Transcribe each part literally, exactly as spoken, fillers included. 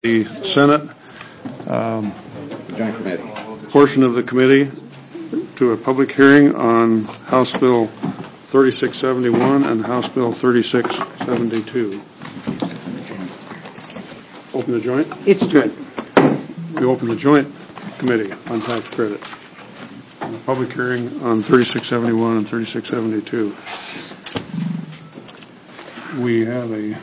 the Senate um, Joint committee. portion of the committee to a public hearing on House Bill thirty-six seventy-one and House Bill thirty-six seventy-two. Open the joint? It's joint. We open the joint committee on tax credit. And a public hearing on thirty-six seventy-one and thirty-six seventy-two. We have a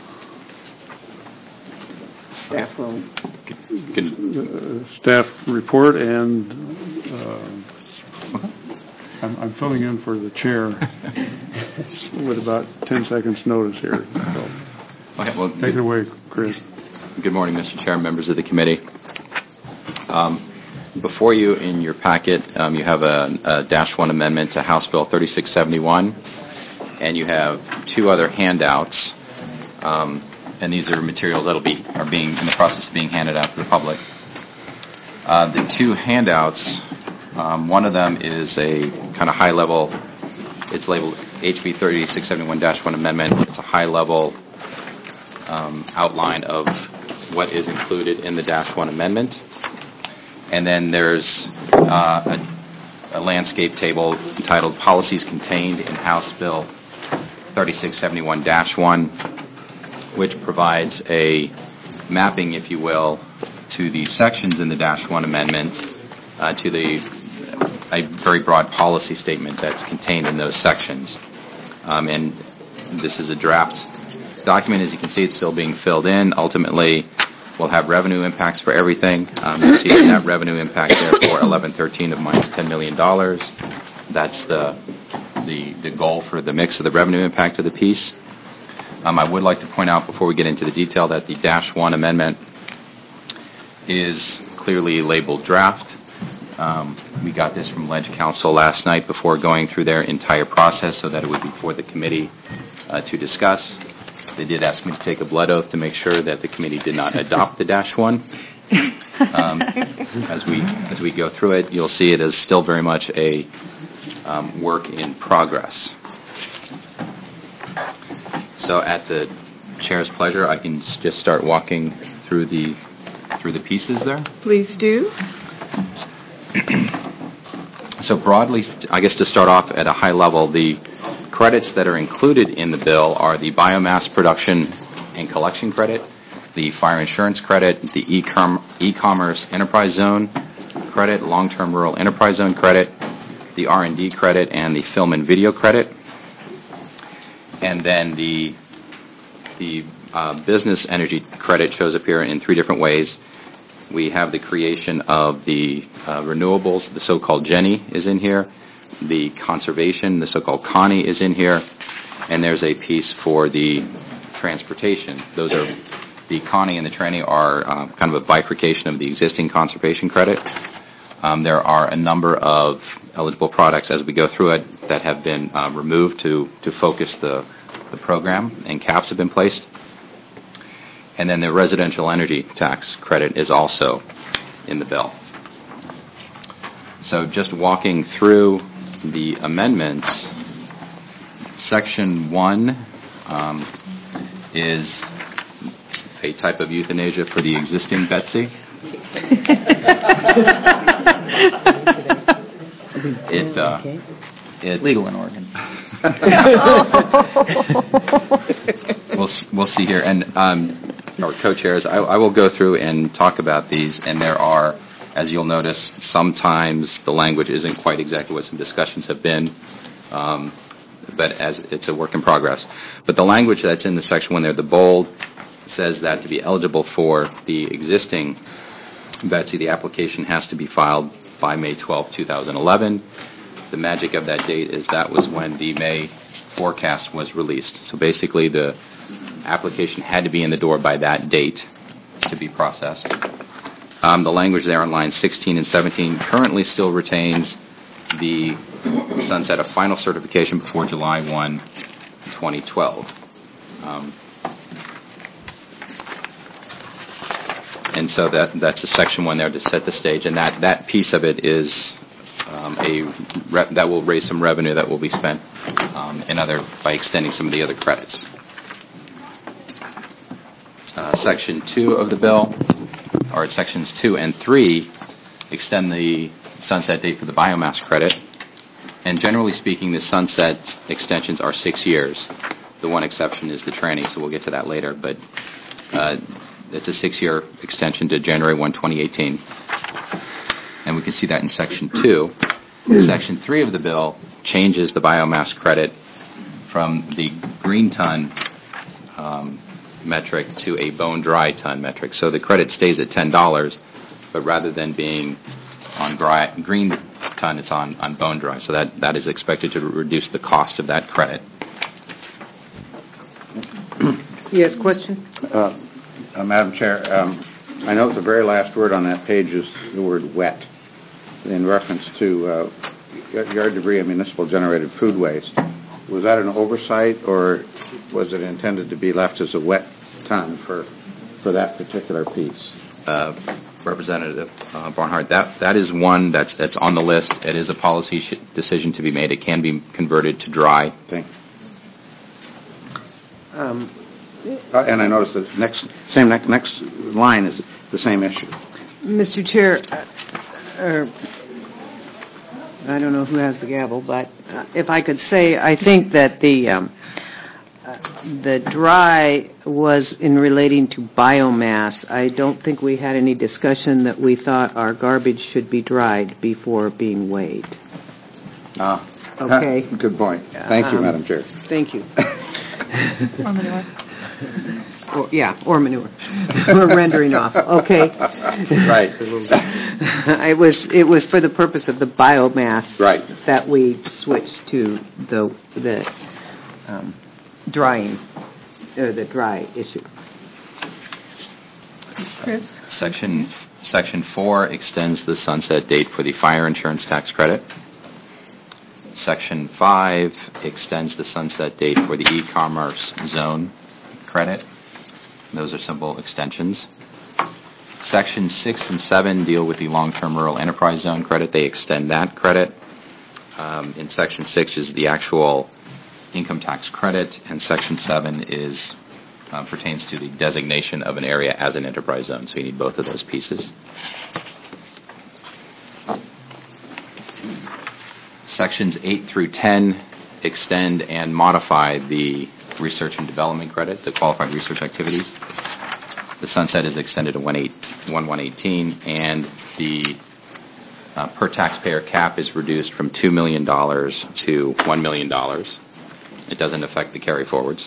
Staff room. uh, staff report, and uh, I'm, I'm filling in for the chair with about ten seconds notice here. So Okay, well, take it away, Chris. Good morning, Mister Chair, members of the committee. Um, before you in your packet, um, you have a, a dash one amendment to House Bill thirty-six seventy-one, and you have two other handouts. Um, and these are materials that'll be are being in the process of being handed out to the public. Uh, the two handouts, um, one of them is a kind of high level. It's labeled H B thirty-six seventy-one dash one amendment. It's a high level um, outline of what is included in the dash one amendment. And then there's uh, a, a landscape table entitled Policies Contained in House Bill thirty-six seventy-one dash one, which provides a mapping, if you will, to the sections in the dash one amendment, uh, to the a very broad policy statement that's contained in those sections. Um, and this is a draft document. As you can see, it's still being filled in. Ultimately, we'll have revenue impacts for everything. Um, you see that revenue impact there for eleven thirteen of minus ten million dollars. That's the, the, the goal for the mix of the revenue impact of the piece. Um, I would like to point out before we get into the detail that the dash one amendment is clearly labeled draft. Um, we got this from Ledge Council last night before going through their entire process so that it would be for the committee uh, to discuss. They did ask me to take a blood oath to make sure that the committee did not adopt the dash one. Um, as we as we go through it, you'll see it is still very much a um, work in progress. So, at the chair's pleasure, I can just start walking through the through the pieces there. Please do. So, broadly, I guess to start off at a high level, the credits that are included in the bill are the biomass production and collection credit, the fire insurance credit, the e-com- e-commerce enterprise zone credit, long-term rural enterprise zone credit, the R and D credit, and the film and video credit. And then the the uh, business energy credit shows up here in three different ways. We have the creation of the uh, renewables, the so-called Jenny is in here. The conservation, the so-called Connie, is in here. And there's a piece for the transportation. Those are the Connie and the Tranny are uh, kind of a bifurcation of the existing conservation credit. Um, there are a number of eligible products as we go through it that have been uh, removed to, to focus the, the program, and caps have been placed. And then the residential energy tax credit is also in the bill. So just walking through the amendments, Section one um, is a type of euthanasia for the existing Betsy. It, uh, it Legal in Oregon. we'll we'll see here, and um, our co-chairs, I, I will go through and talk about these, and there are, as you'll notice, sometimes the language isn't quite exactly what some discussions have been, um, but as it's a work in progress. But the language that's in the section one there, the bold, says that to be eligible for the existing Betsy, the application has to be filed by May twelfth, twenty eleven. The magic of that date is that was when the May forecast was released. So basically the application had to be in the door by that date to be processed. Um, the language there on lines sixteen and seventeen currently still retains the sunset of final certification before July first, twenty twelve. Um, And so that that's a section one there to set the stage, and that, that piece of it is um, a re- that will raise some revenue that will be spent um, in other by extending some of the other credits. Uh, section two of the bill or sections two and three extend the sunset date for the biomass credit. And generally speaking, the sunset extensions are six years. The one exception is the tranny, so we'll get to that later. But uh, it's a six-year extension to January first, twenty eighteen. And we can see that in Section two. Section three of the bill changes the biomass credit from the green ton um, metric to a bone-dry ton metric. So the credit stays at ten dollars, but rather than being on gri- green ton, it's on, on bone-dry. So that, that is expected to reduce the cost of that credit. Yes, question? Uh, uh, Madam Chair, um, I note the very last word on that page is the word wet in reference to uh, yard debris and municipal generated food waste. Was that an oversight, or was it intended to be left as a wet ton for for that particular piece? Uh, Representative uh, Barnhart, that that is one that's that's on the list. It is a policy sh- decision to be made. It can be converted to dry. Thank you. Um, Uh, and I noticed the next same next, next line is the same issue. Mister Chair, uh, uh, I don't know who has the gavel, but uh, if I could say, I think that the um, uh, the dry was in relating to biomass. I don't think we had any discussion that we thought our garbage should be dried before being weighed. Ah, Okay. Good point. Thank you, Um, Madam Chair. Thank you. Or manure. Or, yeah, or manure. We're rendering off. Okay. Right. It was it was for the purpose of the biomass Right. that we switched to the the um, drying or the dry issue. Chris? Section Section four extends the sunset date for the fire insurance tax credit. Section five extends the sunset date for the e-commerce zone credit. Those are simple extensions. Section six and seven deal with the long-term rural enterprise zone credit. They extend that credit. Um, in Section six is the actual income tax credit, and Section seven is uh, pertains to the designation of an area as an enterprise zone. So you need both of those pieces. Sections eight through ten extend and modify the research and development credit, the qualified research activities. The sunset is extended to one one eighteen, and the uh, per taxpayer cap is reduced from two million dollars to one million dollars. It doesn't affect the carry forwards.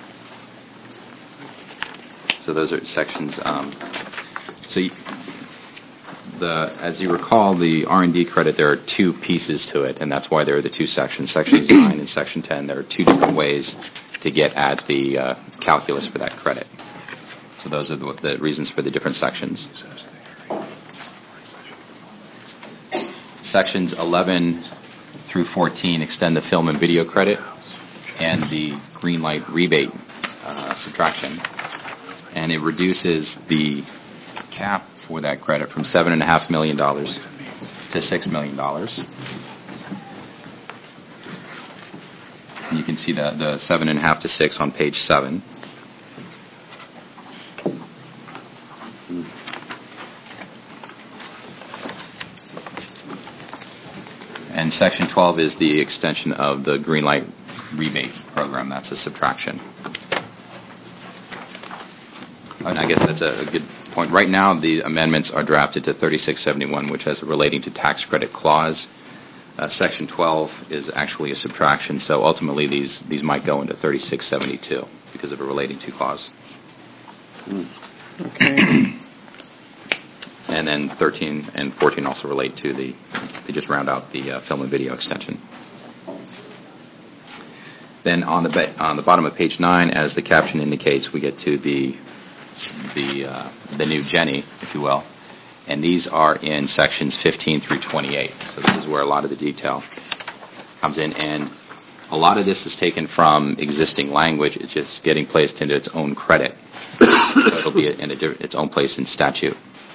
So those are sections. Um, so you, the, as you recall, the R and D credit, there are two pieces to it, and that's why there are the two sections. Sections nine and Section ten, there are two different ways to get at the uh, calculus for that credit. So those are the, the reasons for the different sections. Sections eleven through fourteen extend the film and video credit and the green light rebate uh, subtraction. And it reduces the cap for that credit from seven point five million dollars to six million dollars. You can see the, the seven and a half to six on page seven. And Section twelve is the extension of the green light rebate program. That's a subtraction. And I guess that's a, a good point. Right now, the amendments are drafted to thirty-six seventy-one, which has a relating to tax credit clause. Uh, Section twelve is actually a subtraction, so ultimately these these might go into thirty-six seventy-two because of a relating to clause. Okay. And then thirteen and fourteen also relate to the, they just round out the uh, film and video extension. Then on the ba- on the bottom of page nine, as the caption indicates, we get to the the uh, the new Jenny, if you will, and these are in sections fifteen through twenty-eight. So this is where a lot of the detail comes in, and a lot of this is taken from existing language. It's just getting placed into its own credit, so it'll be in a, its own place in statute.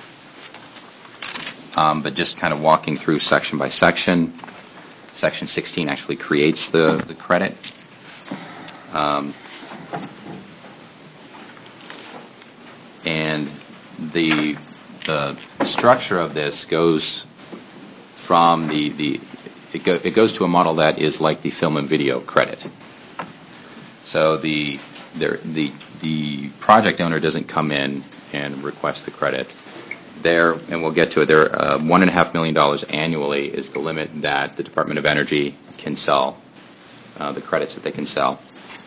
Um, but just kind of walking through section by section, section sixteen actually creates the the credit. Um, and the the structure of this goes from the, the it, go, it goes to a model that is like the film and video credit. So the the the, the project owner doesn't come in and request the credit. There, and we'll get to it, there uh, one and a half million dollars annually is the limit that the Department of Energy can sell, uh, the credits that they can sell.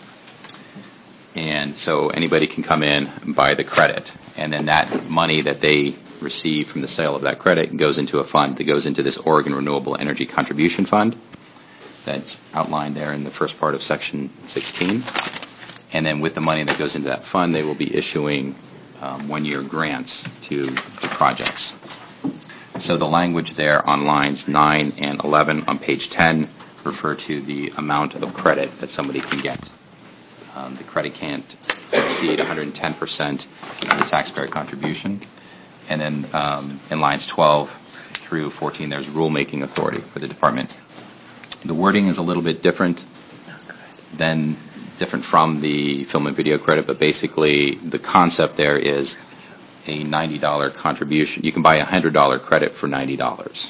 And so anybody can come in and buy the credit, and then that money that they receive from the sale of that credit goes into a fund that goes into this Oregon Renewable Energy Contribution Fund that's outlined there in the first part of Section sixteen. And then with the money that goes into that fund, they will be issuing um, one-year grants to the projects. So the language there on lines nine and eleven on page ten refer to the amount of credit that somebody can get. Um, the credit can't exceed one hundred ten percent of the taxpayer contribution. And then um, in lines twelve through fourteen, there's rulemaking authority for the department. The wording is a little bit different than different from the film and video credit, but basically the concept there is a ninety dollars contribution. You can buy a one hundred dollars credit for ninety dollars.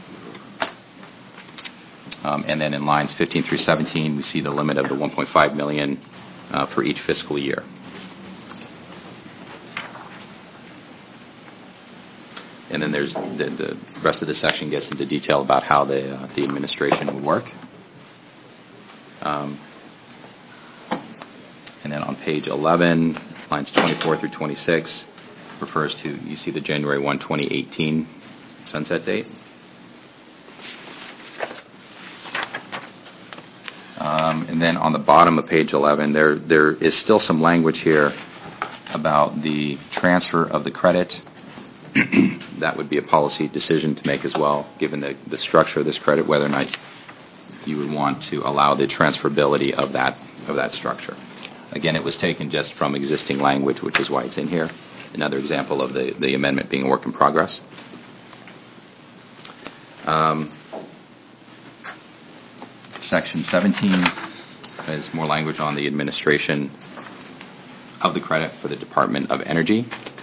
Um, and then in lines fifteen through seventeen, we see the limit of the one point five million dollars uh, for each fiscal year. And then there's the, the rest of the section gets into detail about how the uh, the administration will work. Um, and then on page eleven, lines twenty-four through twenty-six, refers to, you see the January first, twenty eighteen sunset date. Um, and then on the bottom of page eleven, there there is still some language here about the transfer of the credit. That would be a policy decision to make as well, given the, the structure of this credit, whether or not you would want to allow the transferability of that of that structure. Again, it was taken just from existing language, which is why it's in here. Another example of the, the amendment being a work in progress. Um, section seventeen is more language on the administration of the credit for the Department of Energy.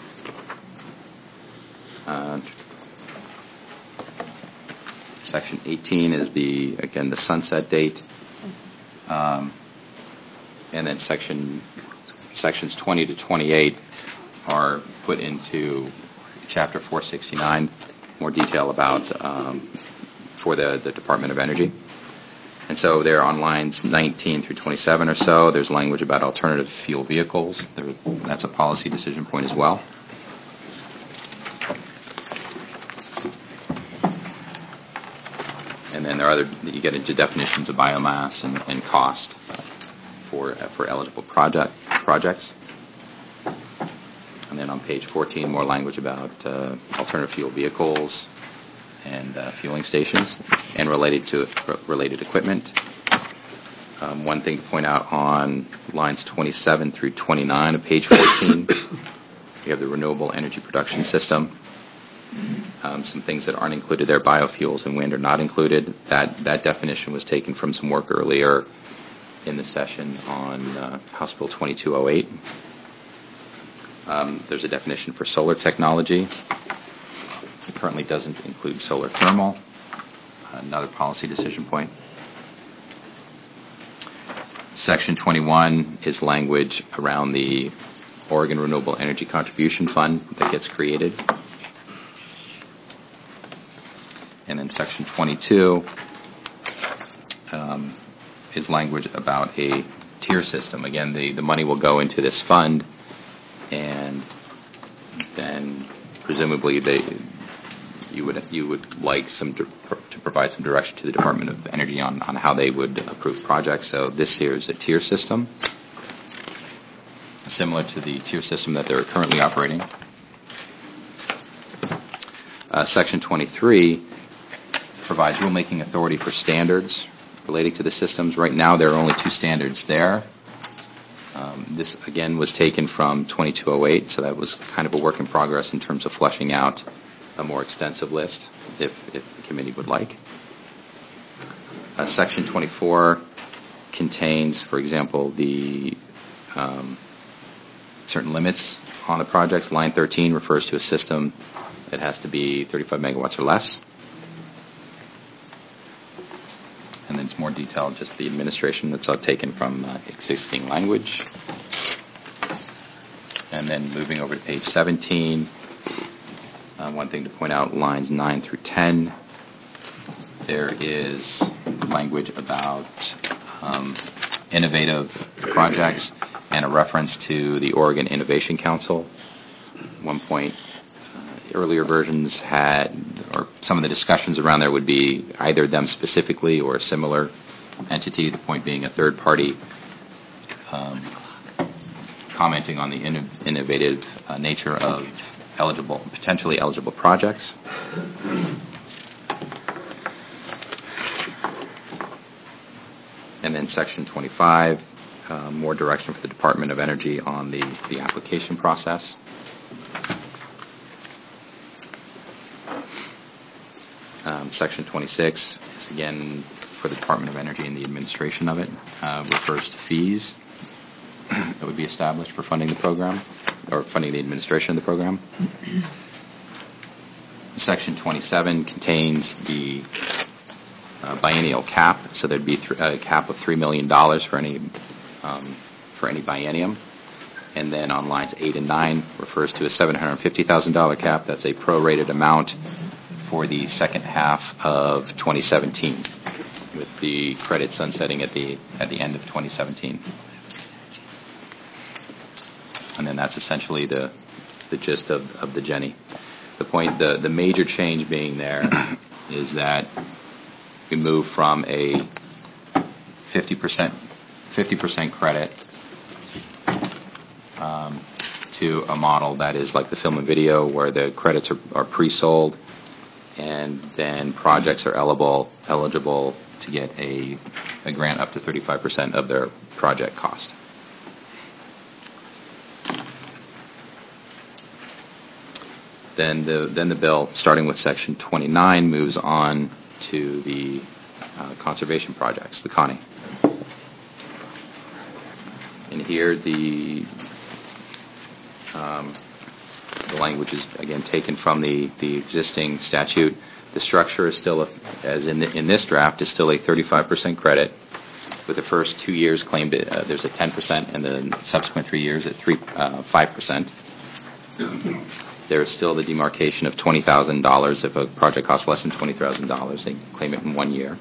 Uh, section eighteen is the, again, the sunset date. Um, and then section sections twenty to twenty-eight are put into chapter four sixty-nine, more detail about um, for the, the Department of Energy. And so there on lines nineteen through twenty-seven or so, there's language about alternative fuel vehicles. There, that's a policy decision point as well. And then there are other, you get into definitions of biomass and, and cost for for eligible project projects. And then on page fourteen, more language about uh, alternative fuel vehicles and uh, fueling stations and related to related equipment. Um, one thing to point out on lines twenty-seven through twenty-nine of page fourteen, you have the renewable energy production system. Um, some things that aren't included there, biofuels and wind are not included. That that definition was taken from some work earlier in the session on uh, House Bill twenty-two oh eight. Um, there's a definition for solar technology. It currently doesn't include solar thermal. Another policy decision point. Section twenty-one is language around the Oregon Renewable Energy Contribution Fund that gets created. And then section twenty-two um, is language about a tier system. Again, the, the money will go into this fund, and then presumably they you would you would like some to, to provide some direction to the Department of Energy on, on how they would approve projects. So this here is a tier system, similar to the tier system that they're currently operating. Uh, section twenty-three provides rulemaking authority for standards relating to the systems. Right now, there are only two standards there. Um, this, again, was taken from twenty-two oh eight, so that was kind of a work in progress in terms of fleshing out a more extensive list, if, if the committee would like. Uh, section twenty-four contains, for example, the um, certain limits on the projects. Line thirteen refers to a system that has to be thirty-five megawatts or less. And then it's more detailed, just the administration that's all taken from uh, existing language. And then moving over to page seventeen, uh, one thing to point out, lines nine through ten, there is language about um, innovative projects and a reference to the Oregon Innovation Council. At one point, uh, earlier versions had, or some of the discussions around there would be either them specifically or a similar entity, the point being a third party um, commenting on the inno- innovative uh, nature of eligible, potentially eligible projects. And then section twenty-five, uh, more direction for the Department of Energy on the, the application process. Um, section twenty-six is again for the Department of Energy and the administration of it, uh, refers to fees that would be established for funding the program, or funding the administration of the program. Section twenty-seven contains the uh, biennial cap, so there'd be th- a cap of three million dollars for any um, for any biennium. And then on lines eight and nine refers to a seven hundred fifty thousand dollars cap. That's a prorated amount for the second half of twenty seventeen, with the credit sunsetting at the at the end of twenty seventeen. And then that's essentially the the gist of, of the Jenny. The point, the, the major change being there is that we move from a fifty percent fifty percent credit um, to a model that is like the film and video, where the credits are, are pre-sold, and then projects are eligible eligible to get a a grant up to thirty-five percent of their project cost. Then the then the bill, starting with section twenty-nine, moves on to the uh, conservation projects, the Connie. And here the um, the language is again taken from the, the existing statute. The structure is still, a, as in the, in this draft, is still a thirty-five percent credit, with the first two years claimed at, uh, there's a ten percent, and the subsequent three years at three uh, five percent. There is still the demarcation of twenty thousand dollars. If a project costs less than twenty thousand dollars, they claim it in one year.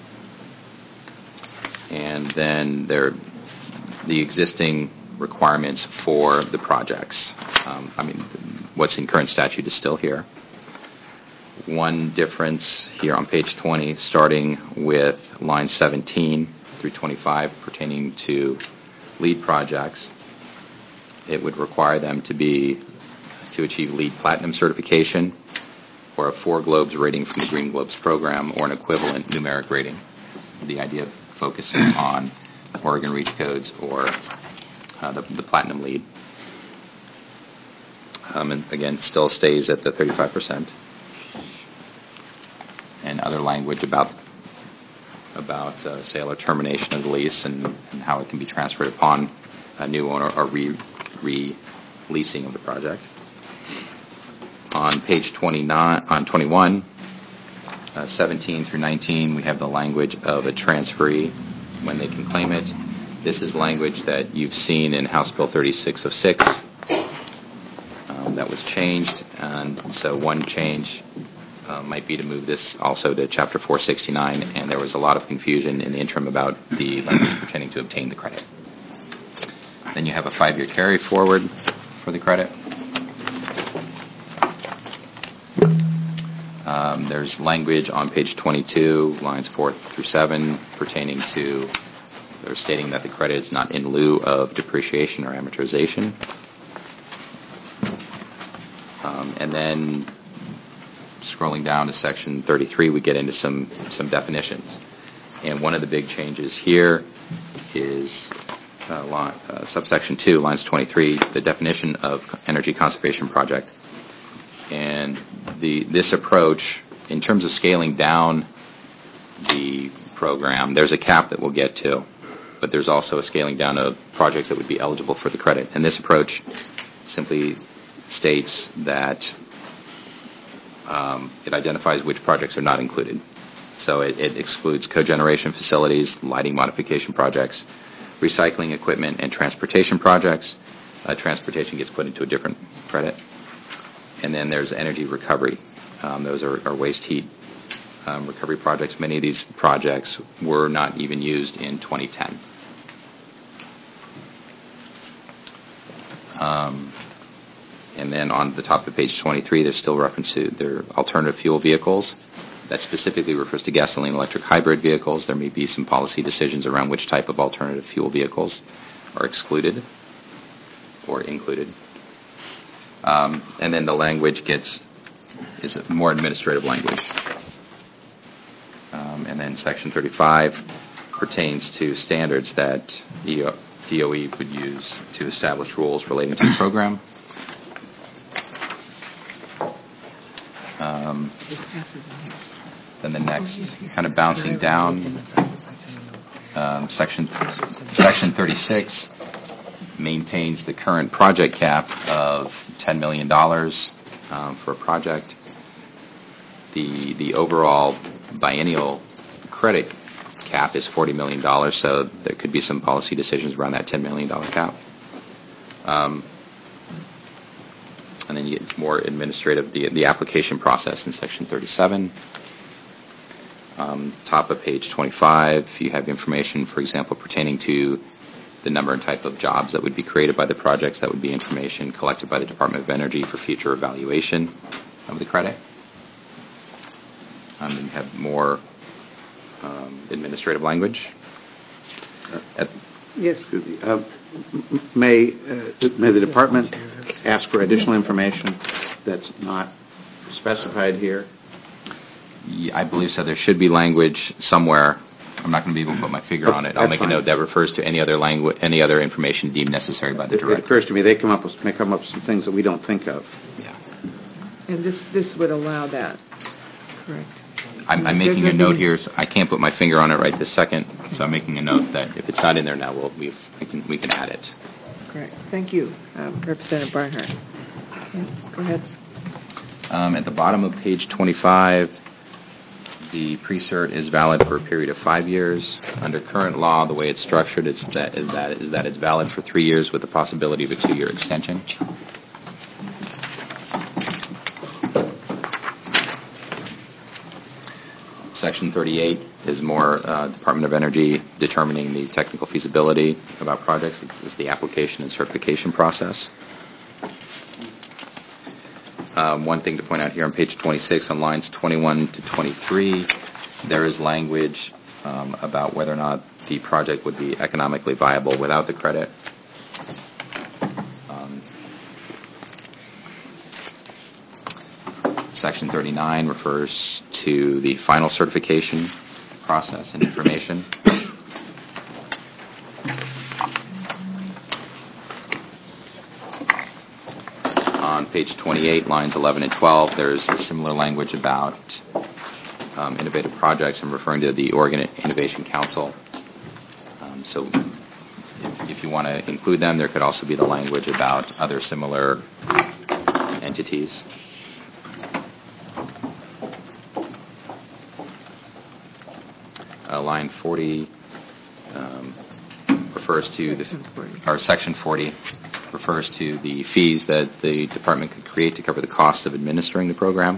And then there, the existing requirements for the projects. Um, I mean, what's in current statute is still here. One difference here on page twenty, starting with line seventeen through twenty-five, pertaining to LEED projects, it would require them to be to achieve LEED Platinum certification, or a four globes rating from the Green Globes program, or an equivalent numeric rating. The idea of focusing on Oregon REACH codes or uh, the, the Platinum LEED. Um, and again, still stays at the thirty-five percent. And other language about about uh, sale or termination of the lease, and, and how it can be transferred upon a new owner or re, re-leasing of the project. On page twenty-nine, on twenty-one, uh, seventeen through nineteen, we have the language of a transferee when they can claim it. This is language that you've seen in House Bill thirty-six oh six. Um, that was changed, and so one change uh, might be to move this also to Chapter four sixty-nine, and there was a lot of confusion in the interim about the language pertaining to obtain the credit. Then you have a five-year carry forward for the credit. Um, there's language on page twenty-two, lines four through seven, pertaining to, they're stating that the credit is not in lieu of depreciation or amortization. Um, and then scrolling down to section thirty-three, we get into some, some definitions. And one of the big changes here is uh, line, uh, subsection two, lines twenty-three, the definition of energy conservation project. And the this approach, in terms of scaling down the program, there's a cap that we'll get to, but there's also a scaling down of projects that would be eligible for the credit. And this approach simply states that um, it identifies which projects are not included. So it, it excludes cogeneration facilities, lighting modification projects, recycling equipment, and transportation projects. Uh, transportation gets put into a different credit. And then there's energy recovery. Um, those are, are waste heat um, recovery projects. Many of these projects were not even used in twenty ten. Um, and then on the top of page twenty-three, there's still reference to their alternative fuel vehicles. That specifically refers to gasoline electric hybrid vehicles. There may be some policy decisions around which type of alternative fuel vehicles are excluded or included. Um, and then the language gets is more administrative language. Um, and then section thirty-five pertains to standards that D O E would use to establish rules relating to the program. Um, then the next, kind of bouncing down, um, section section thirty-six maintains the current project cap of ten million dollars um, for a project. The the overall biennial credit cap is forty million dollars, so there could be some policy decisions around that ten million dollars cap. Um, and then you get more administrative, the, the application process in section thirty-seven. Um, top of page twenty-five, you have information, for example, pertaining to the number and type of jobs that would be created by the projects. That would be information collected by the Department of Energy for future evaluation of the credit. Um, and you have more um, administrative language. At, Yes. Excuse me. Uh, m- May, uh, may the department ask for additional information that's not specified here? yeah, I believe so. There should be language somewhere. I'm not going to be able to put my finger on it. I'll That's make a fine. note that refers to any other language, any other information deemed necessary by the It, it director. occurs to me they come up with, may come up with some things that we don't think of. Yeah. And this, this would allow that, correct? I'm, I'm making a note here. So I can't put my finger on it right this second, so I'm making a note that if it's not in there now, we'll, we, we can we can add it. Correct. Thank you, um, Representative Barnhart. Yeah, go ahead. Um, at the bottom of page twenty-five, the pre-cert is valid for a period of five years. Under current law, the way it's structured is that is that is that it's valid for three years with the possibility of a two-year extension. Section thirty-eight is more uh, Department of Energy determining the technical feasibility about projects. It's the application and certification process. Um, one thing to point out here on page twenty-six, on lines twenty-one to twenty-three, there is language um, about whether or not the project would be economically viable without the credit. Um, Section thirty-nine refers to the final certification process and information. On page twenty-eight, lines eleven and twelve, there's a similar language about um, innovative projects. I'm referring to the Oregon Innovation Council. Um, so if, if you want to include them, there could also be the language about other similar entities. Uh, line forty um, refers to the, or section forty refers to the fees that the department could create to cover the cost of administering the program.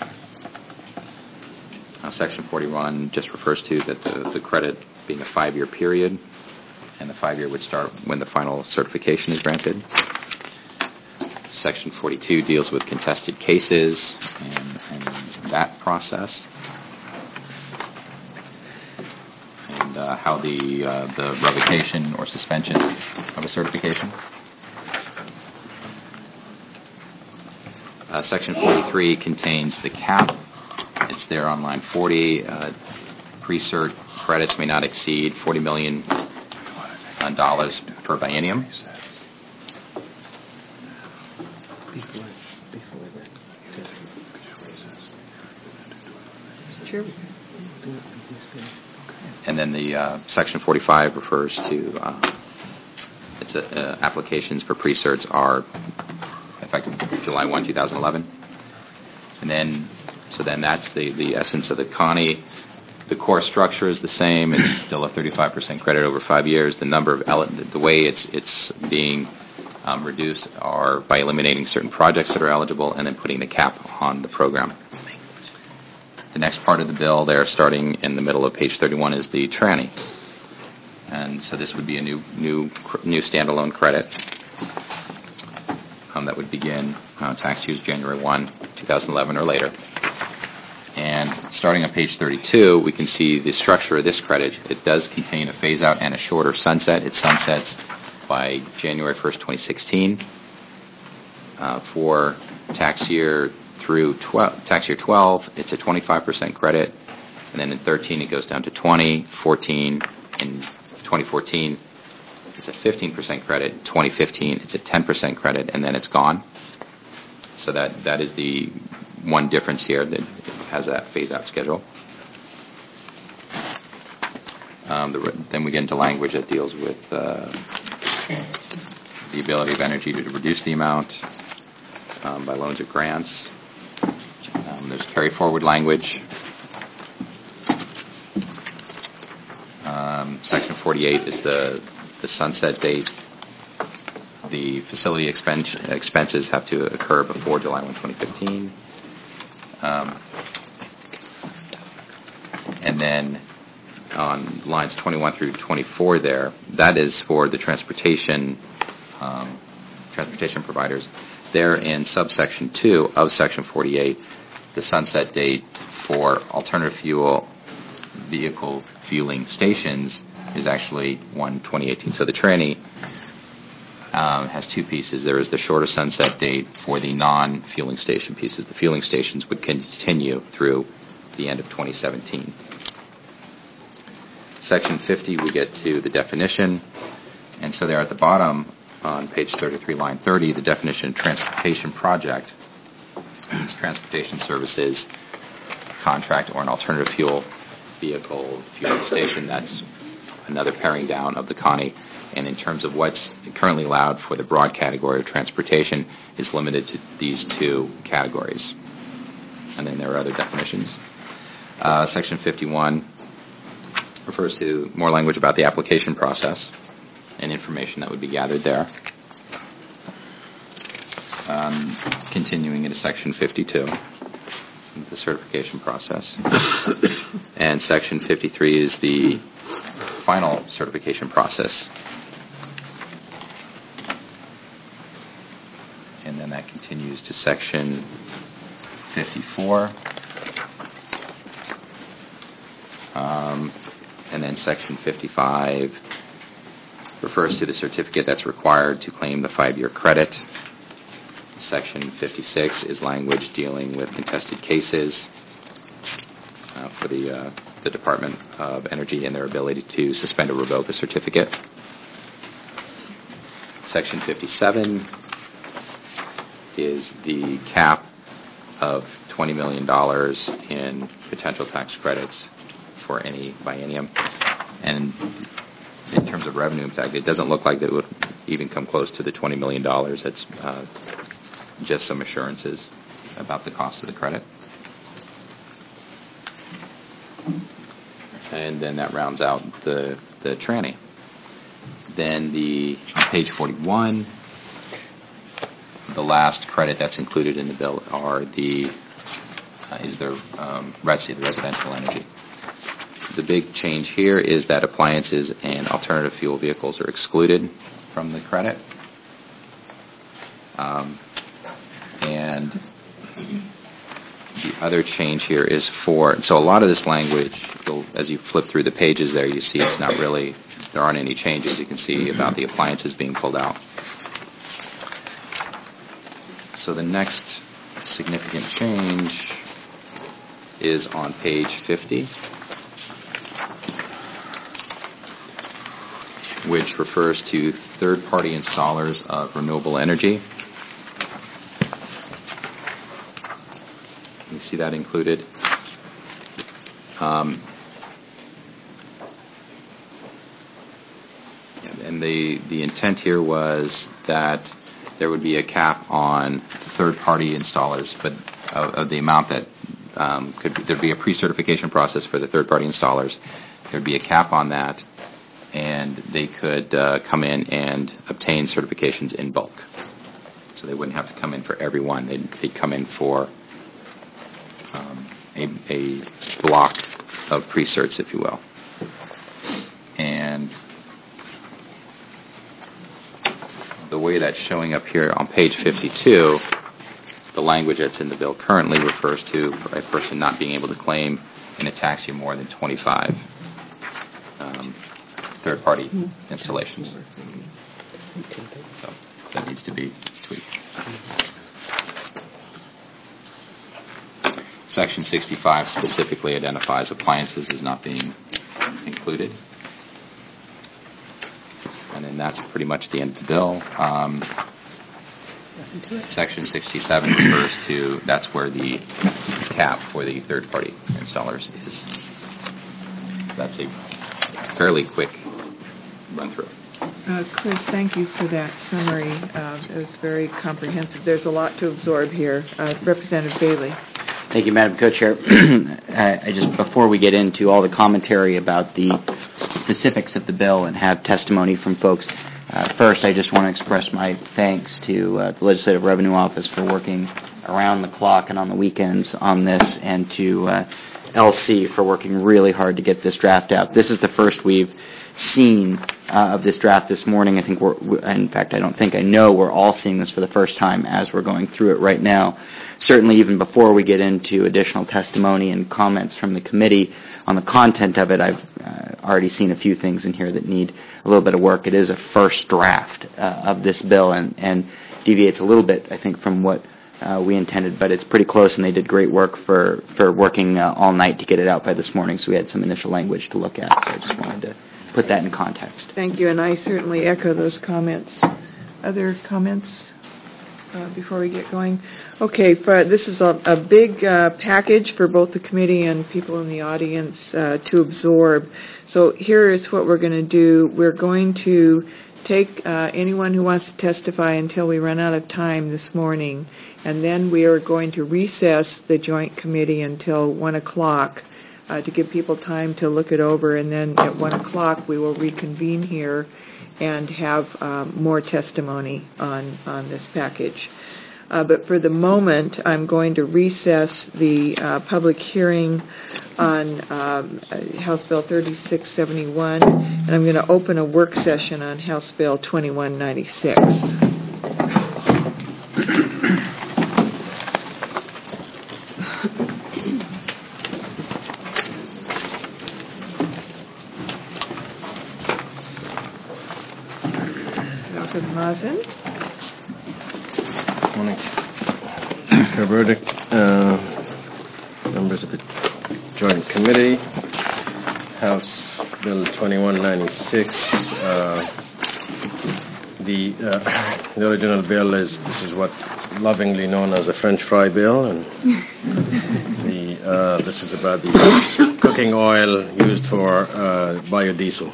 Uh, section forty-one just refers to that the, the credit being a five-year period, and the five-year would start when the final certification is granted. Section forty-two deals with contested cases and, and that process. And uh, how the uh, the revocation or suspension of a certification. Uh, section forty-three contains the cap. It's there on line forty. Uh, pre-cert credits may not exceed forty million dollars per biennium. Sure. And then the uh, section forty-five refers to uh, it's a, uh, applications for pre-certs are effective July first, two thousand eleven. And then, so then that's the, the essence of the Connie. The core structure is the same. It's still a thirty-five percent credit over five years. The number of, ele- the way it's it's being um, reduced are by eliminating certain projects that are eligible and then putting the cap on the program. The next part of the bill there, starting in the middle of page thirty-one, is the tranny. And so this would be a new new new standalone credit um, that would begin uh, tax years January first, two thousand eleven or later. And starting on page thirty-two, we can see the structure of this credit. It does contain a phase-out and a shorter sunset. It sunsets by January first, twenty sixteen. Uh, for tax year through twelve, tax year twelve, it's a twenty-five percent credit. And then in thirteen, it goes down to twenty, fourteen, in twenty fourteen, it's a fifteen percent credit. twenty fifteen, it's a ten percent credit, and then it's gone. So that, that is the one difference here that has that phase-out schedule. Um, the, then we get into language that deals with uh, the ability of energy to reduce the amount um, by loans or grants. Um, there's carry-forward language. Um, section forty-eight is the, the sunset date. The facility expense, expenses have to occur before July first, twenty fifteen. Um, and then on lines twenty-one through twenty-four there, that is for the transportation um, transportation providers. There in subsection two of section forty-eight, the sunset date for alternative fuel vehicle fueling stations is actually one twenty eighteen. So the tranny um, has two pieces. There is the shorter sunset date for the non-fueling station pieces. The fueling stations would continue through the end of twenty seventeen. Section fifty, we get to the definition. And so there at the bottom on page thirty-three, line thirty, the definition of transportation project means transportation services, contract, or an alternative fuel vehicle fueling station. That's another paring down of the Connie. And in terms of what's currently allowed for the broad category of transportation is limited to these two categories. And then there are other definitions. Uh, section fifty-one refers to more language about the application process and information that would be gathered there. Um, continuing into section fifty-two, the certification process. And section fifty-three is the final certification process. And then that continues to section fifty-four. Um, and then section fifty-five refers to the certificate that's required to claim the five-year credit. Section fifty-six is language dealing with contested cases uh, for the uh, the Department of Energy and their ability to suspend or revoke a certificate. Section fifty-seven is the cap of twenty million dollars in potential tax credits for any biennium. And in terms of revenue impact, it doesn't look like it would even come close to the twenty million dollars. It's uh, just some assurances about the cost of the credit. And then that rounds out the, the tranny. Then the on page forty-one, the last credit that's included in the bill are the uh, is the um, R E S I, the residential energy. The big change here is that appliances and alternative fuel vehicles are excluded from the credit. Um, and the other change here is for, so a lot of this language, you'll, as you flip through the pages there, you see it's not really, there aren't any changes you can see about the appliances being pulled out. So the next significant change is on page fifty, which refers to third-party installers of renewable energy. You see that included. Um, and the, the intent here was that there would be a cap on third-party installers, but of, of the amount that um, could be, there'd be a pre-certification process for the third-party installers. There'd be a cap on that, and they could uh, come in and obtain certifications in bulk. So they wouldn't have to come in for every one. They'd, they'd come in for um, a, a block of pre-certs, if you will. And the way that's showing up here on page fifty-two, the language that's in the bill currently refers to a person not being able to claim in a tax year more than twenty-five um, third-party installations. So that needs to be tweaked. Section sixty-five specifically identifies appliances as not being included. And then that's pretty much the end of the bill. Um, Section sixty-seven refers to, that's where the cap for the third-party installers is. So that's a fairly quick run-through. Uh, Chris, thank you for that summary. Uh, it was very comprehensive. There's a lot to absorb here. Uh, Representative Bailey. Thank you, Madam Co-Chair. I I just, before we get into all the commentary about the specifics of the bill and have testimony from folks, uh, first I just want to express my thanks to uh, the Legislative Revenue Office for working around the clock and on the weekends on this, and to uh, L C for working really hard to get this draft out. This is the first we've seen uh, of this draft this morning. I think we're, in fact, I don't think, I know we're all seeing this for the first time as we're going through it right now. Certainly even before we get into additional testimony and comments from the committee on the content of it, I've uh, already seen a few things in here that need a little bit of work. It is a first draft uh, of this bill, and, and deviates a little bit, I think, from what uh, we intended, but it's pretty close, and they did great work for, for working uh, all night to get it out by this morning, so we had some initial language to look at, so I just wanted to put that in context. Thank you, and I certainly echo those comments. Other comments uh, before we get going? Okay, for, this is a, a big uh, package for both the committee and people in the audience uh, to absorb. So here is what we're going to do. We're going to take uh, anyone who wants to testify until we run out of time this morning, and then we are going to recess the joint committee until one o'clock uh, to give people time to look it over, and then at one o'clock we will reconvene here and have um, more testimony on, on this package. Uh, but for the moment, I'm going to recess the uh, public hearing on um, House Bill thirty-six seventy-one, and I'm going to open a work session on House Bill twenty-one ninety-six. Doctor Mazen. Morning. Chair Burdick, uh, members of the Joint Committee, House Bill twenty-one ninety-six. Uh, the, uh, the original bill is, this is what lovingly known as a French fry bill, and the, uh, this is about the cooking oil used for uh, biodiesel.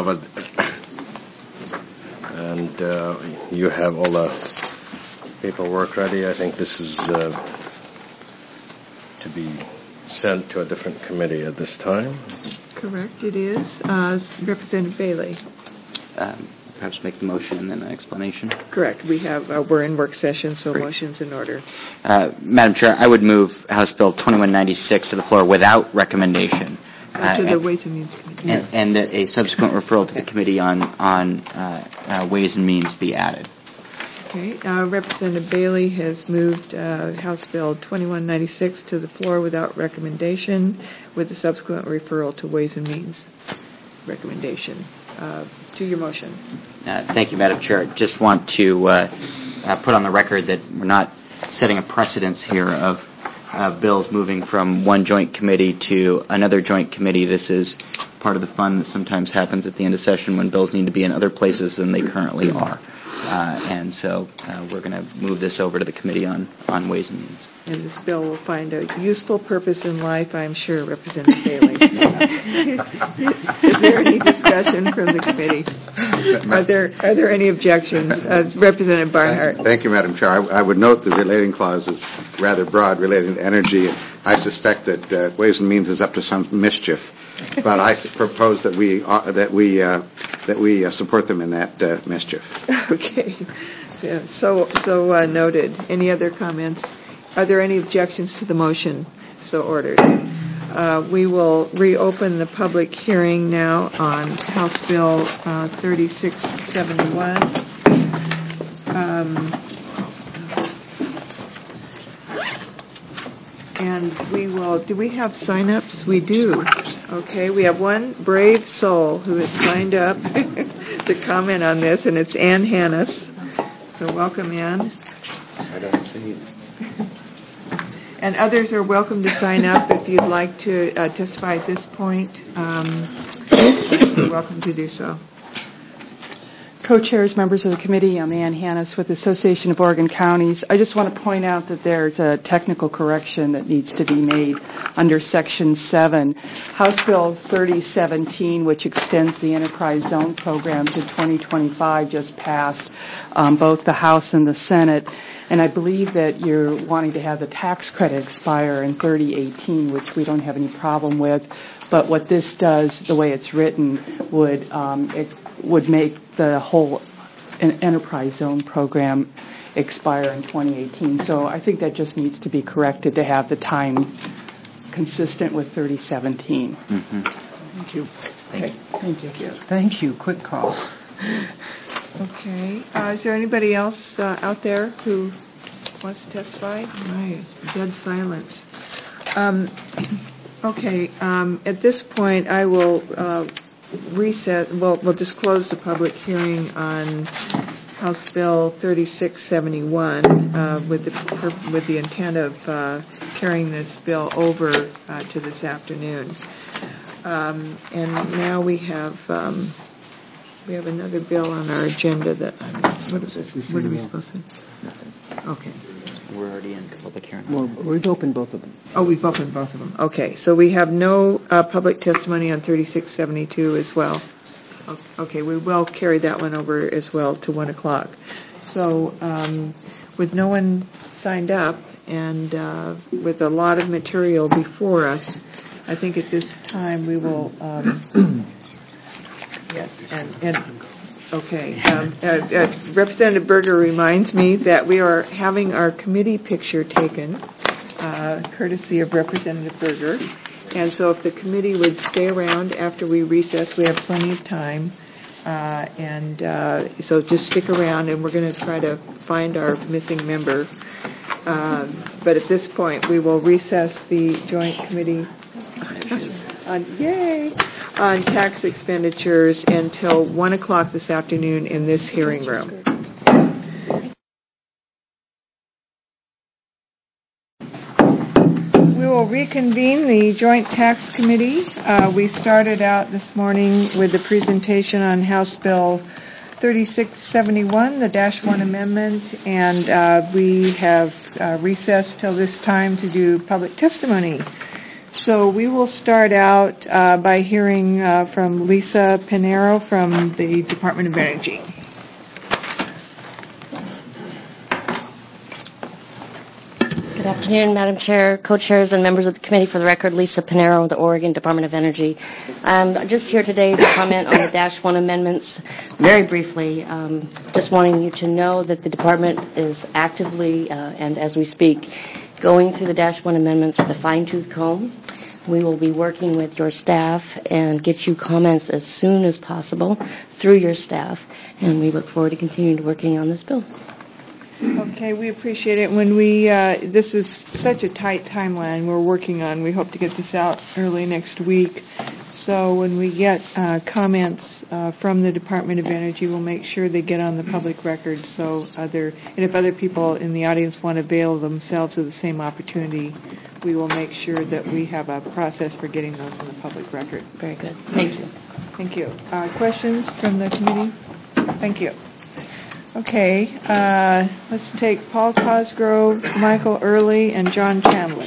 And uh, you have all the paperwork ready. I think this is uh, to be sent to a different committee at this time. Correct, it is. Uh, Representative Bailey. Um, perhaps make the motion and then an explanation. Correct. We have, uh, we're in work session, so Great. motion's in order. Uh, Madam Chair, I would move House Bill twenty-one ninety-six to the floor without recommendation. Uh, to the and, Ways and Means Committee. and, and that a subsequent referral to the committee on, on uh, uh, Ways and Means be added. Okay. Uh, Representative Bailey has moved uh, House Bill twenty-one ninety-six to the floor without recommendation, with a subsequent referral to Ways and Means recommendation. Uh, to your motion. Uh, thank you, Madam Chair. Just want to uh, uh, put on the record that we're not setting a precedence here of uh, bills moving from one joint committee to another joint committee. This is part of the fun that sometimes happens at the end of session when bills need to be in other places than they currently are. Uh, and so uh, we're going to move this over to the Committee on, on Ways and Means. And this bill will find a useful purpose in life, I'm sure, Representative Bailey. Is there any discussion from the committee? Are there are there any objections? Uh, Representative Barnhart. Thank you, Madam Chair. I, I would note the relating clause is rather broad, relating to energy. And I suspect that uh, Ways and Means is up to some mischief, but I propose that we uh, that we uh, that we uh, support them in that uh, mischief. Okay. Yeah, so so uh, noted. Any other comments? Are there any objections to the motion? So ordered. Uh, we will reopen the public hearing now on House Bill uh, thirty-six seventy-one. Um, and we will, do we have sign-ups? We do. Okay, we have one brave soul who has signed up to comment on this, and it's Ann Hannes. So welcome, Ann. I don't see. And others are welcome to sign up if you'd like to uh, testify at this point. Um, you're welcome to do so. Co-chairs, members of the committee, I'm Ann Hannes with the Association of Oregon Counties. I just want to point out that there's a technical correction that needs to be made under Section seven. House Bill thirty seventeen, which extends the Enterprise Zone program to twenty twenty-five, just passed um, both the House and the Senate. And I believe that you're wanting to have the tax credit expire in thirty eighteen, which we don't have any problem with. But what this does, the way it's written, would um, it would make the whole enterprise zone program expire in twenty eighteen. So I think that just needs to be corrected to have the time consistent with thirty seventeen. Mm-hmm. Thank you. Thank okay. you. Thank you. Thank you. Quick call. Okay. Uh, is there anybody else uh, out there who wants to testify? Right. Dead silence. Um, okay. Um, at this point, I will uh, reset. Well, we'll just close the public hearing on House Bill thirty-six seventy-one uh, with the with the intent of uh, carrying this bill over uh, to this afternoon. Um, and now we have. Um, We have another bill on our agenda that, what is this? What are we supposed to? Okay. We're already in public hearing. Well, we've opened both of them. Oh, we've opened both of them. Okay, so we have no uh, public testimony on thirty-six seventy-two as well. Okay, we will carry that one over as well to one o'clock. So um, with no one signed up and uh, with a lot of material before us, I think at this time we will... Um, Yes, and, and okay. Um, uh, uh, Representative Berger reminds me that we are having our committee picture taken, uh, courtesy of Representative Berger. And so if the committee would stay around after we recess, we have plenty of time. Uh, and uh, so just stick around, and we're going to try to find our missing member. Uh, but at this point, we will recess the joint committee on, yay, on tax expenditures until one o'clock this afternoon in this hearing room. We will reconvene the Joint Tax Committee. Uh, we started out this morning with the presentation on House Bill thirty-six seventy-one, the Dash one Amendment, and uh, we have uh, recessed till this time to do public testimony. So we will start out uh, by hearing uh, from Lisa Pinero from the Department of Energy. Good afternoon, Madam Chair, co-chairs, and members of the committee. For the record, Lisa Pinero, the Oregon Department of Energy. Um, I'm just here today to comment on the Dash one amendments very briefly. Um, just wanting you to know that the department is actively, uh, and as we speak, going through the Dash one amendments with a fine-tooth comb. We will be working with your staff and get you comments as soon as possible through your staff, and we look forward to continuing working on this bill. Okay, we appreciate it. When we, uh, this is such a tight timeline we're working on. We hope to get this out early next week. So when we get uh, comments uh, from the Department of Energy, we'll make sure they get on the public record. So other, and if other people in the audience want to avail themselves of the same opportunity, we will make sure that we have a process for getting those on the public record. Very good. Thank you. Thank you. Uh, questions from the committee? Thank you. Okay, uh, let's take Paul Cosgrove, Michael Early, and John Chandler.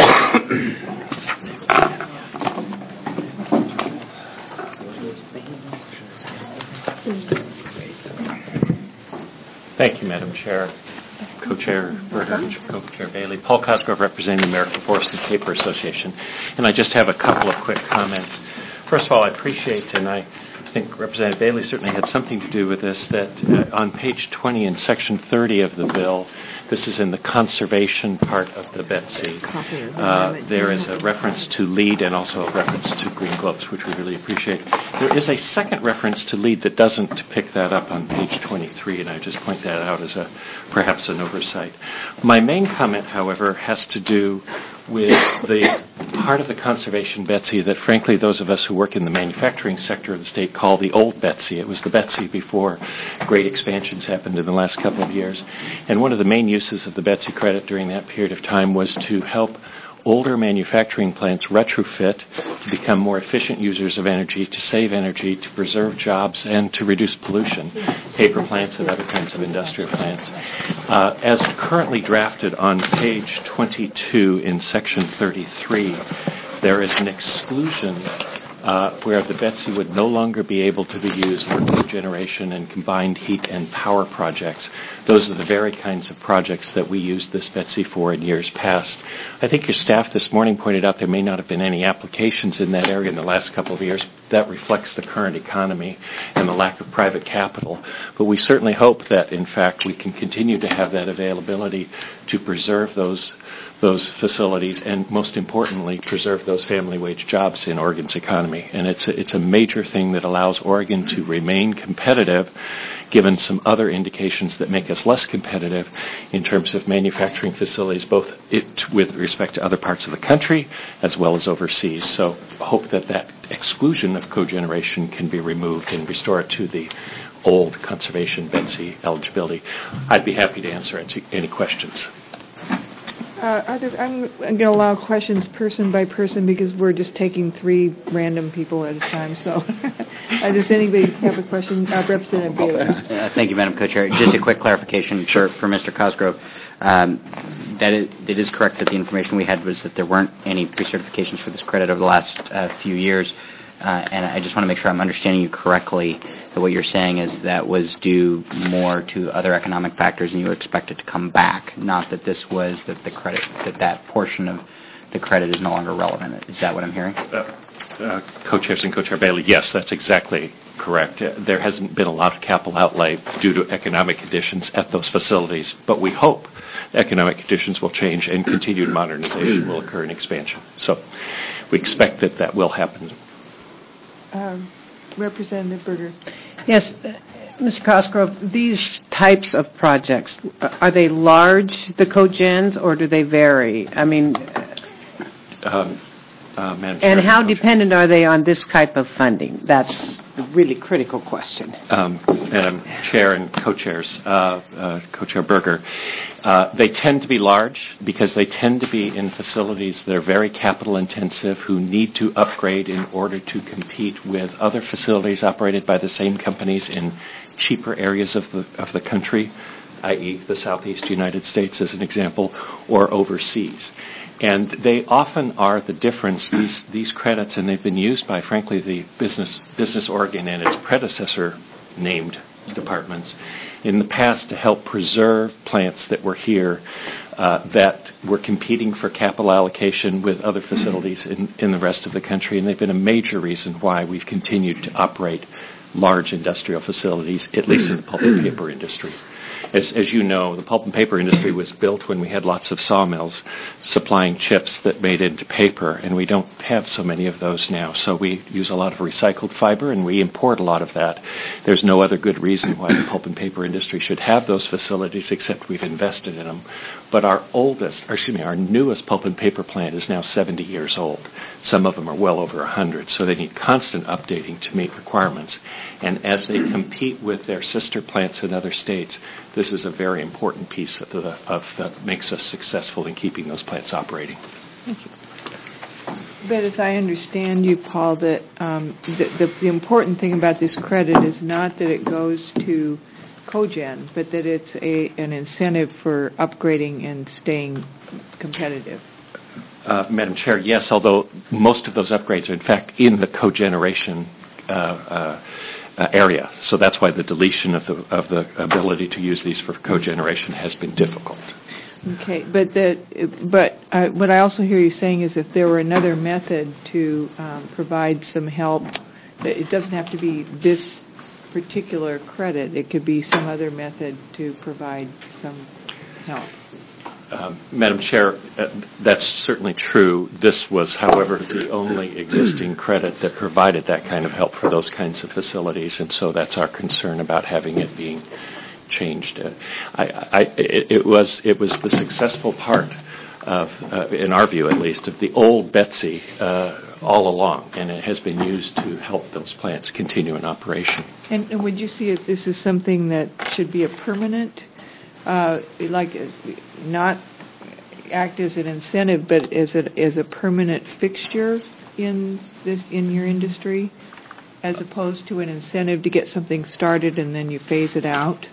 Thank you, Madam Chair. Co-Chair Berger, Co-Chair Bailey. Paul Cosgrove representing the American Forest and Paper Association. And I just have a couple of quick comments. First of all, I appreciate, and I think Representative Bailey certainly had something to do with this, that uh, on page twenty in section thirty of the bill, this is in the conservation part of the Betsy. Uh, there is a reference to LEED and also a reference to Green Globes, which we really appreciate. There is a second reference to LEED that doesn't pick that up on page twenty-three, and I just point that out as a perhaps an oversight. My main comment, however, has to do with the part of the conservation Betsy that, frankly, those of us who work in the manufacturing sector of the state call the old Betsy. It was the Betsy before great expansions happened in the last couple of years. And one of the main uses of the Betsy credit during that period of time was to help older manufacturing plants retrofit to become more efficient users of energy, to save energy, to preserve jobs, and to reduce pollution, paper plants and other kinds of industrial plants. Uh, as currently drafted on page twenty-two in section thirty-three, there is an exclusion Uh, where the Betsy would no longer be able to be used for cogeneration and combined heat and power projects. Those are the very kinds of projects that we used this Betsy for in years past. I think your staff this morning pointed out there may not have been any applications in that area in the last couple of years. That reflects the current economy and the lack of private capital. But we certainly hope that, in fact, we can continue to have that availability to preserve those those facilities and, most importantly, preserve those family wage jobs in Oregon's economy. And it's a, it's a major thing that allows Oregon to remain competitive, given some other indications that make us less competitive in terms of manufacturing facilities, both it, with respect to other parts of the country as well as overseas. So hope that that exclusion of cogeneration can be removed and restore it to the old conservation Betsy eligibility. I'd be happy to answer any questions. Uh, are there, I'm going to allow questions person by person because we're just taking three random people at a time. So, uh, does anybody have a question? Uh, Representative Bailey. Uh, thank you, Madam Co-Chair. Just a quick clarification for, for Mister Cosgrove. Um, that it, it is correct that the information we had was that there weren't any pre-certifications for this credit over the last uh, few years. Uh, and I just want to make sure I'm understanding you correctly, that what you're saying is that was due more to other economic factors and you expect it to come back, not that this was that the credit, that that portion of the credit is no longer relevant. Is that what I'm hearing? Uh, uh, Co-Chairs and Co-Chair Bailey, yes, that's exactly correct. Uh, there hasn't been a lot of capital outlay due to economic conditions at those facilities, but we hope economic conditions will change and continued modernization will occur in expansion. So we expect that that will happen. Um, Representative Berger. Yes, uh, Mister Cosgrove, these types of projects, uh, are they large, the cogens, or do they vary? I mean, Um, uh, Madam and Chair, how Co-Chair. dependent are they on this type of funding? That's a really critical question. Um, Madam Chair and co-chairs, uh, uh, Co-Chair Berger, uh, they tend to be large because they tend to be in facilities that are very capital intensive, who need to upgrade in order to compete with other facilities operated by the same companies in cheaper areas of the of the country, that is the Southeast United States as an example, or overseas. And they often are the difference, these these credits, and they've been used by, frankly, the Business Business Oregon and its predecessor named departments in the past to help preserve plants that were here uh, that were competing for capital allocation with other facilities in, in the rest of the country. And they've been a major reason why we've continued to operate large industrial facilities, at least in the pulp and paper industry. As, as you know, the pulp and paper industry was built when we had lots of sawmills supplying chips that made into paper, and we don't have so many of those now. So we use a lot of recycled fiber, and we import a lot of that. There's no other good reason why the pulp and paper industry should have those facilities except we've invested in them. But our oldest, or excuse me, our newest pulp and paper plant is now seventy years old. Some of them are well over one hundred, so they need constant updating to meet requirements. And as they compete with their sister plants in other states, this is a very important piece of, the, of that makes us successful in keeping those plants operating. Thank you. But as I understand you, Paul, that um, the, the, the important thing about this credit is not that it goes to cogen, but that it's a an incentive for upgrading and staying competitive. Uh, Madam Chair, yes, although most of those upgrades are in fact in the cogeneration uh, uh, uh, area. So that's why the deletion of the of the ability to use these for cogeneration has been difficult. Okay, but that, but uh, what I also hear you saying is if there were another method to um, provide some help, that it doesn't have to be this particular credit. It could be some other method to provide some help. Um, Madam Chair, uh, that's certainly true. This was, however, the only existing credit that provided that kind of help for those kinds of facilities, and so that's our concern about having it being changed. Uh, I, I, it, it was it was the successful part of, uh, in our view at least, of the old Betsy uh, all along, and it has been used to help those plants continue in operation. And, and would you see it, this is something that should be a permanent, uh, like uh, not act as an incentive, but as a, as a permanent fixture in this in your industry, as opposed to an incentive to get something started and then you phase it out?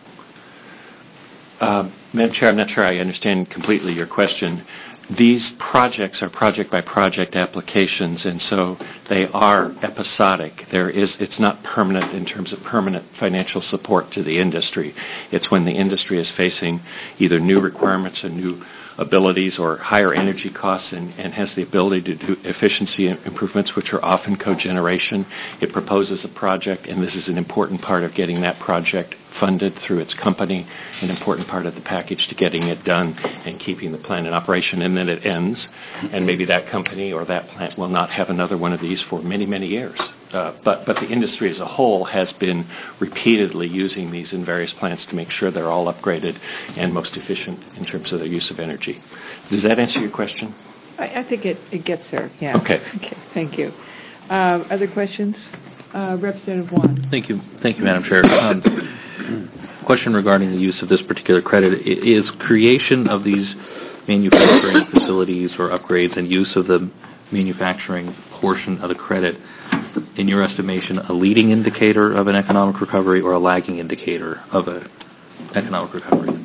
Uh, Madam Chair, I'm not sure I understand completely your question. These projects are project-by-project applications, and so they are episodic. There is, it's not permanent in terms of permanent financial support to the industry. It's when the industry is facing either new requirements or new abilities or higher energy costs and, and has the ability to do efficiency improvements, which are often cogeneration. It proposes a project, and this is an important part of getting that project funded through its company, an important part of the package to getting it done and keeping the plant in operation, and then it ends, and maybe that company or that plant will not have another one of these for many, many years. Uh, but, but the industry as a whole has been repeatedly using these in various plants to make sure they're all upgraded and most efficient in terms of their use of energy. Does that answer your question? I, I think it, it gets there, yeah. Okay. Okay, thank you. Uh, other questions? Uh, Representative Wand. Thank you. Thank you, Madam Chair. Um, question regarding the use of this particular credit. I- Is creation of these manufacturing facilities or upgrades and use of the manufacturing portion of the credit, in your estimation, a leading indicator of an economic recovery or a lagging indicator of an economic recovery?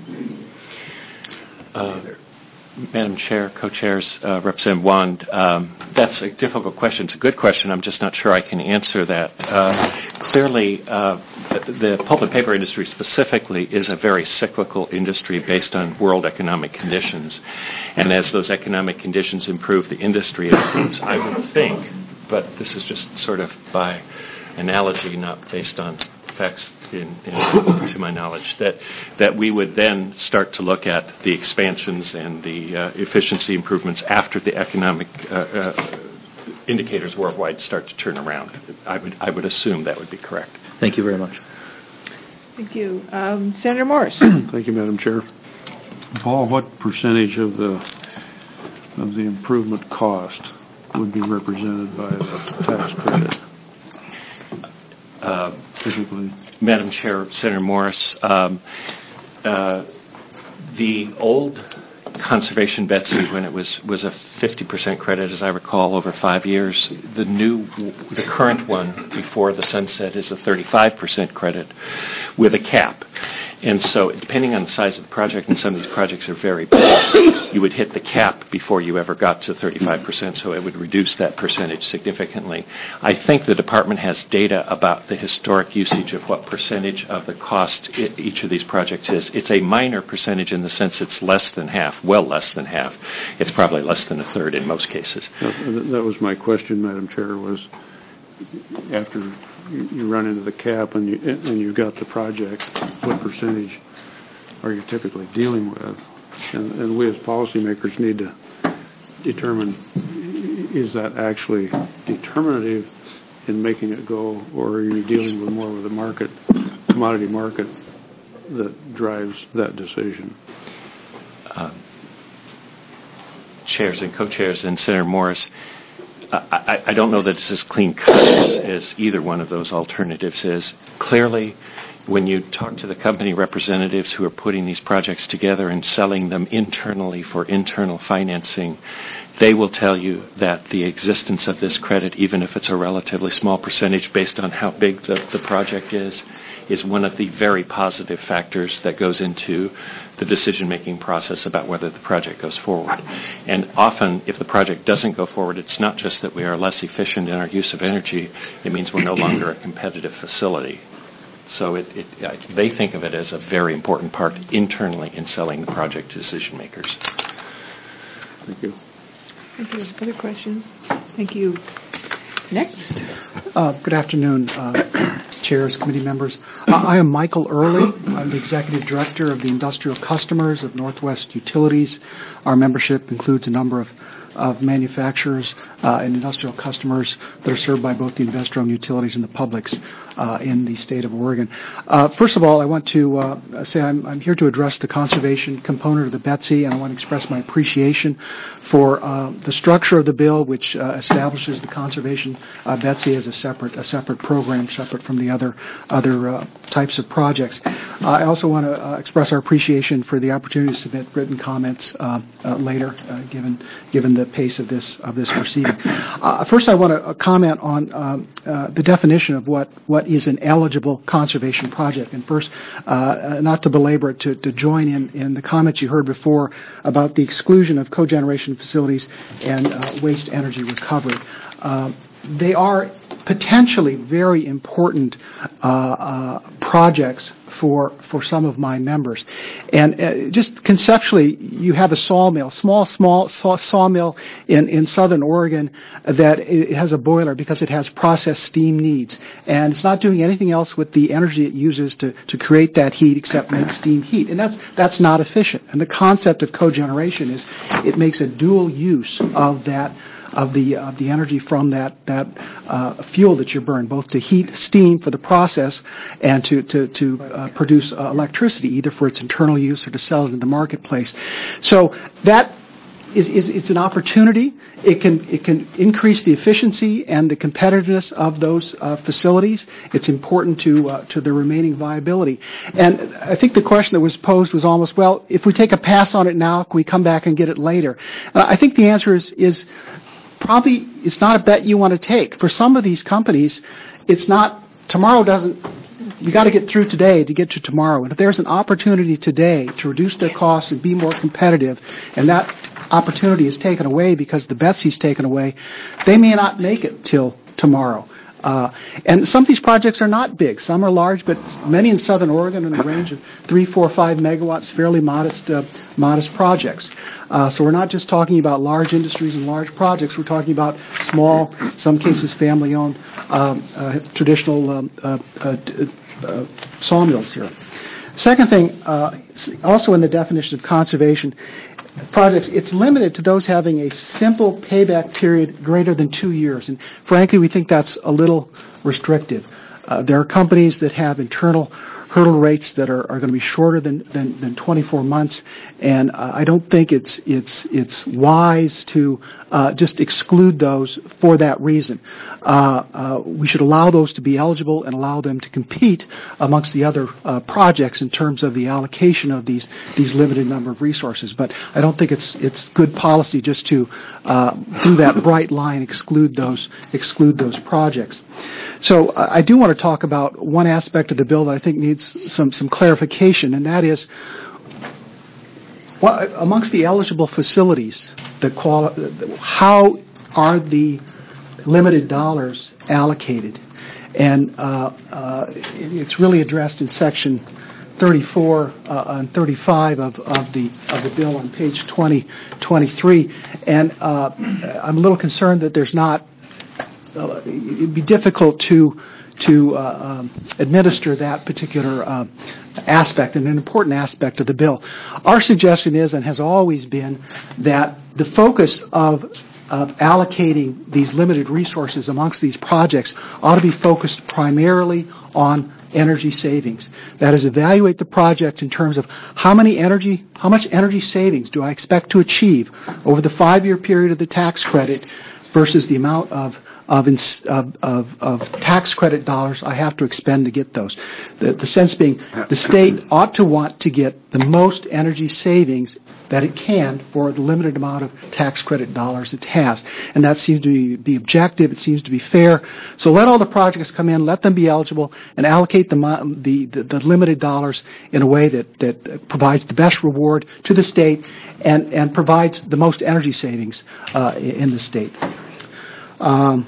Uh, Madam Chair, co-chairs, uh, Representative Wand, um, that's a difficult question. It's a good question. I'm just not sure I can answer that. Uh, clearly, uh, the, the pulp and paper industry specifically is a very cyclical industry based on world economic conditions. And as those economic conditions improve, the industry improves. I would think, but this is just sort of by analogy, not based on facts in, in, to my knowledge, that that we would then start to look at the expansions and the uh, efficiency improvements after the economic uh, uh, indicators worldwide start to turn around. I would I would assume that would be correct. Thank you very much. Thank you. Um, Senator Morris. Thank you, Madam Chair. Paul, what percentage of the of the improvement cost would be represented by the tax credit? Uh, Typically, Madam Chair, Senator Morris, um, uh, the old conservation Betsy, when it was, was a fifty percent credit, as I recall, over five years, the new, the current one before the sunset is a thirty-five percent credit with a cap. And so, depending on the size of the project, and some of these projects are very big, you would hit the cap before you ever got to thirty-five percent, so it would reduce that percentage significantly. I think the department has data about the historic usage of what percentage of the cost I- each of these projects is. It's a minor percentage in the sense it's less than half, well less than half. It's probably less than a third in most cases. that, that was my question, Madam Chair, was after you, you run into the cap and you and you've got the project, what percentage are you typically dealing with? And, and we as policymakers need to determine, is that actually determinative in making it go, or are you dealing with more with the market, commodity market that drives that decision? Um, chairs and co-chairs and Senator Morris, I, I, I don't know that it's as clean cut as, as either one of those alternatives is. Clearly, when you talk to the company representatives who are putting these projects together and selling them internally for internal financing, they will tell you that the existence of this credit, even if it's a relatively small percentage based on how big the, the project is, is one of the very positive factors that goes into the decision-making process about whether the project goes forward. And often, if the project doesn't go forward, it's not just that we are less efficient in our use of energy, it means we're no longer a competitive facility. So it, it, uh, they think of it as a very important part internally in selling the project to decision makers. Thank you. Thank you. Other questions? Thank you. Next. Uh, good afternoon, uh, chairs, committee members. Uh, I am Michael Early. I'm the executive director of the industrial customers of Northwest Utilities. Our membership includes a number of, of manufacturers uh, and industrial customers that are served by both the investor-owned utilities and the publics uh, in the state of Oregon. Uh, first of all, I want to uh, say I'm, I'm here to address the conservation component of the B E T S I, and I want to express my appreciation for uh, the structure of the bill, which uh, establishes the conservation uh, B E T S I as a separate a separate program, separate from the other other uh, types of projects. Uh, I also want to uh, express our appreciation for the opportunity to submit written comments uh, uh, later, uh, given given the pace of this of this proceeding. Uh, first, I want to uh, comment on um, uh, the definition of what what is an eligible conservation project. And first, uh, not to belabor it, to, to join in in the comments you heard before about the exclusion of cogeneration facilities and uh, waste energy recovery. Uh, they are potentially very important uh, uh, projects for for some of my members. And uh, just conceptually, you have a sawmill, small, small saw, sawmill in, in southern Oregon that it has a boiler because it has processed steam needs. And it's not doing anything else with the energy it uses to, to create that heat except make steam heat. And that's that's not efficient. And the concept of cogeneration is it makes a dual use of that of the of the energy from that that uh, fuel that you burn, both to heat steam for the process and to to to uh, produce uh, electricity, either for its internal use or to sell it in the marketplace. So that is is it's an opportunity. It can it can increase the efficiency and the competitiveness of those uh, facilities. It's important to uh, to the remaining viability. And I think the question that was posed was almost, well, if we take a pass on it now, can we come back and get it later? Uh, I think the answer is is. Probably it's not a bet you want to take. For some of these companies, it's not, tomorrow doesn't, you got to get through today to get to tomorrow. And if there's an opportunity today to reduce their costs and be more competitive, and that opportunity is taken away because the B E T S I is taken away, they may not make it till tomorrow. Uh, and some of these projects are not big. Some are large, but many in southern Oregon in the range of three, four, five megawatts, fairly modest, uh, modest projects. Uh, so we're not just talking about large industries and large projects. We're talking about small, some cases family-owned, um, uh, traditional um, uh, uh, uh, sawmills here. Second thing, uh, also in the definition of conservation projects, it's limited to those having a simple payback period greater than two years. And frankly, we think that's a little restrictive. Uh, there are companies that have internal hurdle rates that are, are going to be shorter than, than, than twenty-four months, and uh, I don't think it's it's it's wise to uh, just exclude those for that reason. Uh, uh, we should allow those to be eligible and allow them to compete amongst the other uh, projects in terms of the allocation of these these limited number of resources. But I don't think it's it's good policy just to uh, through that bright line exclude those exclude those projects. So uh, I do want to talk about one aspect of the bill that I think needs some some clarification, and that is what, amongst the eligible facilities, the quali- how are the limited dollars allocated? And uh, uh, it's really addressed in section thirty-four uh, and thirty-five of, of the of the bill on page twenty, twenty-three. And uh, I'm a little concerned that there's not. Uh, it'd be difficult to to uh, um, administer that particular uh, aspect, and an important aspect of the bill. Our suggestion is, and has always been, that the focus of of allocating these limited resources amongst these projects ought to be focused primarily on energy savings. That is, evaluate the project in terms of how many energy, how much energy savings do I expect to achieve over the five-year period of the tax credit versus the amount of of, ins- of, of, of tax credit dollars I have to expend to get those. The, the sense being, the state ought to want to get the most energy savings that it can for the limited amount of tax credit dollars it has. And that seems to be, be objective. It seems to be fair. So let all the projects come in, let them be eligible, and allocate the, the, the, the limited dollars in a way that, that provides the best reward to the state and, and provides the most energy savings uh, in the state. Um,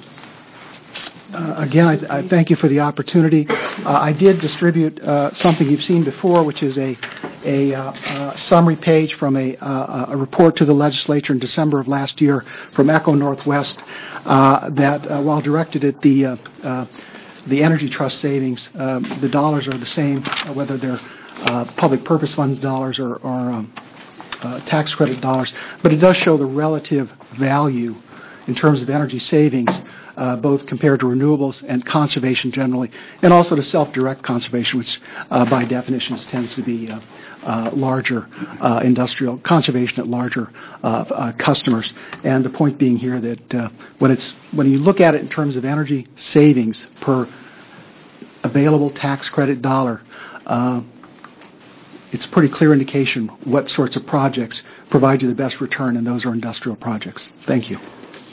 Uh, again, I, I thank you for the opportunity. Uh, I did distribute uh, something you've seen before, which is a, a uh, uh, summary page from a, uh, a report to the legislature in December of last year from Echo Northwest uh, that, uh, while directed at the uh, uh, the Energy Trust savings, um, the dollars are the same, uh, whether they're uh, public purpose funds dollars or, or um, uh, tax credit dollars. But it does show the relative value in terms of energy savings, Uh, both compared to renewables and conservation generally, and also to self-direct conservation, which uh, by definitions tends to be uh, uh, larger uh, industrial conservation at larger uh, uh, customers. And the point being here that uh, when it's when you look at it in terms of energy savings per available tax credit dollar, uh, it's a pretty clear indication what sorts of projects provide you the best return, and those are industrial projects. Thank you.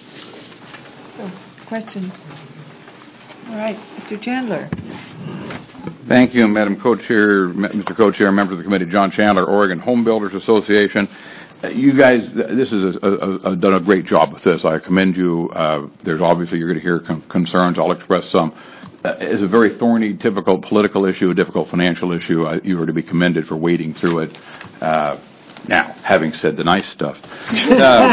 Questions? All right, Mister Chandler. Thank you, Madam Co-Chair, Mister Co-Chair, members of the committee. John Chandler, Oregon Home Builders Association. Uh, you guys, this is a, a, a, done a great job with this. I commend you. Uh, there's obviously you're going to hear con- concerns. I'll express some. Uh, it's a very thorny, difficult political issue, a difficult financial issue. I, you are to be commended for wading through it. Uh, Now, having said the nice stuff, uh,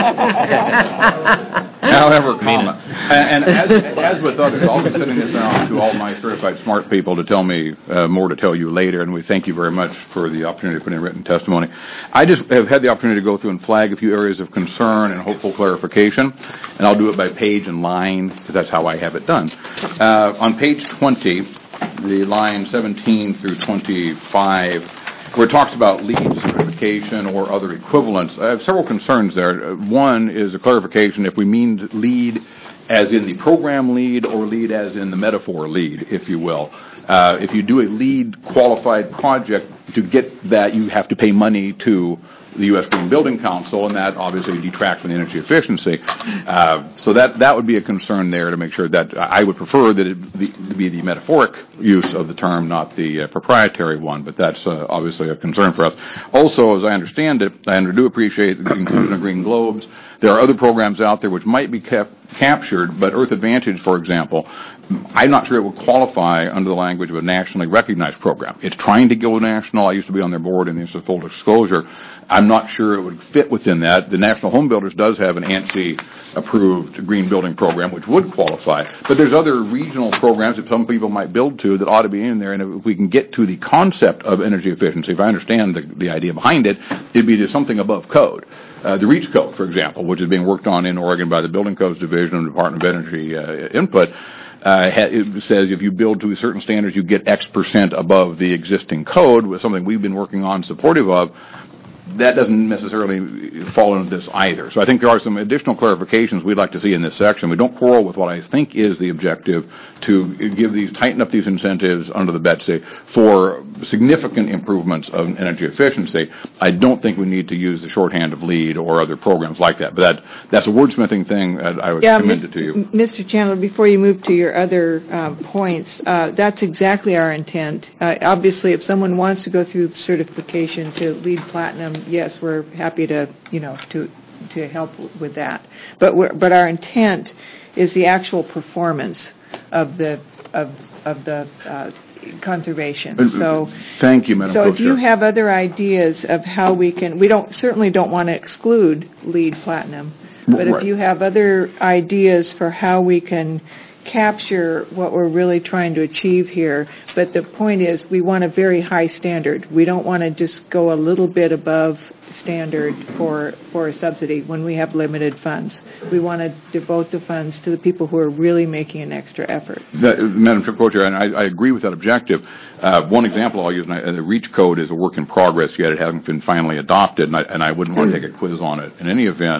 however, comma, and, and as, as with others, I'll be sending this out to all my certified smart people to tell me uh, more to tell you later, and we thank you very much for the opportunity to put in written testimony. I just have had the opportunity to go through and flag a few areas of concern and hopeful clarification, and I'll do it by page and line, because that's how I have it done. Uh, on page twenty, the line seventeen through twenty-five, where it talks about LEED certification or other equivalents, I have several concerns there. One is a clarification if we mean LEED as in the program LEED or LEED as in the metaphor LEED, if you will. Uh, if you do a LEED qualified project, to get that you have to pay money to the U S Green Building Council, and that obviously detracts from the energy efficiency. Uh, so that that would be a concern there, to make sure that I would prefer that it be, be the metaphoric use of the term, not the uh, proprietary one, but that's uh, obviously a concern for us. Also, as I understand it, I do appreciate the inclusion of green globes. There are other programs out there which might be kept, captured, but Earth Advantage, for example, I'm not sure it would qualify under the language of a nationally recognized program. It's trying to go national. I used to be on their board in the interest of full disclosure. I'm not sure it would fit within that. The National Home Builders does have an ANSI approved green building program which would qualify. But there's other regional programs that some people might build to that ought to be in there. And if we can get to the concept of energy efficiency, if I understand the, the idea behind it, it'd be to something above code. Uh, the REACH code, for example, which is being worked on in Oregon by the Building Codes Division of the Department of Energy uh, Input, Uh, it says if you build to certain standards, you get X percent above the existing code, with something we've been working on supportive of. That doesn't necessarily fall into this either. So I think there are some additional clarifications we'd like to see in this section. We don't quarrel with what I think is the objective, to give these, tighten up these incentives under the B E T S I for significant improvements of energy efficiency. I don't think we need to use the shorthand of LEED or other programs like that. But that, that's a wordsmithing thing. I would yeah, commend it to you. Mister Chandler, before you move to your other uh, points, uh, that's exactly our intent. Uh, obviously, if someone wants to go through the certification to LEED Platinum, yes, we're happy to, you know, to to help with that. But we're, but our intent is the actual performance of the of of the uh, conservation. So thank you, Madam So if Co-Chair. you have other ideas of how we can, we don't certainly don't want to exclude LEED Platinum, but Right. if you have other ideas for how we can capture what we're really trying to achieve here. But the point is, we want a very high standard. We don't want to just go a little bit above standard for for a subsidy when we have limited funds. We want to devote the funds to the people who are really making an extra effort. That, Madam Co-Chair, and I, I agree with that objective. Uh, one example I'll use, and I, the REACH code is a work in progress yet. It hasn't been finally adopted, and I, and I wouldn't want to take a quiz on it in any event.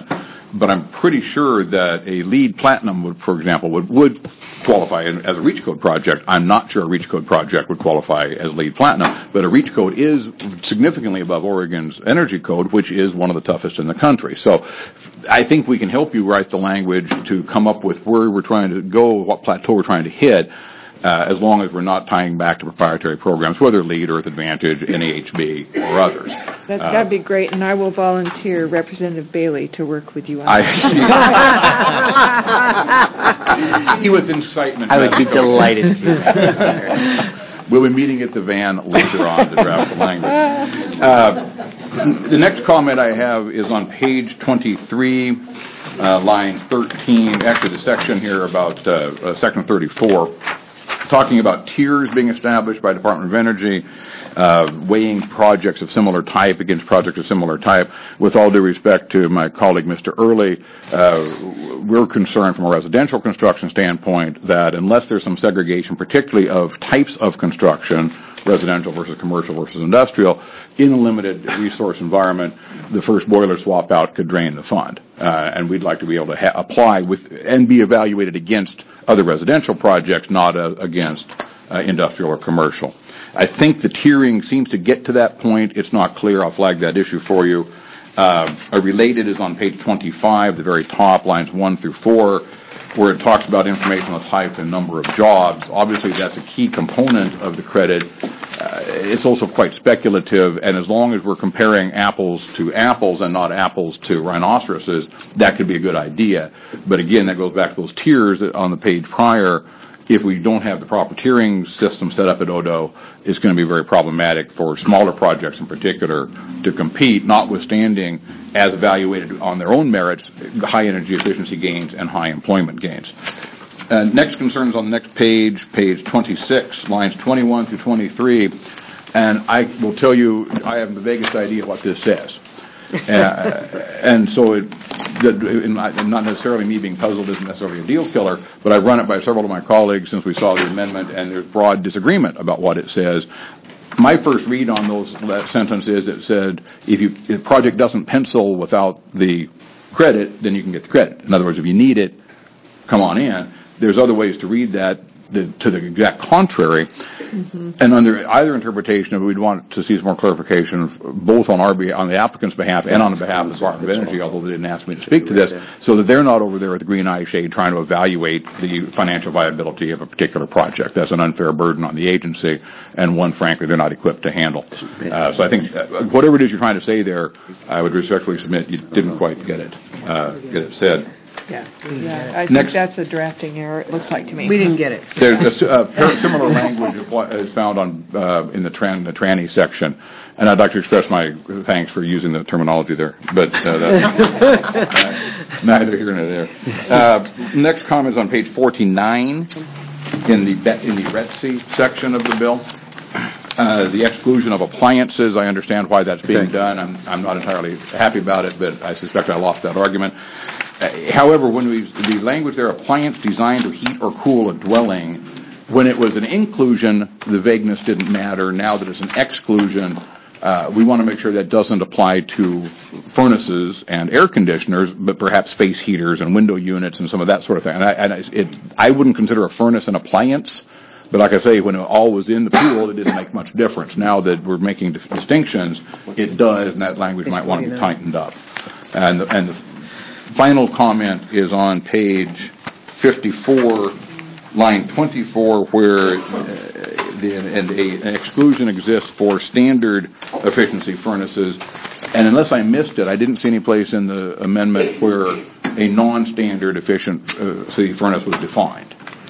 but I'm pretty sure that a LEED Platinum would, for example, would, would qualify as a REACH code project. I'm not sure a REACH code project would qualify as LEED Platinum, but a REACH code is significantly above Oregon's energy code, which is one of the toughest in the country. So I think we can help you write the language to come up with where we're trying to go, what plateau we're trying to hit, uh, as long as we're not tying back to proprietary programs, whether LEED, Earth Advantage, N A H B, or others. That, Uh, that'd be great, and I will volunteer Representative Bailey to work with you on I that. see with incitement. I would be Madam delighted to. We'll be meeting at the van later on to draft the language. Uh, the next comment I have is on page twenty-three, uh, line thirteen, actually the section here about uh, uh, section thirty-four, talking about tiers being established by Department of Energy, uh, weighing projects of similar type against projects of similar type. With all due respect to my colleague, Mister Early, uh, we're concerned from a residential construction standpoint that unless there's some segregation, particularly of types of construction, residential versus commercial versus industrial, in a limited resource environment, the first boiler swap out could drain the fund. Uh, and we'd like to be able to ha- apply with and be evaluated against other residential projects, not uh, against uh, industrial or commercial. I think the tiering seems to get to that point. It's not clear. I'll flag that issue for you. Uh, a related is on page twenty-five, the very top, lines one through four, where it talks about information on type and number of jobs. Obviously, that's a key component of the credit. Uh, it's also quite speculative, and as long as we're comparing apples to apples and not apples to rhinoceroses, that could be a good idea. But again, that goes back to those tiers on the page prior. If we don't have the proper tiering system set up at O D O, it's going to be very problematic for smaller projects in particular to compete, notwithstanding, as evaluated on their own merits, high energy efficiency gains and high employment gains. Uh, next concerns on the next page, page twenty-six, lines twenty-one through twenty-three, and I will tell you, I have the vaguest idea what this says. Uh, and so it, and not necessarily me being puzzled isn't necessarily a deal killer, but I've run it by several of my colleagues since we saw the amendment, and there's broad disagreement about what it says. My first read on those that sentence is it said if you if the project doesn't pencil without the credit, then you can get the credit. In other words, if you need it, come on in. There's other ways to read that the, to the exact contrary. Mm-hmm. And under either interpretation, we'd want to see some more clarification, both on our on the applicant's behalf and on the behalf of the Department of Energy, although they didn't ask me to speak to this, so that they're not over there with the green eye shade trying to evaluate the financial viability of a particular project. That's an unfair burden on the agency, and one, frankly, they're not equipped to handle. Uh, so I think uh, whatever it is you're trying to say there, I would respectfully submit you didn't quite get it, uh, get it said. Yeah, yeah. I Next. think that's a drafting error, it looks like to me. We didn't get it. There's a uh, similar language is found on uh, in the, tran, the tranny section, and I'd like to express my thanks for using the terminology there, but uh, that's uh, neither here nor there. Uh, next comment is on page forty-nine in the in the R E T C section of the bill. Uh, the exclusion of appliances, I understand why that's being done. I'm, I'm not entirely happy about it, but I suspect I lost that argument. Uh, however, when we, the language there, appliance designed to heat or cool a dwelling, when it was an inclusion, the vagueness didn't matter. Now that it's an exclusion, uh, we want to make sure that doesn't apply to furnaces and air conditioners, but perhaps space heaters and window units and some of that sort of thing. And I, and it, I wouldn't consider a furnace an appliance. But like I say, when it all was in the pool, it didn't make much difference. Now that we're making distinctions, it does, and that language might want to be tightened up. And the, and the final comment is on page fifty-four, line twenty-four, where uh, the, and a, an exclusion exists for standard efficiency furnaces. And unless I missed it, I didn't see any place in the amendment where a non-standard efficiency furnace was defined.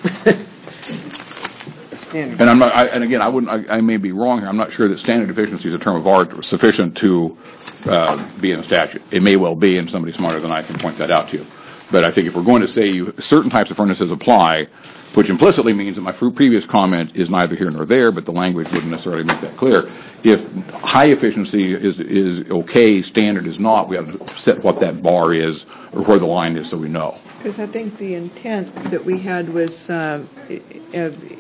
And I'm not, I, and again, I wouldn't, I, I may be wrong here. I'm not sure that standard efficiency is a term of art sufficient to uh, be in the statute. It may well be, and somebody smarter than I can point that out to you. But I think if we're going to say you, certain types of furnaces apply, which implicitly means that my previous comment is neither here nor there, but the language wouldn't necessarily make that clear. If high efficiency is is okay, standard is not, we have to set what that bar is or where the line is so we know. Because I think the intent that we had was uh, uh,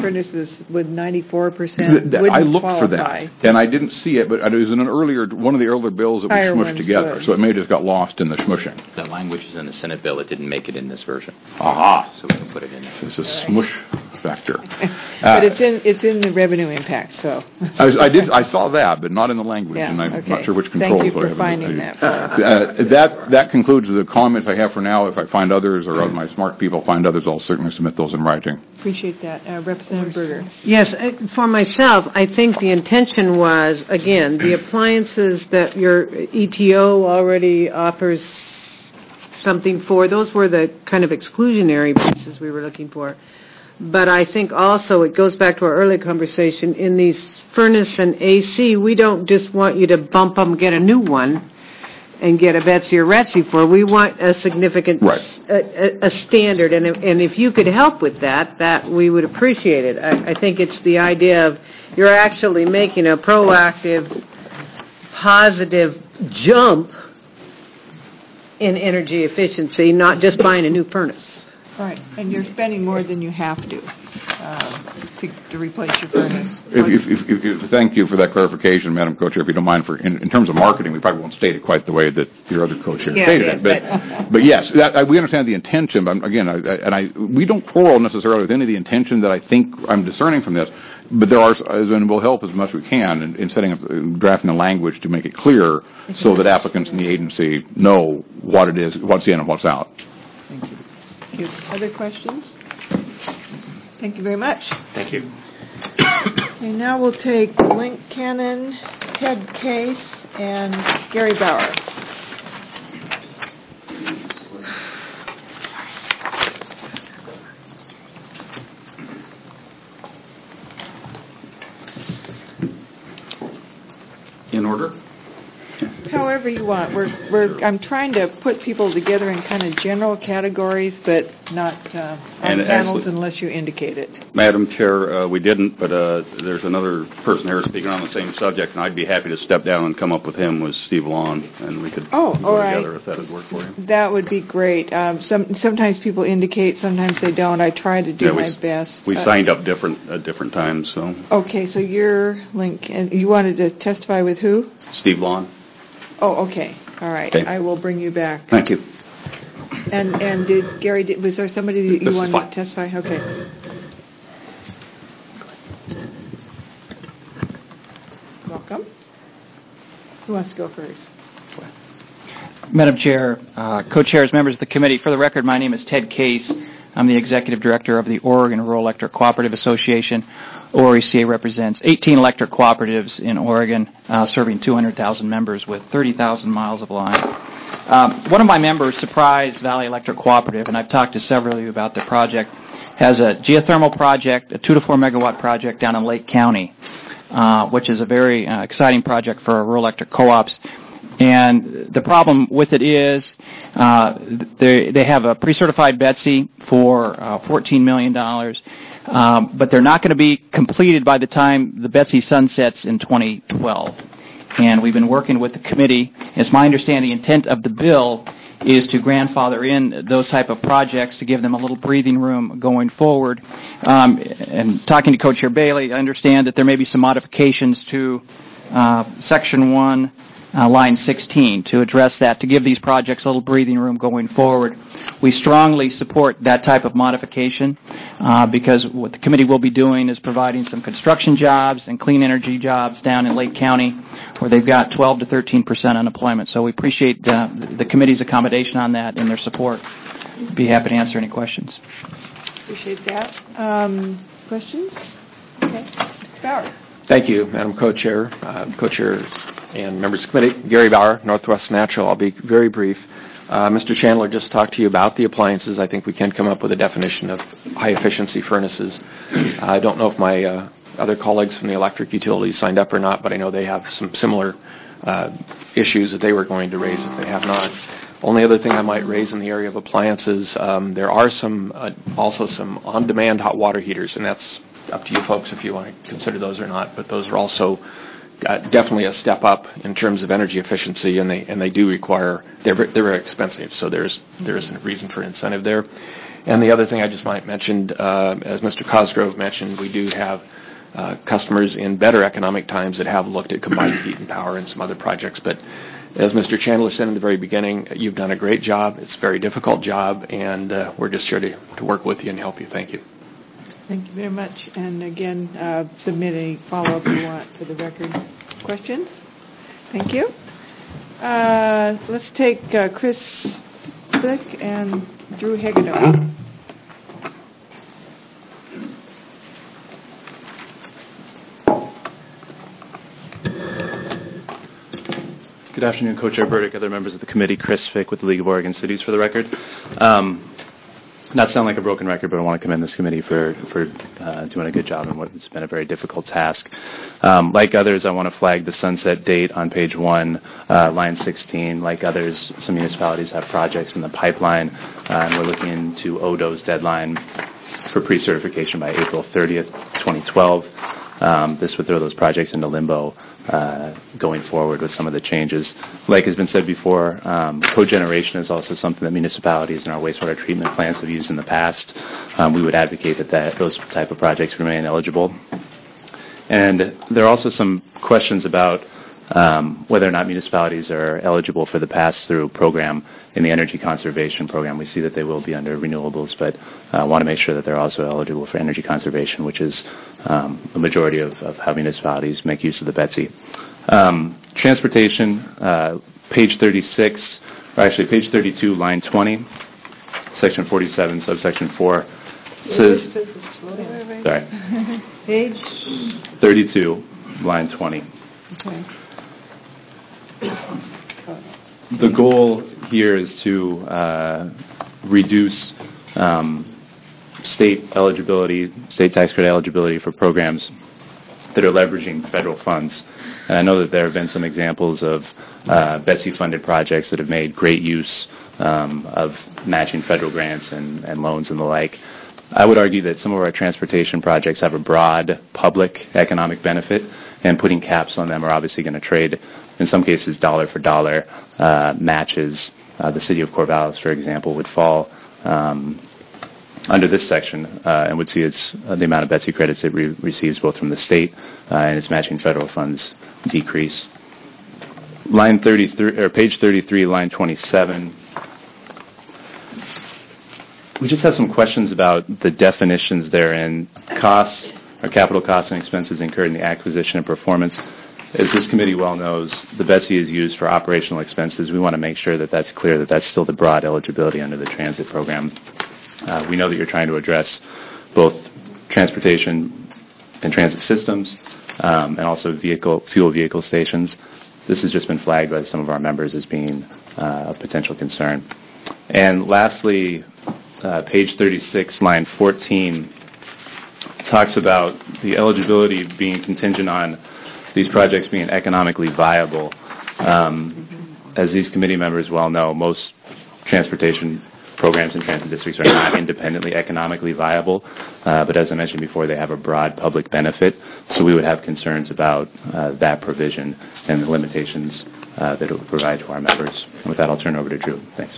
furnaces with ninety-four percent Th- wouldn't I looked qualify. for that, and I didn't see it, but it was in an earlier, one of the earlier bills that we Higher smushed ones together, would. so it may have just got lost in the smushing. That language is in the Senate bill. It didn't make it in this version. Aha. So we can put it in there. It's a smush factor. But it's in, it's in the revenue impact, so. I, was, I did. I saw that, but not in the language, Yeah, and I'm okay. not sure which Thank controls. you for I have. finding I- that for us. Uh, that that concludes the comments I have for now. If I find others, or my smart people find others, I'll certainly submit those in writing. Appreciate that. Uh, Representative Berger. Yes, uh, for myself, I think the intention was, again, the appliances that your E T O already offers something for, those were the kind of exclusionary pieces we were looking for. But I think also it goes back to our earlier conversation, in these furnace and A C, we don't just want you to bump them, get a new one, and get a Betsy or Retsy for. We want a significant, Right. a, a, a standard, and if, and if you could help with that, that we would appreciate it. I, I think it's the idea of you're actually making a proactive, positive jump in energy efficiency, not just buying a new furnace. Right, and you're spending more than you have to, uh, to, to replace your furnace. If, if, if, if, if, thank you for that clarification, Madam Co-Chair. If you don't mind, for in, in terms of marketing, we probably won't state it quite the way that your other co-chair Yeah, stated yeah, it. But, but yes, that, I, we understand the intention. But again, I, I, and I, we don't quarrel necessarily with any of the intention that I think I'm discerning from this. But there are, and we'll help as much as we can in, in setting up, drafting the language to make it clear, so that applicants in the agency know what it is, what's in and what's out. Thank you. Thank you. Other questions? Thank you very much. Thank you. Okay, now we'll take Link Cannon, Ted Case, and Gary Bauer. In order? However you want. We're, we're, I'm trying to put people together in kind of general categories, but not uh, on And panels actually- unless you indicate it. Madam Chair, uh, we didn't, but uh, there's another person here speaking on the same subject, and I'd be happy to step down and come up with him, was Steve Lawn, and we could Oh, go all right. together if that would work for you. That would be great. Um, some, sometimes people indicate, sometimes they don't. I try to do Yeah, we my s- best. We Uh, signed up different at different times, so Okay, so you're Link, and you wanted to testify with who? Steve Lawn. Oh, okay, all right. Okay. I will bring you back. Thank you. And and did Gary? Did, was there somebody that you This is wanted fine. to testify? Okay. Welcome. Who wants to go first? Madam Chair, uh, co-chairs, members of the committee, for the record, my name is Ted Case. I'm the executive director of the Oregon Rural Electric Cooperative Association. O R E C A represents eighteen electric cooperatives in Oregon, uh, serving two hundred thousand members with thirty thousand miles of line. Um, one of my members, Surprise Valley Electric Cooperative, and I've talked to several of you about the project, has a geothermal project, a two to four megawatt project down in Lake County, uh, which is a very uh, exciting project for rural electric co-ops. And the problem with it is uh, they they have a pre-certified Betsy for uh, fourteen million dollars, um, but they're not going to be completed by the time the Betsy sunsets in twenty twelve. And we've been working with the committee. It's my understanding the intent of the bill is to grandfather in those type of projects to give them a little breathing room going forward. Um, and talking to Co-Chair Bailey, I understand that there may be some modifications to uh, Section one, Uh, line sixteen, to address that, to give these projects a little breathing room going forward. We strongly support that type of modification uh, because what the committee will be doing is providing some construction jobs and clean energy jobs down in Lake County where they've got twelve to thirteen percent unemployment. So we appreciate uh, the committee's accommodation on that and their support. Be happy to answer any questions. Appreciate that. Um, questions? Okay, Mister Bauer. Thank you, Madam Co-Chair, uh, Co-Chair and members of the committee. Gary Bauer, Northwest Natural. I'll be very brief. Uh, Mister Chandler just talked to you about the appliances. I think we can come up with a definition of high-efficiency furnaces. I don't know if my uh, other colleagues from the electric utilities signed up or not, but I know they have some similar uh, issues that they were going to raise if they have not. Only other thing I might raise in the area of appliances, um, there are some uh, also some on-demand hot water heaters, and that's up to you folks if you want to consider those or not, but those are also uh, definitely a step up in terms of energy efficiency, and they and they do require they're ve- they're very expensive, so there's there's a reason for incentive there. And the other thing I just might mention, uh, as Mister Cosgrove mentioned, we do have uh, customers in better economic times that have looked at combined heat and power and some other projects. But as Mister Chandler said in the very beginning, you've done a great job. It's a very difficult job, and uh, we're just here to, to work with you and help you. Thank you. Thank you very much. And again, uh, submit any follow-up you want for the record. Questions? Thank you. Uh, let's take uh, Chris Flick and Drew Hagedorn. Good afternoon, Co-Chair Burdick, other members of the committee, Chris Fick with the League of Oregon Cities for the record. Um, not to sound like a broken record, but I want to commend this committee for, for uh, doing a good job in what has been a very difficult task. Um, like others, I want to flag the sunset date on page one, uh, line sixteen. Like others, some municipalities have projects in the pipeline, uh, and we're looking into O D O's deadline for pre-certification by April thirtieth, twenty twelve. Um, this would throw those projects into limbo uh, going forward with some of the changes. Like has been said before, um, cogeneration is also something that municipalities and our wastewater treatment plants have used in the past. Um, we would advocate that, that those type of projects remain eligible. And there are also some questions about um, whether or not municipalities are eligible for the pass-through program in the energy conservation program. We see that they will be under renewables, but I uh, want to make sure that they're also eligible for energy conservation, which is um, the majority of, of how municipalities make use of the B E T S I. Um, transportation, uh, page thirty-six, or actually page thirty-two, line twenty, section forty-seven, subsection four, says, sorry, Page thirty-two, line twenty. Okay. The goal here is to uh, reduce um, state eligibility, state tax credit eligibility for programs that are leveraging federal funds. And I know that there have been some examples of uh, B E T S I-funded projects that have made great use um, of matching federal grants and, and loans and the like. I would argue that some of our transportation projects have a broad public economic benefit, and putting caps on them are obviously going to trade, in some cases, dollar for dollar uh, matches. Uh, the city of Corvallis, for example, would fall um, under this section uh, and would see its uh, the amount of B E T S I credits it re- receives both from the state uh, and its matching federal funds decrease. Line thirty-three, or page thirty-three, line twenty-seven. We just have some questions about the definitions therein. Costs or capital costs and expenses incurred in the acquisition and performance. As this committee well knows, the B E T S I is used for operational expenses. We want to make sure that that's clear, that that's still the broad eligibility under the transit program. Uh, we know that you're trying to address both transportation and transit systems um, and also vehicle fuel vehicle stations. This has just been flagged by some of our members as being uh, a potential concern. And lastly, uh, page thirty-six, line fourteen, talks about the eligibility being contingent on these projects being economically viable. Um, as these committee members well know, most transportation programs in transit districts are not independently economically viable, uh, but as I mentioned before, they have a broad public benefit, so we would have concerns about uh, that provision and the limitations uh, that it would provide to our members. And with that, I'll turn it over to Drew. Thanks.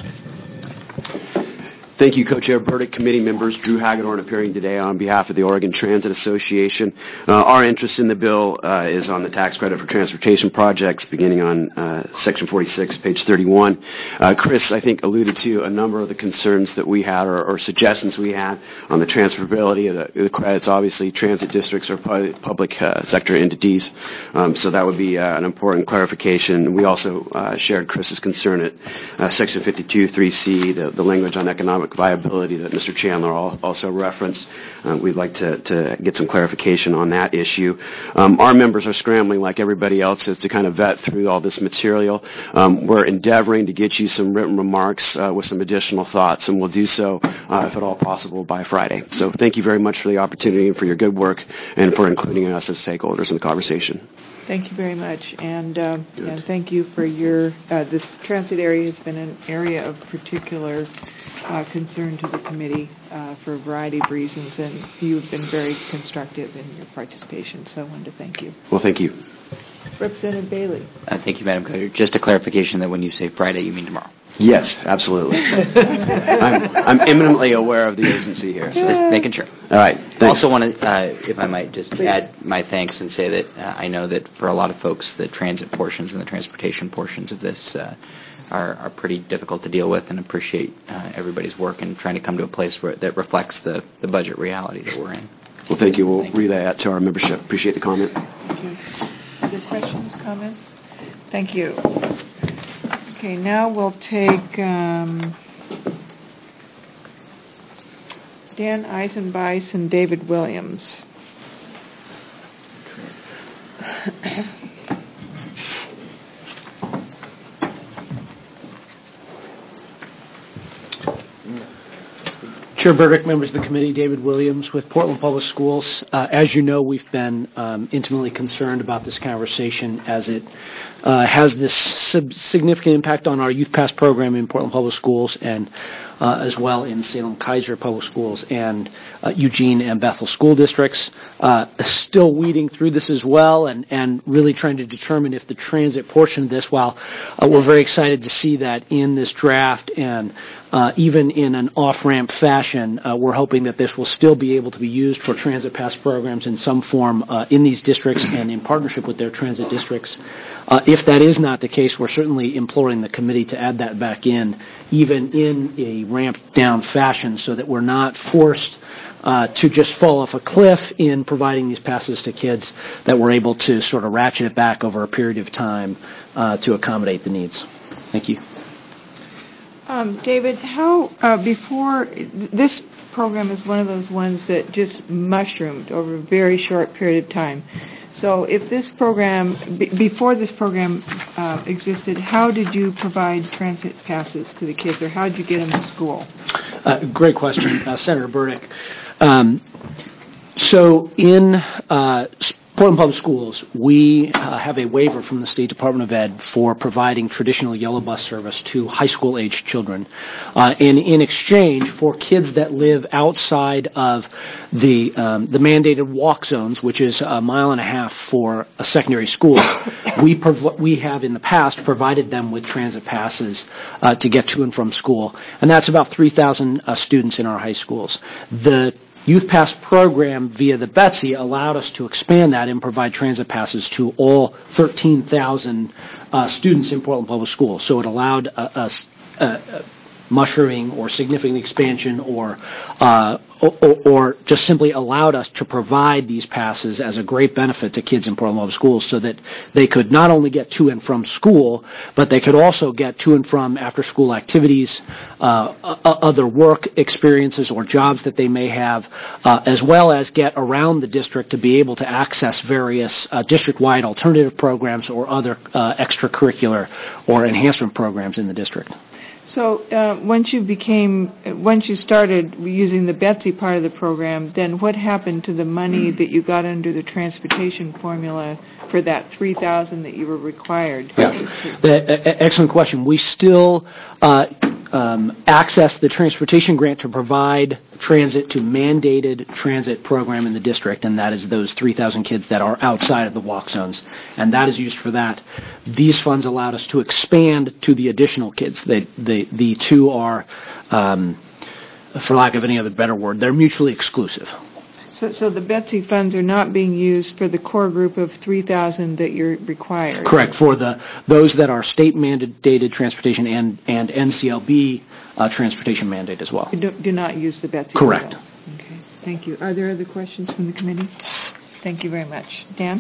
Thank you, Co-Chair Burdick, committee members. Drew Hagedorn appearing today on behalf of the Oregon Transit Association. Uh, our interest in the bill uh, is on the tax credit for transportation projects, beginning on uh, section forty-six, page thirty-one. Uh, Chris, I think, alluded to a number of the concerns that we had, or, or suggestions we had on the transferability of the, the credits. Obviously, transit districts are pu- public uh, sector entities, um, so that would be uh, an important clarification. We also uh, shared Chris's concern at uh, section fifty-two, three C, the, the language on economic viability that Mister Chandler also referenced. Uh, we'd like to, to get some clarification on that issue. Um, our members are scrambling, like everybody else is, to kind of vet through all this material. Um, we're endeavoring to get you some written remarks uh, with some additional thoughts, and we'll do so, uh, if at all possible, by Friday. So thank you very much for the opportunity and for your good work and for including us as stakeholders in the conversation. Thank you very much, and, uh, and thank you for your, uh, this transit area has been an area of particular uh, concern to the committee uh, for a variety of reasons, and you've been very constructive in your participation, so I wanted to thank you. Well, thank you. Representative Bailey. Uh, thank you, Madam Coach. Just a clarification that when you say Friday, you mean tomorrow. Yes, absolutely. I'm, I'm eminently aware of the urgency here. So. Just making sure. All right. Thanks. Also want to, uh, if I might, just add my thanks and say that uh, I know that for a lot of folks, the transit portions and the transportation portions of this uh, are, are pretty difficult to deal with, and appreciate uh, everybody's work in trying to come to a place where that reflects the, the budget reality that we're in. Well, thank you. We'll thank relay that to our membership. Appreciate the comment. Thank you. Other questions, comments? Thank you. Okay, now we'll take um, Dan Eisenbeis and David Williams. Chair Burdick, members of the committee, David Williams with Portland Public Schools. Uh, as you know, we've been um, intimately concerned about this conversation as it uh, has this sub- significant impact on our Youth Pass program in Portland Public Schools, and uh, as well in Salem Kaiser Public Schools and uh, Eugene and Bethel school districts. Uh, still weeding through this as well, and, and really trying to determine if the transit portion of this, while uh, we're very excited to see that in this draft, and Uh, even in an off-ramp fashion, uh, we're hoping that this will still be able to be used for transit pass programs in some form uh, in these districts and in partnership with their transit districts. Uh, if that is not the case, we're certainly imploring the committee to add that back in, even in a ramped-down fashion, so that we're not forced uh, to just fall off a cliff in providing these passes to kids, that we're able to sort of ratchet it back over a period of time uh, to accommodate the needs. Thank you. Um, David, how, uh, before, this program is one of those ones that just mushroomed over a very short period of time. So if this program, b- before this program uh, existed, how did you provide transit passes to the kids, or how did you get them to school? Uh, great question, uh, Senator Burdick. Um, so in uh, Portland Public Schools, we uh, have a waiver from the State Department of Ed for providing traditional yellow bus service to high school age children. Uh, and in exchange for kids that live outside of the um, the mandated walk zones, which is a mile and a half for a secondary school, we prov- we have in the past provided them with transit passes uh, to get to and from school. And that's about three thousand uh, students in our high schools. The Youth Pass program via the Betsy allowed us to expand that and provide transit passes to all thirteen thousand uh, students in Portland Public Schools. So it allowed us uh, uh, mushrooming or significant expansion, or, uh, or or just simply allowed us to provide these passes as a great benefit to kids in Portland Public Schools, so that they could not only get to and from school, but they could also get to and from after-school activities, uh, other work experiences or jobs that they may have, uh, as well as get around the district to be able to access various uh, district-wide alternative programs or other uh, extracurricular or enhancement programs in the district. So uh, once you became, once you started using the Betsy part of the program, then what happened to the money that you got under the transportation formula for that three thousand that you were required? Yeah, the, excellent question. We still uh, um, access the transportation grant to provide transit to mandated transit program in the district, and that is those three thousand kids that are outside of the walk zones, and that is used for that. These funds allowed us to expand to the additional kids. They, they, the two are, um, for lack of any other better word, they're mutually exclusive. So, so the Betsy funds are not being used for the core group of three thousand that you're required? Correct. For the those that are state mandated transportation and, and N C L B uh, transportation mandate as well. You do, do not use the Betsy Correct. funds? Okay. Thank you. Are there other questions from the committee? Thank you very much. Dan?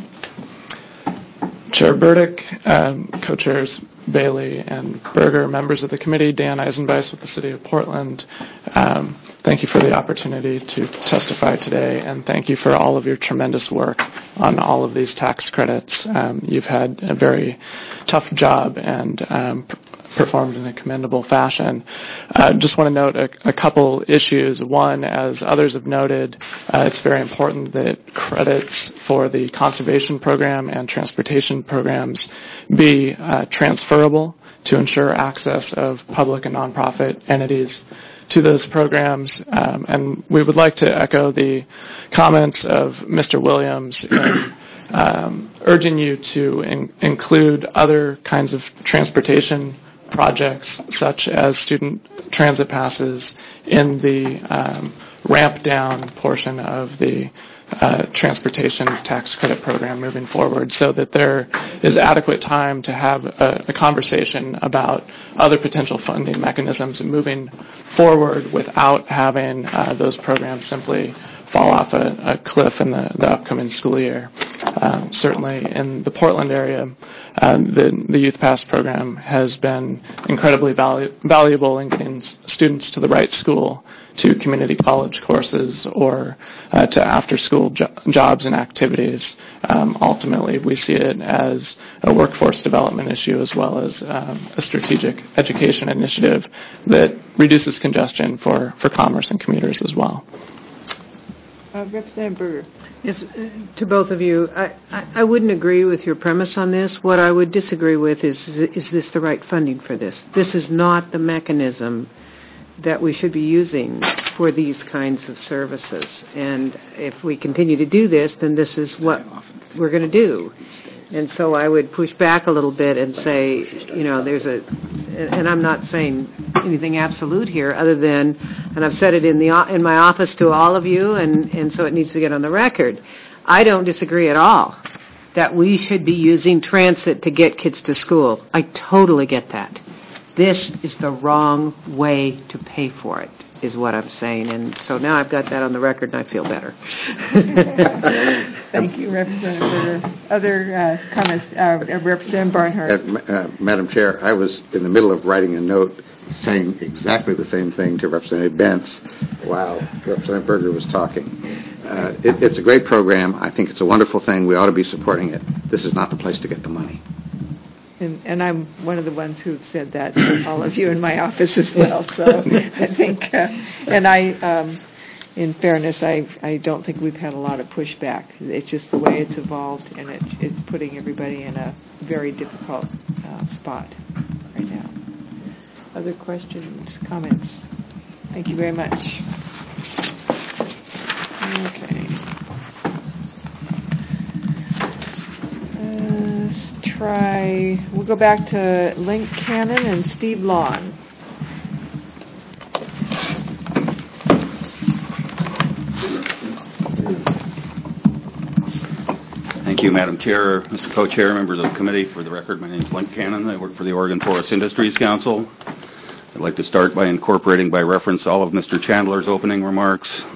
Chair Burdick, um, co-chairs Bailey and Berger, members of the committee, Dan Eisenbeis with the City of Portland. Um, thank you for the opportunity to testify today, and thank you for all of your tremendous work on all of these tax credits. Um, you've had a very tough job and um, performed in a commendable fashion. I uh, just want to note a, a couple issues. One, as others have noted, uh, it's very important that credits for the conservation program and transportation programs be uh, transferable to ensure access of public and nonprofit entities to those programs. Um, and we would like to echo the comments of Mister Williams in um, urging you to in, include other kinds of transportation projects, such as student transit passes, in the um, ramp down portion of the uh, transportation tax credit program moving forward, so that there is adequate time to have a, a conversation about other potential funding mechanisms moving forward without having uh, those programs simply fall off a, a cliff in the, the upcoming school year. Uh, certainly in the Portland area, uh, the, the Youth Pass program has been incredibly valu- valuable in getting s- students to the right school, to community college courses, or uh, to after-school jo- jobs and activities. Um, ultimately, we see it as a workforce development issue as well as um, a strategic education initiative that reduces congestion for, for commerce and commuters as well. Uh, Representative Berger. Yes, uh, to both of you, I, I, I wouldn't agree with your premise on this. What I would disagree with is, is this the right funding for this? This is not the mechanism that we should be using for these kinds of services. And if we continue to do this, then this is what we're going to do. And so I would push back a little bit and say, you know, there's a, and I'm not saying anything absolute here other than, and I've said it in the in my office to all of you, and, and so it needs to get on the record. I don't disagree at all that we should be using transit to get kids to school. I totally get that. This is the wrong way to pay for it, is what I'm saying. And so now I've got that on the record and I feel better. Thank you, Representative Berger. Other uh, comments? Uh, Representative Barnhart. Uh, uh, Madam Chair, I was in the middle of writing a note saying exactly the same thing to Representative Bentz while Representative Berger was talking. Uh, it, it's a great program. I think it's a wonderful thing. We ought to be supporting it. This is not the place to get the money. And, and I'm one of the ones who said that to all of you in my office as well. So I think, uh, and I, um, in fairness, I, I don't think we've had a lot of pushback. It's just the way it's evolved, and it, it's putting everybody in a very difficult uh, spot right now. Other questions, comments? Thank you very much. Okay. Uh, let's try, we'll go back to Link Cannon and Steve Lawn. Thank you, Madam Chair, Mister Co-Chair, members of the committee. For the record, my name is Link Cannon. I work for the Oregon Forest Industries Council. I'd like to start by incorporating by reference all of Mister Chandler's opening remarks.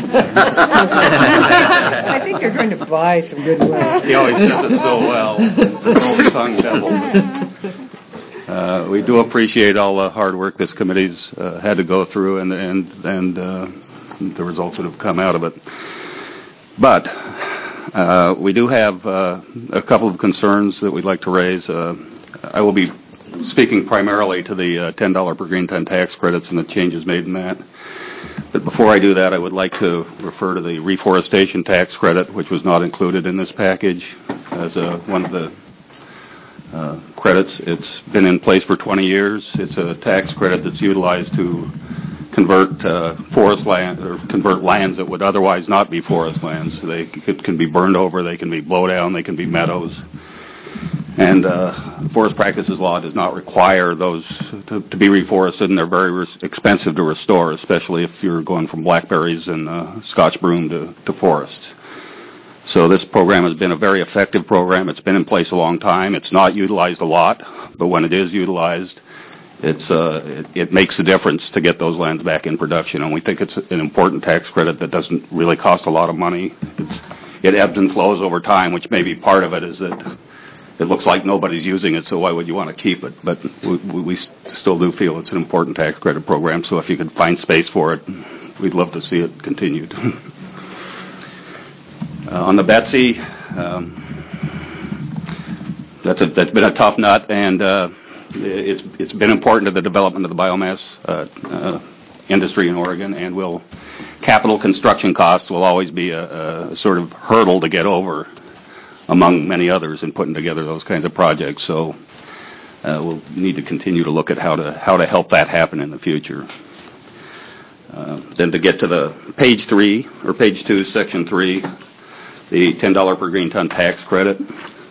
I think you're going to buy some good ones. He always does it so well. Old tongue devil. Uh, we do appreciate all the hard work this committee's uh, had to go through and and and uh, the results that have come out of it. But uh, we do have uh, a couple of concerns that we'd like to raise. Uh, I will be speaking primarily to the uh, ten dollars per green ton tax credits and the changes made in that. But before I do that, I would like to refer to the reforestation tax credit, which was not included in this package as uh, one of the uh, credits. It's been in place for twenty years. It's a tax credit that's utilized to convert uh, forest land or convert lands that would otherwise not be forest lands. They could, can be burned over, they can be blow down, they can be meadows. And uh, forest practices law does not require those to, to be reforested, and they're very res- expensive to restore, especially if you're going from blackberries and uh, Scotch broom to, to forests. So this program has been a very effective program. It's been in place a long time. It's not utilized a lot, but when it is utilized, it's uh, it, it makes a difference to get those lands back in production. And we think it's an important tax credit that doesn't really cost a lot of money. It's, it ebbs and flows over time, which may be part of it is that it looks like nobody's using it, so why would you want to keep it? But we, we still do feel it's an important tax credit program, so if you could find space for it, we'd love to see it continued. uh, on the Betsy, um, that's, a, that's been a tough nut, and uh, it's, it's been important to the development of the biomass uh, uh, industry in Oregon, and will capital construction costs will always be a, a sort of hurdle to get over, among many others, in putting together those kinds of projects. So uh, we'll need to continue to look at how to how to help that happen in the future. Uh, then to get to the page three, or page two, section three, the ten dollars per green ton tax credit.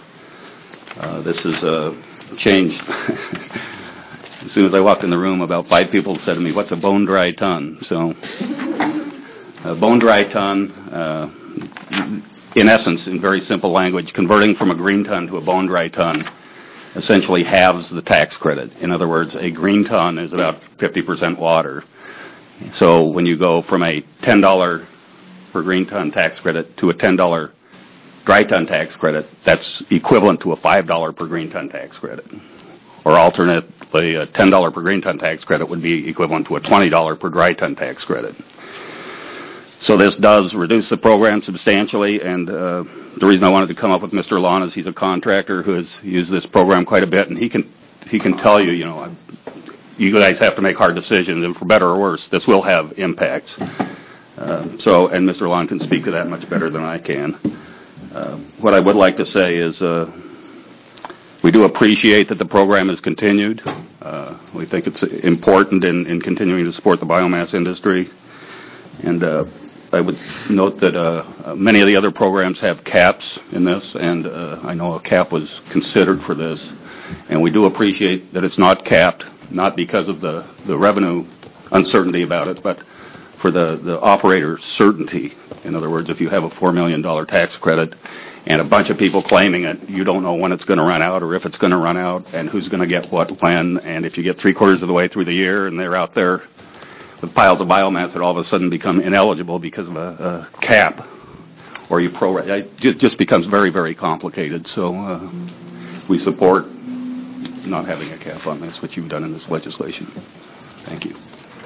Uh, This is uh, changed. As soon as I walked in the room, about five people said to me, "What's a bone dry ton?" So, a bone dry ton, uh, in essence, in very simple language, converting from a green ton to a bone dry ton essentially halves the tax credit. In other words, a green ton is about fifty percent water. So when you go from a ten dollars per green ton tax credit to a ten dollars dry ton tax credit, that's equivalent to a five dollars per green ton tax credit. Or alternately, a ten dollars per green ton tax credit would be equivalent to a twenty dollars per dry ton tax credit. So this does reduce the program substantially, and uh, the reason I wanted to come up with Mister Lon is he's a contractor who has used this program quite a bit, and he can he can tell you, you know, you guys have to make hard decisions, and for better or worse, this will have impacts. Uh, so, and Mister Lon can speak to that much better than I can. Uh, what I would like to say is uh, we do appreciate that the program is continued. Uh, we think it's important in, in continuing to support the biomass industry. And uh, I would note that uh, many of the other programs have caps in this, and uh, I know a cap was considered for this. And we do appreciate that it's not capped, not because of the, the revenue uncertainty about it, but for the, the operator's certainty. In other words, if you have a four million dollars tax credit and a bunch of people claiming it, you don't know when it's going to run out or if it's going to run out and who's going to get what when. And if you get three quarters of the way through the year and they're out there with piles of biomass that all of a sudden become ineligible because of a, a cap, or you prorate, it just, just becomes very, very complicated. So uh, we support not having a cap on this, which you've done in this legislation. Thank you.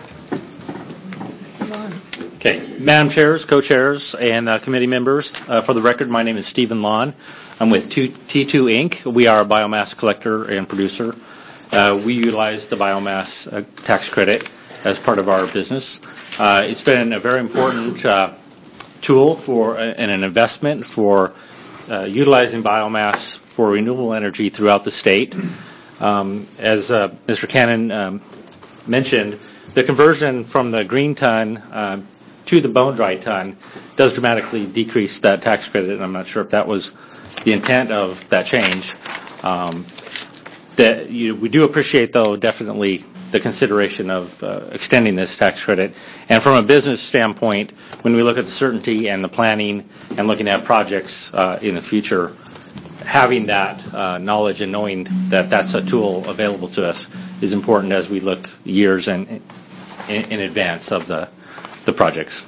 Okay, Madam Chairs, Co-Chairs, and uh, committee members, uh, for the record, my name is Stephen Lon. I'm with T two Incorporated. We are a biomass collector and producer. Uh, we utilize the biomass uh, tax credit as part of our business. Uh, it's been a very important uh, tool for uh, and an investment for uh, utilizing biomass for renewable energy throughout the state. Um, as uh, Mister Cannon um, mentioned, the conversion from the green ton uh, to the bone dry ton does dramatically decrease that tax credit, and I'm not sure if that was the intent of that change. Um, that you, we do appreciate, though, definitely the consideration of uh, extending this tax credit. And from a business standpoint, when we look at the certainty and the planning and looking at projects uh, in the future, having that uh, knowledge and knowing that that's a tool available to us is important as we look years in, in, in advance of the, the projects.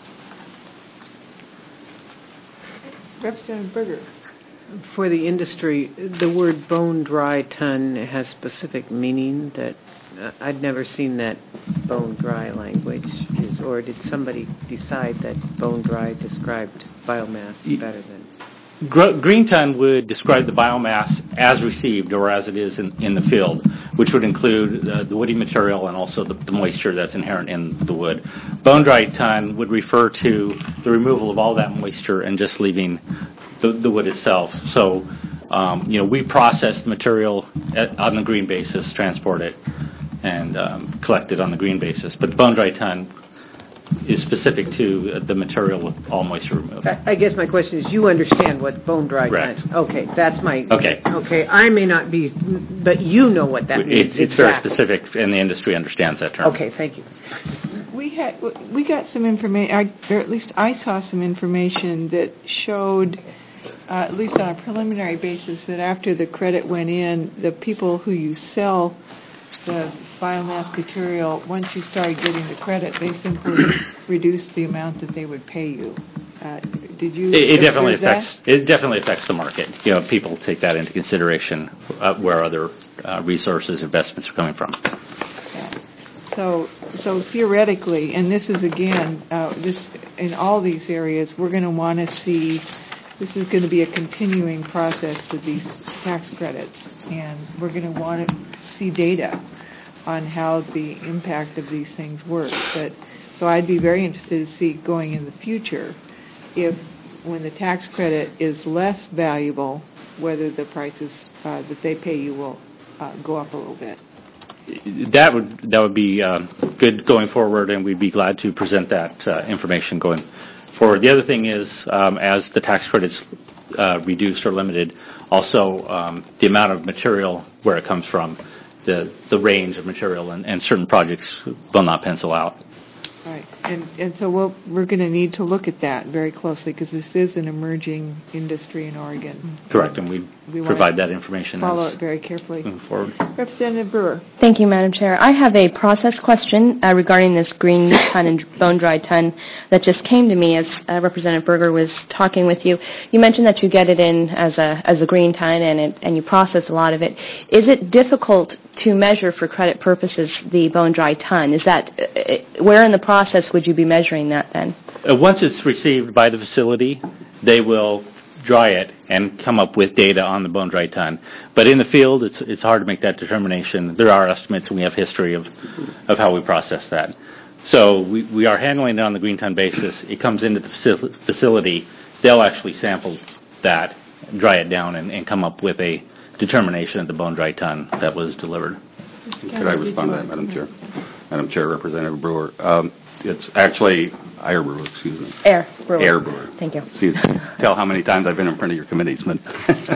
Representative Berger. For the industry, the word bone dry ton has specific meaning that uh, I'd never seen that bone dry language. Is, or did somebody decide that bone dry described biomass better than? Green ton would describe the biomass as received or as it is in, in the field, which would include uh, the woody material and also the, the moisture that's inherent in the wood. Bone dry ton would refer to the removal of all that moisture and just leaving the, the wood itself. So, um, you know, we process the material at, on the green basis, transport it, and um, collect it on the green basis. But the bone dry ton is specific to the material with all moisture removed. I guess my question is, you understand what bone dry Correct. ton? Okay, that's my. Okay. Okay, I may not be, but you know what that means. It's, it's exactly. very specific, and the industry understands that term. Okay, thank you. We had we got some information, or at least I saw some information that showed, uh, at least on a preliminary basis, that after the credit went in, the people who you sell the biomass material, once you started getting the credit, they simply reduced the amount that they would pay you. Uh, did you? It, it definitely that? affects. It definitely affects the market. You know, people take that into consideration uh, where other uh, resources, investments are coming from. Yeah. So, so theoretically, and this is again, uh, this in all these areas, we're going to want to see. This is going to be a continuing process with these tax credits, and we're going to want to see data on how the impact of these things work. But so I'd be very interested to see going in the future if when the tax credit is less valuable, whether the prices uh, that they pay you will uh, go up a little bit. That would that would be uh, good going forward, and we'd be glad to present that uh, information going forward. The other thing is, um, as the tax credits uh, reduced or limited. Also, um, the amount of material, where it comes from, the, the range of material, and, and certain projects will not pencil out. Right, and and so we'll, we're going to need to look at that very closely because this is an emerging industry in Oregon. Correct, and we, We wanna provide that information Follow as it very carefully. moving forward. Representative Brewer. Thank you, Madam Chair. I have a process question uh, regarding this green ton and bone-dry ton that just came to me as uh, Representative Berger was talking with you. You mentioned that you get it in as a as a green ton and it and you process a lot of it. Is it difficult to measure for credit purposes the bone-dry ton? Is that uh, where in the process would you be measuring that then? Uh, once it's received by the facility, they will dry it and come up with data on the bone-dry ton. But in the field, it's it's hard to make that determination. There are estimates, and we have history of, of how we process that. So we, we are handling it on the green ton basis. It comes into the faci- facility. They'll actually sample that, dry it down, and, and come up with a determination of the bone-dry ton that was delivered. Could I respond to that, Madam Chair? Madam Chair, Representative Brewer. Um, it's actually Air Brewer, excuse me. Air Brewer. Air Brewer. Thank you. Excuse me. Tell how many times I've been in front of your committees, but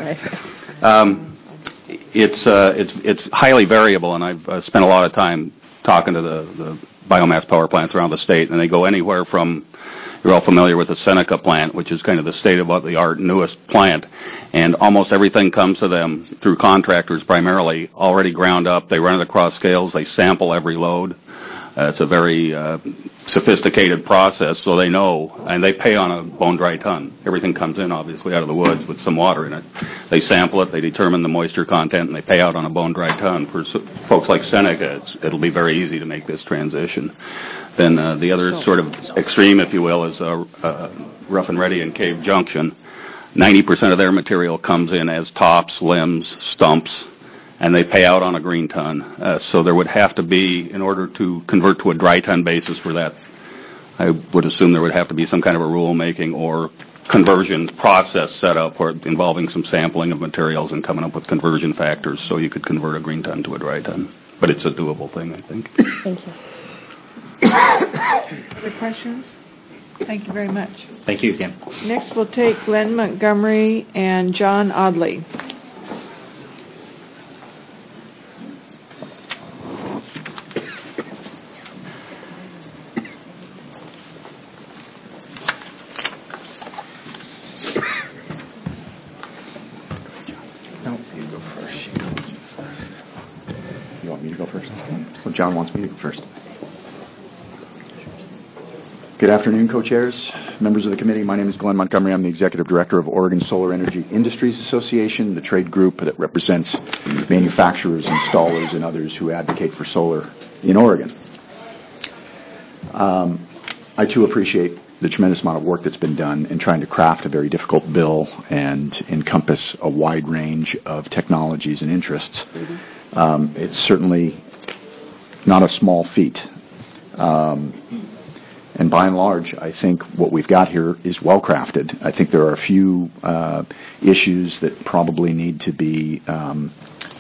um, it's uh, it's it's highly variable, and I've uh, spent a lot of time talking to the, the biomass power plants around the state, and they go anywhere from. You're all familiar with the Seneca plant, which is kind of the state-of-the-art newest plant, and almost everything comes to them through contractors primarily, already ground up. They run it across scales. They sample every load. Uh, it's a very uh, sophisticated process, so they know, and they pay on a bone-dry ton. Everything comes in, obviously, out of the woods with some water in it. They sample it, they determine the moisture content, and they pay out on a bone-dry ton. For so, folks like Seneca, it's, it'll be very easy to make this transition. Then uh, the other sort of extreme, if you will, is uh, uh, Rough and Ready and Cave Junction. ninety percent of their material comes in as tops, limbs, stumps, and they pay out on a green ton. Uh, so there would have to be, in order to convert to a dry ton basis for that, I would assume there would have to be some kind of a rulemaking or conversion process set up for involving some sampling of materials and coming up with conversion factors so you could convert a green ton to a dry ton. But it's a doable thing, I think. Thank you. Other questions? Thank you very much. Thank you again. Next, we'll take Glenn Montgomery and John Audley. No, you go first. You go first. You want me to go first? So John wants me to go first. Good afternoon, co-chairs, members of the committee. My name is Glenn Montgomery. I'm the executive director of Oregon Solar Energy Industries Association, the trade group that represents manufacturers, installers, and others who advocate for solar in Oregon. Um, I too appreciate the tremendous amount of work that's been done in trying to craft a very difficult bill and encompass a wide range of technologies and interests. Mm-hmm. Um, it's certainly not a small feat. Um, And by and large, I think what we've got here is well crafted. I think there are a few uh, issues that probably need to be um,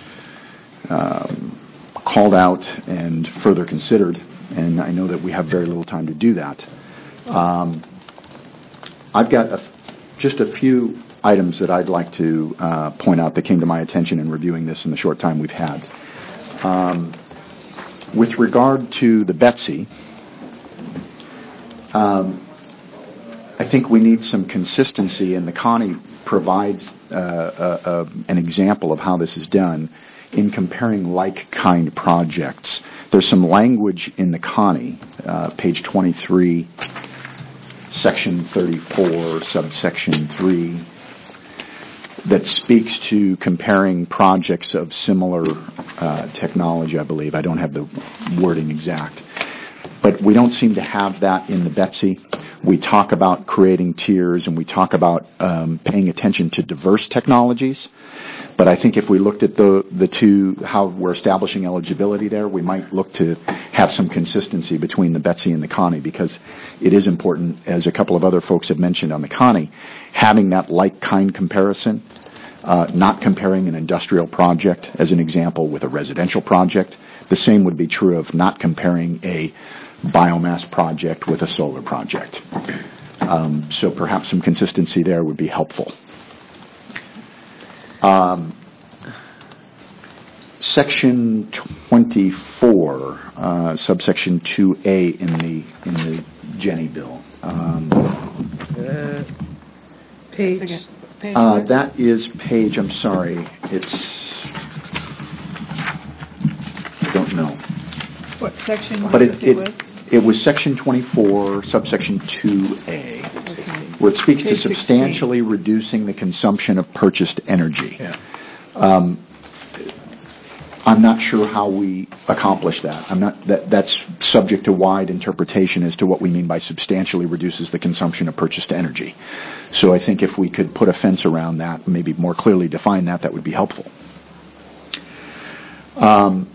um, called out and further considered, and I know that we have very little time to do that. Um, I've got a, just a few items that I'd like to uh, point out that came to my attention in reviewing this in the short time we've had. Um, with regard to the Betsy, Um, I think we need some consistency, and the Connie provides uh, uh, uh, an example of how this is done in comparing like-kind projects. There's some language in the Connie, uh, page twenty-three, section thirty-four, subsection three, that speaks to comparing projects of similar uh, technology, I believe. I don't have the wording exact. But we don't seem to have that in the Betsy. We talk about creating tiers, and we talk about um, paying attention to diverse technologies. But I think if we looked at the the two, how we're establishing eligibility there, we might look to have some consistency between the Betsy and the Connie, because it is important, as a couple of other folks have mentioned on the Connie, having that like-kind comparison, uh, not comparing an industrial project, as an example, with a residential project. The same would be true of not comparing a biomass project with a solar project. Um, so perhaps some consistency there would be helpful. Um, Section twenty-four, uh, subsection two A in the in the Jenny bill. Um, Uh, Page. uh, that is page. I'm sorry. It's. I don't know. What section But was it, it it, with? it was section twenty-four, subsection two A, where it speaks to Page sixteen. substantially reducing the consumption of purchased energy. Um, I'm not sure how we accomplish that. I'm not, that, that's subject to wide interpretation as to what we mean by substantially reduces the consumption of purchased energy. So I think if we could put a fence around that, maybe more clearly define that, that would be helpful. Um,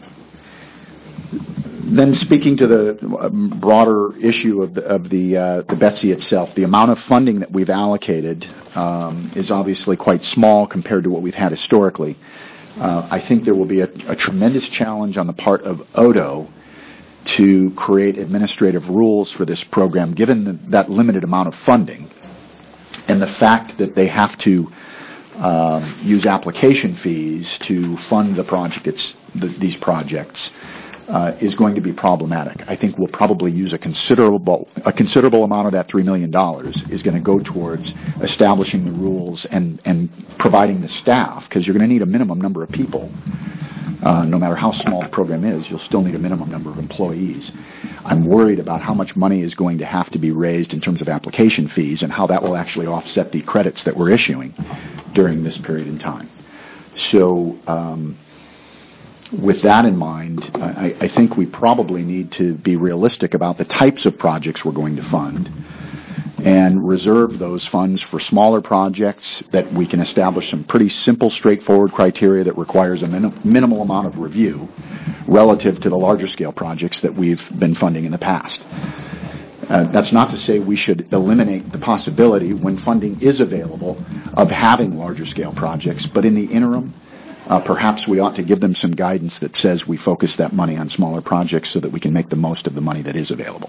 Then speaking to the broader issue of the, of the, uh, the Betsy itself, the amount of funding that we've allocated um, is obviously quite small compared to what we've had historically. Uh, I think there will be a, a tremendous challenge on the part of O D O to create administrative rules for this program, given the, that limited amount of funding and the fact that they have to um, use application fees to fund the project. It's the, these projects. Uh, is going to be problematic. I think we'll probably use a considerable a considerable amount of that three million dollars is going to go towards establishing the rules and, and providing the staff, because you're going to need a minimum number of people. Uh, no matter how small the program is, you'll still need a minimum number of employees. I'm worried about how much money is going to have to be raised in terms of application fees and how that will actually offset the credits that we're issuing during this period in time. So, um, with that in mind, I, I think we probably need to be realistic about the types of projects we're going to fund and reserve those funds for smaller projects that we can establish some pretty simple, straightforward criteria that requires a minim- minimal amount of review relative to the larger scale projects that we've been funding in the past. Uh, that's not to say we should eliminate the possibility, when funding is available, of having larger scale projects, but in the interim, Uh, perhaps we ought to give them some guidance that says we focus that money on smaller projects so that we can make the most of the money that is available.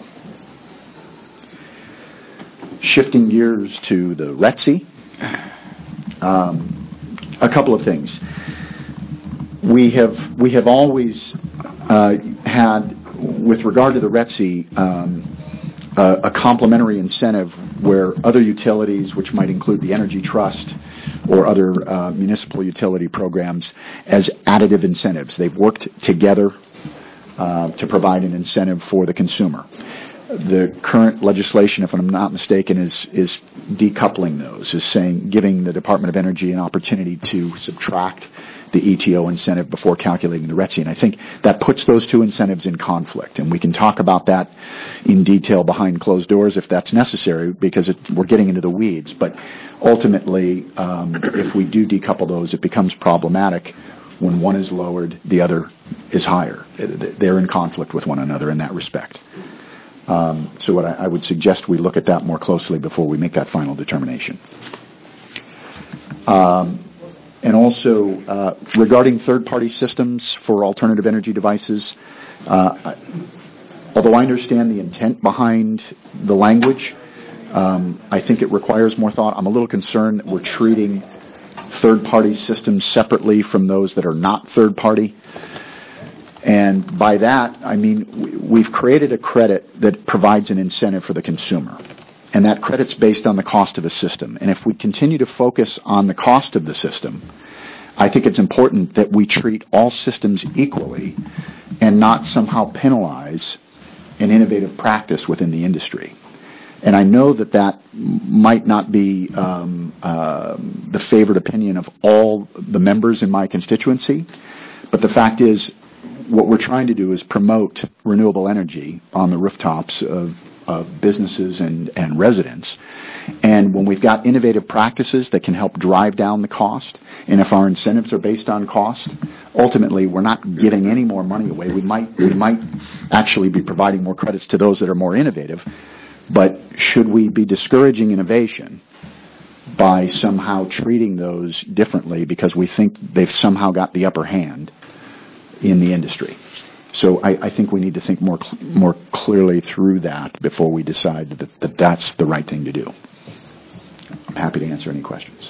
Shifting gears to the R E T S I, um, a couple of things. We have we have always uh, had, with regard to the R E T S I, um, a, a complementary incentive where other utilities, which might include the Energy Trust or other uh, municipal utility programs, as additive incentives. They've worked together uh, to provide an incentive for the consumer. The current legislation, if I'm not mistaken, is is decoupling those, is saying, giving the Department of Energy an opportunity to subtract the E T O incentive before calculating the R E T S I. And I think that puts those two incentives in conflict. And we can talk about that in detail behind closed doors if that's necessary, because it, we're getting into the weeds. But ultimately, um, if we do decouple those, it becomes problematic. When one is lowered, the other is higher. They're in conflict with one another in that respect. Um, so what I, I would suggest we look at that more closely before we make that final determination. Um, and also, uh, regarding third-party systems for alternative energy devices, uh, although I understand the intent behind the language, um, I think it requires more thought. I'm a little concerned that we're treating third-party systems separately from those that are not third-party. And by that, I mean, we've created a credit that provides an incentive for the consumer. And that credit's based on the cost of the system. And if we continue to focus on the cost of the system, I think it's important that we treat all systems equally and not somehow penalize an innovative practice within the industry. And I know that that might not be um, uh, the favored opinion of all the members in my constituency, but the fact is, what we're trying to do is promote renewable energy on the rooftops of, of businesses and, and residents. And when we've got innovative practices that can help drive down the cost, and if our incentives are based on cost, ultimately we're not giving any more money away. We might we might actually be providing more credits to those that are more innovative. But should we be discouraging innovation by somehow treating those differently because we think they've somehow got the upper hand in the industry? So I, I think we need to think more cl- more clearly through that before we decide that, that that's the right thing to do. I'm happy to answer any questions.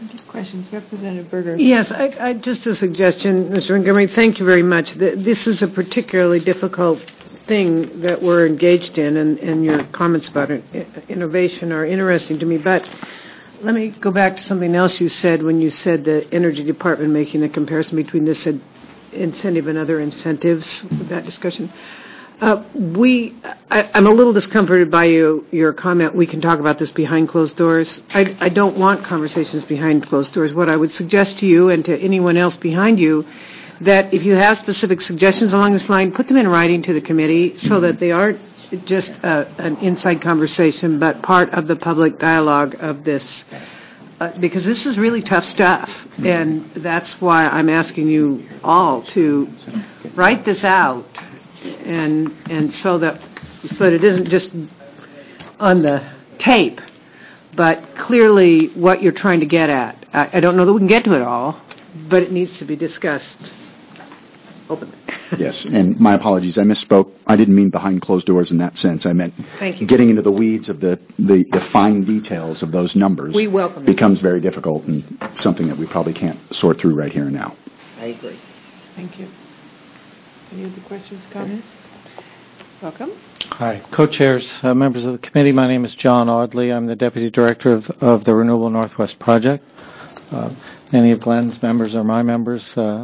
Questions, Representative Berger? Yes, I, I, just a suggestion, Mister Montgomery. Thank you very much. This is a particularly difficult thing that we're engaged in, and, and your comments about it, innovation are interesting to me. But let me go back to something else you said when you said the Energy Department making the comparison between this incentive and other incentives with that discussion. Uh, we, I, I'm a little discomforted by you, your comment, we can talk about this behind closed doors. I, I don't want conversations behind closed doors. What I would suggest to you and to anyone else behind you, that if you have specific suggestions along this line, put them in writing to the committee so that they aren't just uh, an inside conversation, but part of the public dialogue of this. Uh, because this is really tough stuff, and that's why I'm asking you all to write this out. And and so that so that it isn't just on the tape, but clearly what you're trying to get at. I, I don't know that we can get to it all, but it needs to be discussed openly. Yes, and my apologies, I misspoke. I didn't mean behind closed doors in that sense. I meant Thank you. Getting into the weeds of the, the, the fine details of those numbers. We welcome it. Becomes very difficult and something that we probably can't sort through right here and now. I agree. Thank you. Any other questions, comments? Welcome. Hi, co-chairs, uh, members of the committee. My name is John Audley. I'm the deputy director of, of the Renewable Northwest Project. Uh, many of Glenn's members are my members. Uh,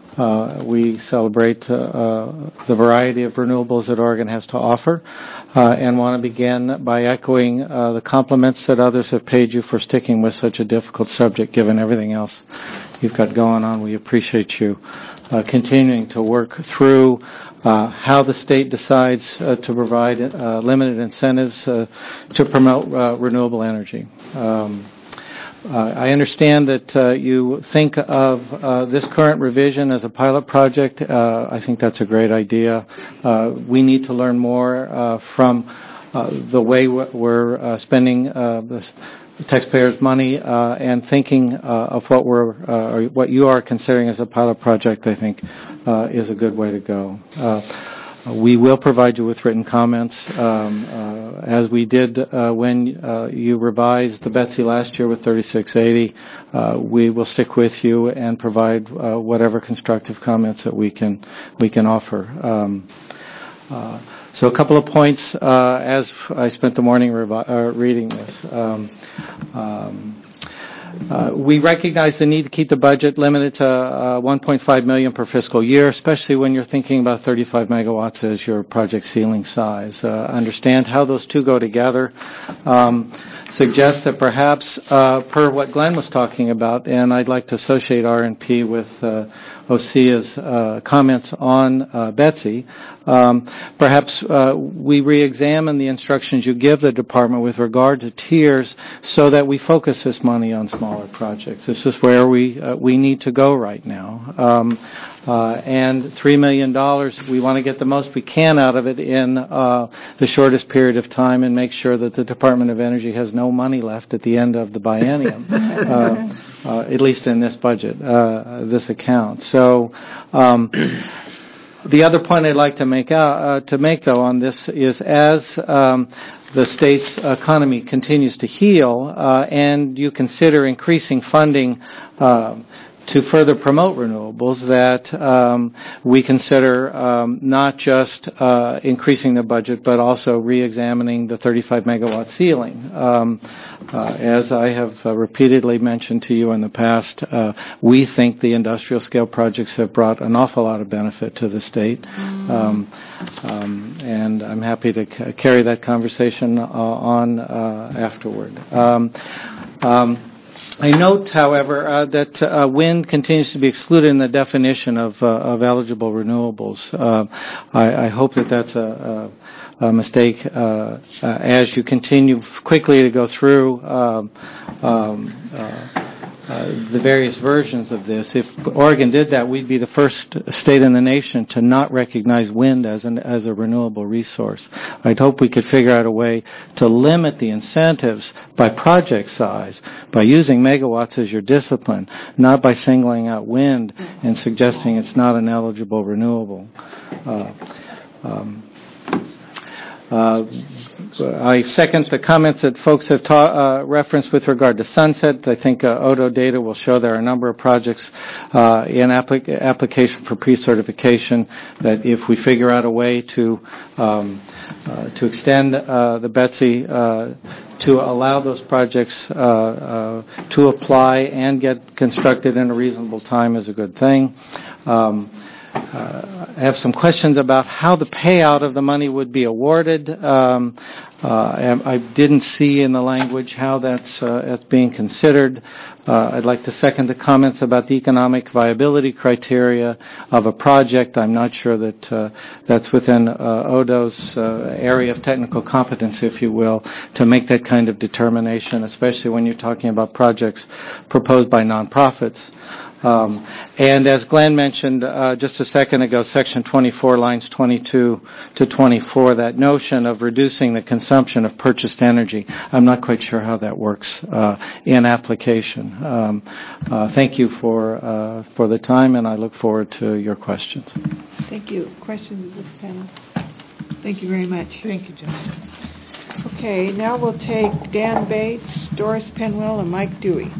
uh, we celebrate uh, uh, the variety of renewables that Oregon has to offer, uh, and want to begin by echoing uh, the compliments that others have paid you for sticking with such a difficult subject, given everything else you've got going on. We appreciate you uh, continuing to work through uh, how the state decides uh, to provide uh, limited incentives uh, to promote uh, renewable energy. Um, uh, I understand that uh, you think of uh, this current revision as a pilot project. Uh, I think that's a great idea. Uh, we need to learn more uh, from uh, the way we're uh, spending uh, this taxpayers' money uh, and thinking uh, of what we're, uh, or what you are considering as a pilot project, I think, uh, is a good way to go. Uh, we will provide you with written comments, um, uh, as we did uh, when uh, you revised the Betsy last year with thirty-six eighty. Uh, we will stick with you and provide uh, whatever constructive comments that we can we can offer. Um, uh, So a couple of points uh, as I spent the morning revi- uh, reading this. Um, um, uh, we recognize the need to keep the budget limited to uh, one point five million dollars per fiscal year, especially when you're thinking about thirty-five megawatts as your project ceiling size. Uh, understand how those two go together. Um, suggest that perhaps, uh, per what Glenn was talking about, and I'd like to associate R and P with uh, Osia's uh, comments on uh, Betsy, um, perhaps uh, we re-examine the instructions you give the department with regard to tiers so that we focus this money on smaller projects. This is where we uh, we need to go right now. Um, uh, and three million dollars, we want to get the most we can out of it in uh, the shortest period of time and make sure that the Department of Energy has no money left at the end of the biennium. uh, Uh, at least in this budget, uh, this account. So, um, the other point I'd like to make out, uh, to make though on this is as um, the state's economy continues to heal, uh, and you consider increasing funding uh, to further promote renewables, that um, we consider um, not just uh, increasing the budget, but also re-examining the thirty-five megawatt ceiling. Um, uh, as I have uh, repeatedly mentioned to you in the past, uh, we think the industrial scale projects have brought an awful lot of benefit to the state, um, um, and I'm happy to c- carry that conversation uh, on uh, afterward. Um, um, I note, however, uh, that uh, wind continues to be excluded in the definition of, uh, of eligible renewables. Uh, I, I hope that that's a, a, a mistake uh, uh, as you continue quickly to go through um, um, uh, uh, the various versions of this. If Oregon did that, we'd be the first state in the nation to not recognize wind as an as a renewable resource. I'd hope we could figure out a way to limit the incentives by project size, by using megawatts as your discipline, not by singling out wind and suggesting it's not an eligible renewable. Uh, um, Uh, I second the comments that folks have ta- uh, referenced with regard to Sunset. I think uh, O D O data will show there are a number of projects uh, in applic- application for pre-certification that if we figure out a way to um, uh, to extend uh, the Betsy uh, to allow those projects uh, uh, to apply and get constructed in a reasonable time is a good thing. Um, Uh, I have some questions about how the payout of the money would be awarded. Um, uh, I didn't see in the language how that's, uh, that's being considered. Uh, I'd like to second the comments about the economic viability criteria of a project. I'm not sure that uh, that's within uh, O D O's uh, area of technical competence, if you will, to make that kind of determination, especially when you're talking about projects proposed by nonprofits. Um, and as Glenn mentioned uh, just a second ago, Section twenty-four, lines twenty-two to twenty-four, that notion of reducing the consumption of purchased energy, I'm not quite sure how that works uh, in application. Um, uh, thank you for uh, for the time, and I look forward to your questions. Thank you. Questions of this panel? Thank you very much. Thank you, John. Okay, now we'll take Dan Bates, Doris Penwell, and Mike Dewey.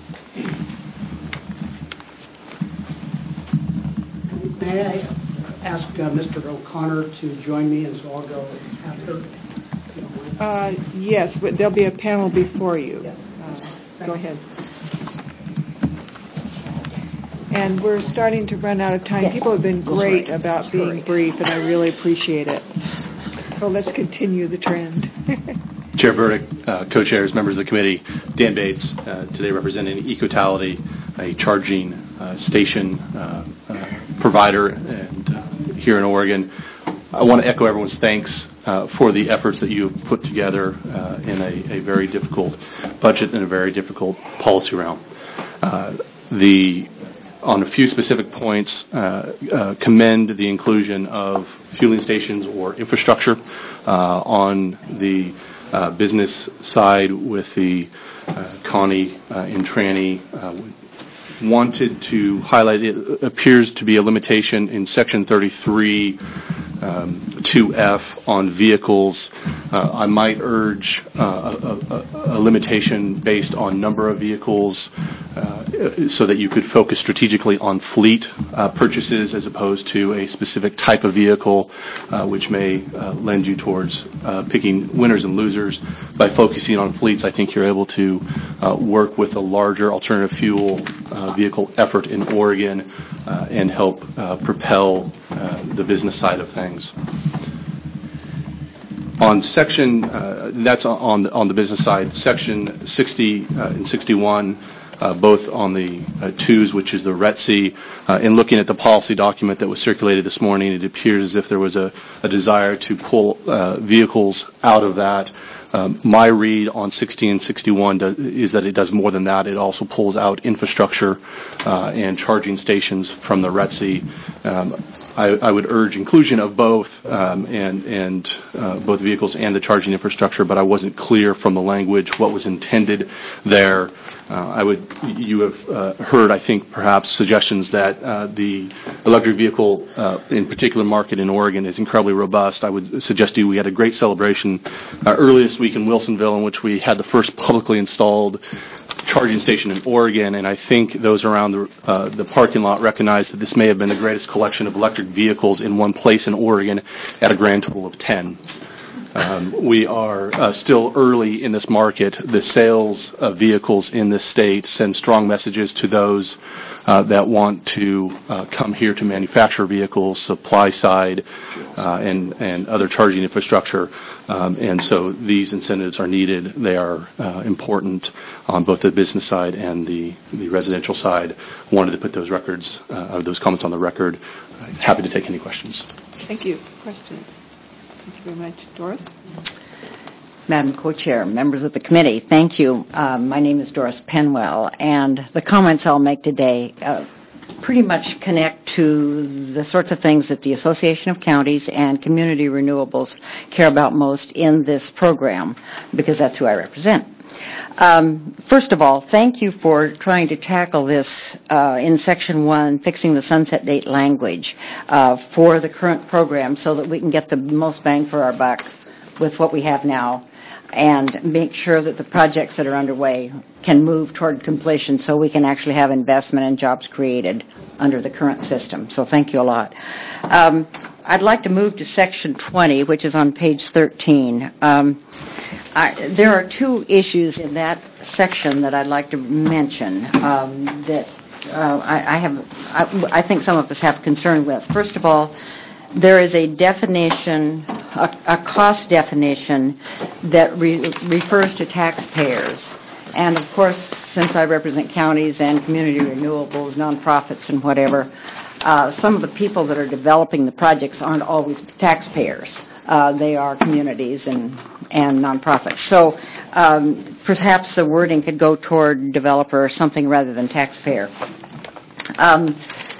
May I ask uh, Mister O'Connor to join me, and so I'll go after? Uh, yes, but there'll be a panel before you. Uh, go ahead. And we're starting to run out of time. Yes. People have been great about being brief, and I really appreciate it. So let's continue the trend. Chair Burdick, uh, co-chairs, members of the committee, Dan Bates, uh, today representing Ecotality, a charging uh, station uh, uh, provider and uh, here in Oregon. I want to echo everyone's thanks uh, for the efforts that you have put together uh, in a, a very difficult budget and a very difficult policy realm. Uh, the on a few specific points, uh, uh, commend the inclusion of fueling stations or infrastructure uh, on the Uh, business side with the uh, Connie uh, and Tranny uh, wanted to highlight it appears to be a limitation in Section thirty-three um, two F on vehicles. Uh, I might urge uh, a, a, a limitation based on number of vehicles uh, so that you could focus strategically on fleet uh, purchases as opposed to a specific type of vehicle, uh, which may uh, lend you towards uh, picking winners and losers. By focusing on fleets, I think you're able to uh, work with a larger alternative fuel uh, vehicle effort in Oregon uh, and help uh, propel uh, the business side of things. On section, uh, that's on on the business side, section sixty uh, and sixty-one, uh, both on the uh, twos, which is the R E T C. Uh, in looking at the policy document that was circulated this morning, it appears as if there was a, a desire to pull uh, vehicles out of that. Um, my read on sixty and sixty-one does, is that it does more than that. It also pulls out infrastructure uh, and charging stations from the R E T C. Um, I, I would urge inclusion of both um, and, and uh, both vehicles and the charging infrastructure, but I wasn't clear from the language what was intended there. Uh, I would, you have uh, heard, I think, perhaps suggestions that uh, the electric vehicle, uh, in particular market in Oregon, is incredibly robust. I would suggest to you we had a great celebration uh, earlier this week in Wilsonville, in which we had the first publicly installed charging station in Oregon, and I think those around the, uh, the parking lot recognize that this may have been the greatest collection of electric vehicles in one place in Oregon at a grand total of ten. Um, we are uh, still early in this market. The sales of vehicles in this state send strong messages to those uh, that want to uh, come here to manufacture vehicles, supply side, uh, and, and other charging infrastructure. Um, and so these incentives are needed. They are uh, important on both the business side and the, the residential side. Wanted to put those records, uh, those comments on the record. Uh, happy to take any questions. Thank you. Questions? Thank you very much. Doris? Madam Co-Chair, members of the committee, thank you. Uh, my name is Doris Penwell, and the comments I'll make today uh, pretty much connect to the sorts of things that the Association of Counties and Community Renewables care about most in this program, because that's who I represent. Um, first of all, thank you for trying to tackle this uh, in Section one, fixing the sunset date language uh, for the current program so that we can get the most bang for our buck with what we have now and make sure that the projects that are underway can move toward completion so we can actually have investment and jobs created under the current system. So thank you a lot. Um, I'd like to move to section twenty, which is on page thirteen. Um, I, there are two issues in that section that I'd like to mention um, that uh, I, I have. I, I think some of us have concern with. First of all, there is a definition, a, a cost definition that re, refers to taxpayers. And of course, since I represent counties and community renewables, nonprofits and whatever, uh, some of the people that are developing the projects aren't always taxpayers. Uh, they are communities and, and nonprofits. So um, perhaps the wording could go toward developer or something rather than taxpayer. Um,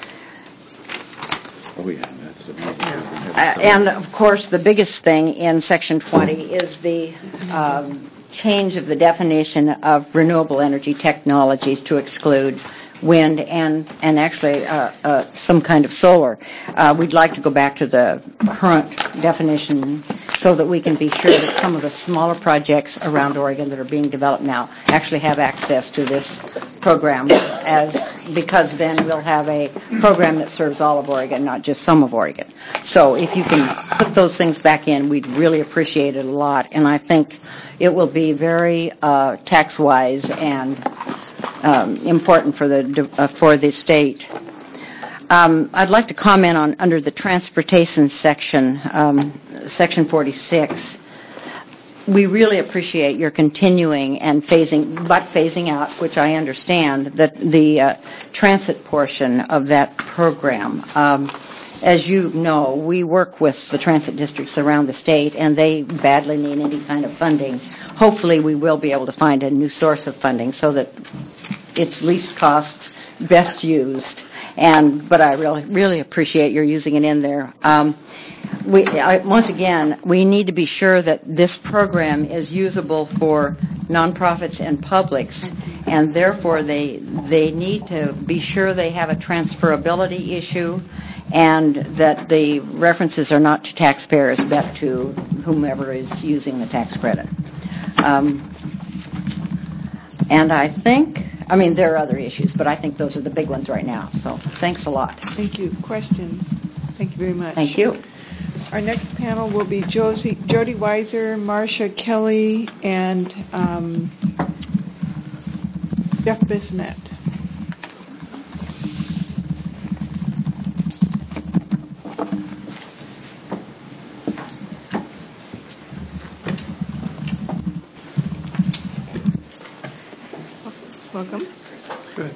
oh, yeah. Uh, and, of course, the biggest thing in Section twenty is the um, change of the definition of renewable energy technologies to exclude wind and, and actually uh, uh, some kind of solar. Uh, we'd like to go back to the current definition so that we can be sure that some of the smaller projects around Oregon that are being developed now actually have access to this program, as because then we'll have a program that serves all of Oregon, not just some of Oregon. So if you can put those things back in, we'd really appreciate it a lot, and I think it will be very uh, tax-wise and um, important for the uh, for the state. Um, I'd like to comment on under the transportation section, um, section forty-six. We really appreciate your continuing and phasing, but phasing out, which I understand, that the uh, transit portion of that program. Um, as you know, we work with the transit districts around the state, and they badly need any kind of funding. Hopefully, we will be able to find a new source of funding so that it's least cost, best used. And but I really, really appreciate your using it in there. Um, we I, once again, we need to be sure that this program is usable for nonprofits and publics, and therefore they they need to be sure they have a transferability issue, and that the references are not to taxpayers but to whomever is using the tax credit. Um, and I think. I mean, there are other issues, but I think those are the big ones right now. So thanks a lot. Thank you. Questions? Thank you very much. Thank you. Our next panel will be Josie, Jody Weiser, Marcia Kelly, and um, Jeff Bissonnette. Welcome. Good.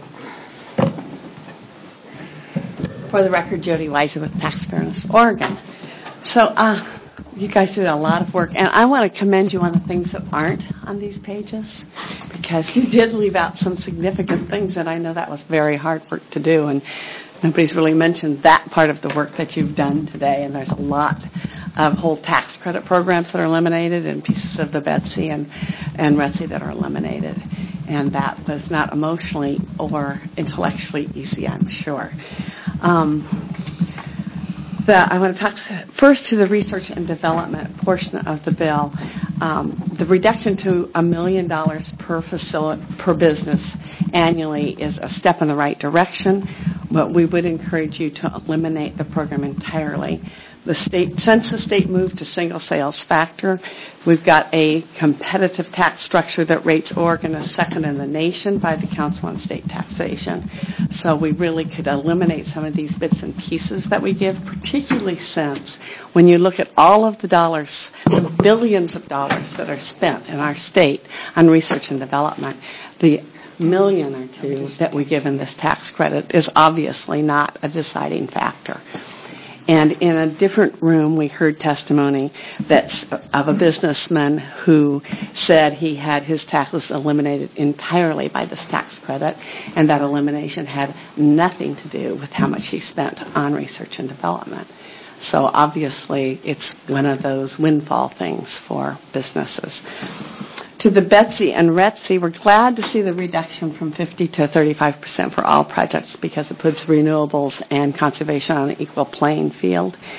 For the record, Jody Weiser with Tax Fairness Oregon. So, uh, you guys did a lot of work, and I want to commend you on the things that aren't on these pages, because you did leave out some significant things, and I know that was very hard work to do, and nobody's really mentioned that part of the work that you've done today, and there's a lot of whole tax credit programs that are eliminated and pieces of the Betsy and, and R E T C that are eliminated. And that was not emotionally or intellectually easy, I'm sure. Um, the, I want to talk first to the research and development portion of the bill. Um, the reduction to a million dollars per facility, per business annually is a step in the right direction, but we would encourage you to eliminate the program entirely. The state, since the state moved to single sales factor, we've got a competitive tax structure that rates Oregon as second in the nation by the Council on State Taxation. So we really could eliminate some of these bits and pieces that we give, particularly since when you look at all of the dollars, the billions of dollars that are spent in our state on research and development, the million or two that we give in this tax credit is obviously not a deciding factor. And in a different room, we heard testimony that's of a businessman who said he had his taxes eliminated entirely by this tax credit, and that elimination had nothing to do with how much he spent on research and development. So obviously, it's one of those windfall things for businesses. To the Betsy and R E T C, we're glad to see the reduction from fifty to thirty-five percent for all projects because it puts renewables and conservation on an equal playing field.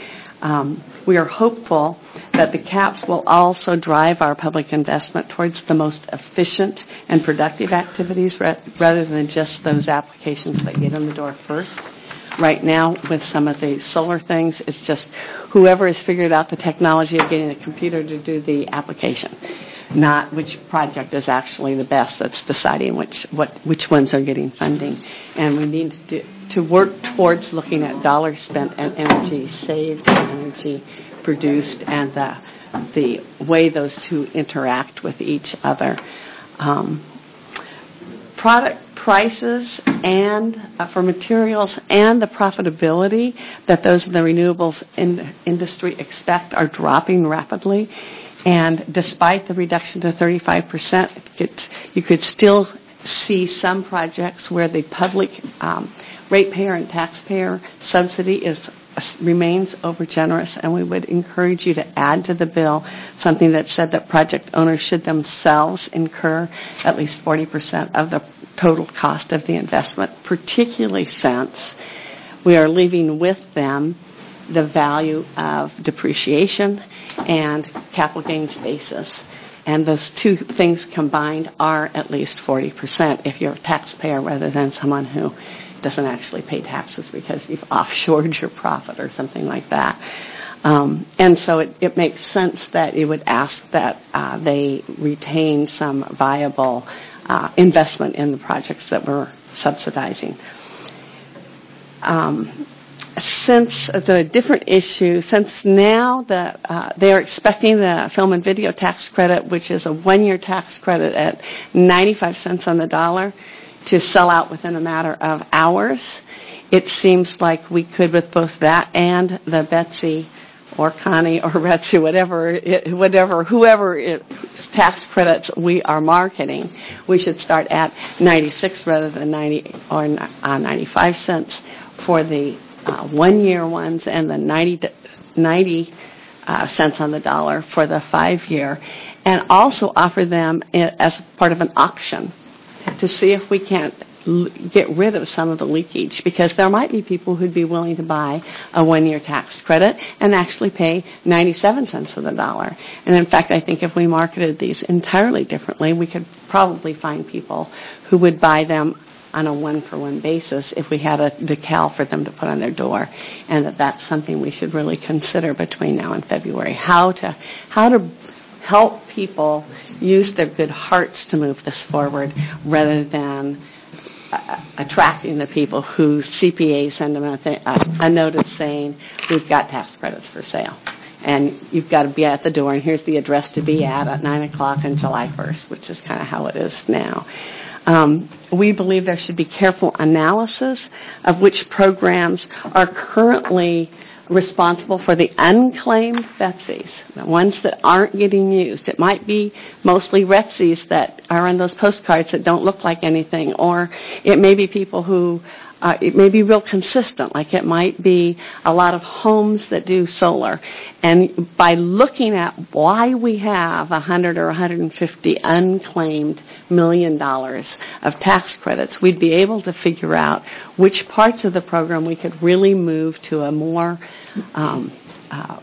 Um, we are hopeful that the caps will also drive our public investment towards the most efficient and productive activities ra- rather than just those applications that get in the door first. Right now, with some of the solar things, it's just whoever has figured out the technology of getting a computer to do the application, not which project is actually the best that's deciding which what which ones are getting funding. And we need to, do, to work towards looking at dollars spent and energy saved and energy produced and the, the way those two interact with each other. Um, product prices and uh, for materials and the profitability that those in the renewables in industry expect are dropping rapidly. And despite the reduction to thirty-five percent, it, you could still see some projects where the public um, ratepayer and taxpayer subsidy is remains overgenerous, and we would encourage you to add to the bill something that said that project owners should themselves incur at least forty percent of the total cost of the investment, particularly since we are leaving with them the value of depreciation and capital gains basis. And those two things combined are at least forty percent if you're a taxpayer rather than someone who doesn't actually pay taxes because you've offshored your profit or something like that. Um, and so it, it makes sense that you would ask that uh, they retain some viable uh, investment in the projects that we're subsidizing. Um, since the different issue, since now the, uh, they are expecting the film and video tax credit, which is a one-year tax credit at ninety-five cents on the dollar, to sell out within a matter of hours, it seems like we could, with both that and the Betsy or Connie or Betsy, whatever, it, whatever, whoever it's tax credits we are marketing, we should start at ninety-six rather than ninety or uh, ninety-five cents for the uh, one-year ones and the ninety, ninety uh, cents on the dollar for the five-year, and also offer them as part of an auction to see if we can't l- get rid of some of the leakage, because there might be people who'd be willing to buy a one-year tax credit and actually pay ninety-seven cents on the dollar. And in fact, I think if we marketed these entirely differently, we could probably find people who would buy them on a one-for-one basis if we had a decal for them to put on their door, and that that's something we should really consider between now and February, how to how to help people use their good hearts to move this forward rather than uh, attracting the people who C P As send them a, th- a, a notice saying, we've got tax credits for sale. And you've got to be at the door, and here's the address to be at at nine o'clock on July first, which is kind of how it is now. Um, we believe there should be careful analysis of which programs are currently responsible for the unclaimed Betsy's, the ones that aren't getting used. It might be mostly Retsy's that are on those postcards that don't look like anything, or it may be people who, uh, it may be real consistent, like it might be a lot of homes that do solar. And by looking at why we have one hundred or one hundred fifty unclaimed million dollars of tax credits, we'd be able to figure out which parts of the program we could really move to a more um, uh,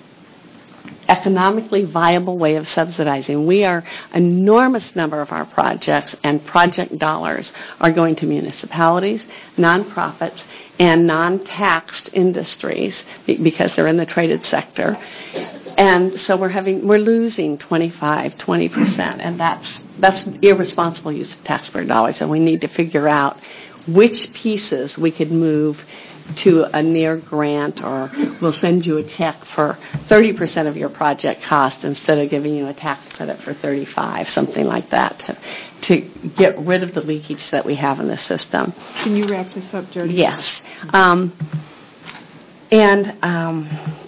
economically viable way of subsidizing. We are, enormous number of our projects and project dollars are going to municipalities, nonprofits, and non-taxed industries because they're in the traded sector. And so we're having, we're losing twenty-five, twenty percent, and that's, that's irresponsible use of taxpayer dollars, and we need to figure out which pieces we could move to a near grant, or we'll send you a check for thirty percent of your project cost instead of giving you a tax credit for thirty-five, something like that, to, to get rid of the leakage that we have in the system. Can you wrap this up, Jody? Yes. Um, and um,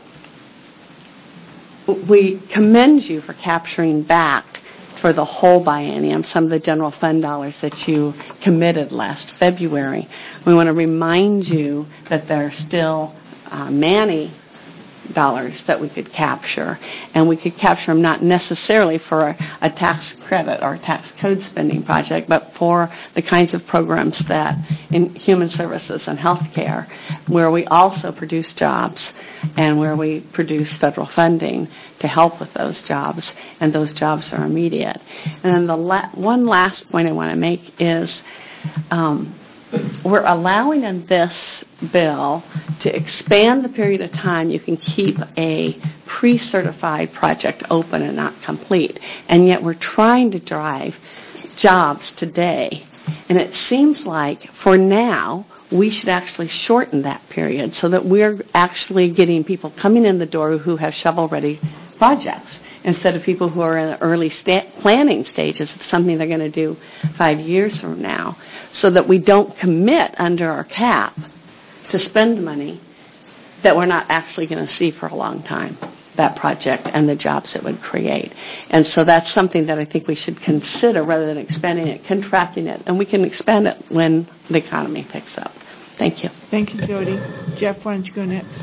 we commend you for capturing back for the whole biennium some of the general fund dollars that you committed last February. We want to remind you that there are still uh, many dollars that we could capture, and we could capture them not necessarily for a, a tax credit or a tax code spending project, but for the kinds of programs that in human services and healthcare, where we also produce jobs and where we produce federal funding to help with those jobs, and those jobs are immediate. And then the la- one last point I want to make is um, we're allowing in this bill to expand the period of time you can keep a pre-certified project open and not complete, and yet we're trying to drive jobs today. And it seems like for now we should actually shorten that period so that we're actually getting people coming in the door who have shovel-ready projects instead of people who are in the early sta- planning stages of something they're going to do five years from now, so that we don't commit under our cap to spend the money that we're not actually going to see for a long time, that project and the jobs it would create. And so that's something that I think we should consider rather than expanding it, contracting it, and we can expand it when the economy picks up. Thank you. Thank you, Jody. Jeff, why don't you go next?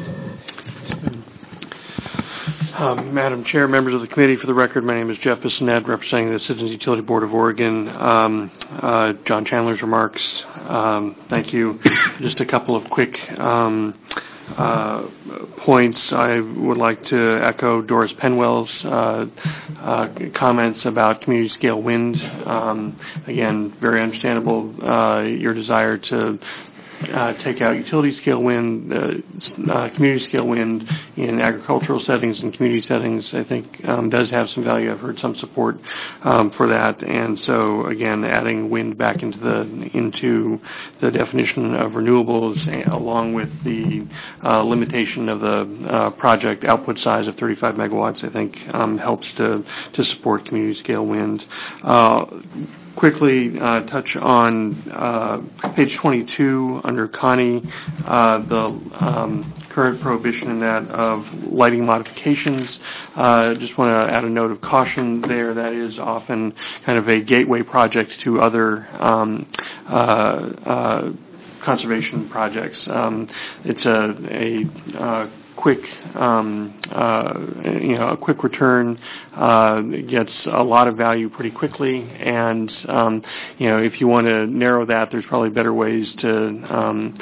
Um, Madam Chair, members of the committee, for the record, my name is Jeff Bissonette, representing the Citizens Utility Board of Oregon. Um, uh, John Chandler's remarks, um, thank you. Just a couple of quick um, uh, points. I would like to echo Doris Penwell's uh, uh, comments about community scale wind. Um, again, very understandable uh, your desire to Uh, take out utility scale wind, uh, uh, community scale wind in agricultural settings and community settings. I think um, does have some value. I've heard some support um, for that, and so again, adding wind back into the into the definition of renewables, along with the uh, limitation of the uh, project output size of thirty-five megawatts, I think um, helps to to support community scale wind. Uh, Quickly uh, touch on uh, page twenty-two under Connie, uh, the um, current prohibition in that of lighting modifications. Uh, just want to add a note of caution there. That is often kind of a gateway project to other um, uh, uh, conservation projects. Um, it's a, a uh, quick, um, uh, you know, a quick return, uh, gets a lot of value pretty quickly, and um, you know, if you want to narrow that, there's probably better ways to um,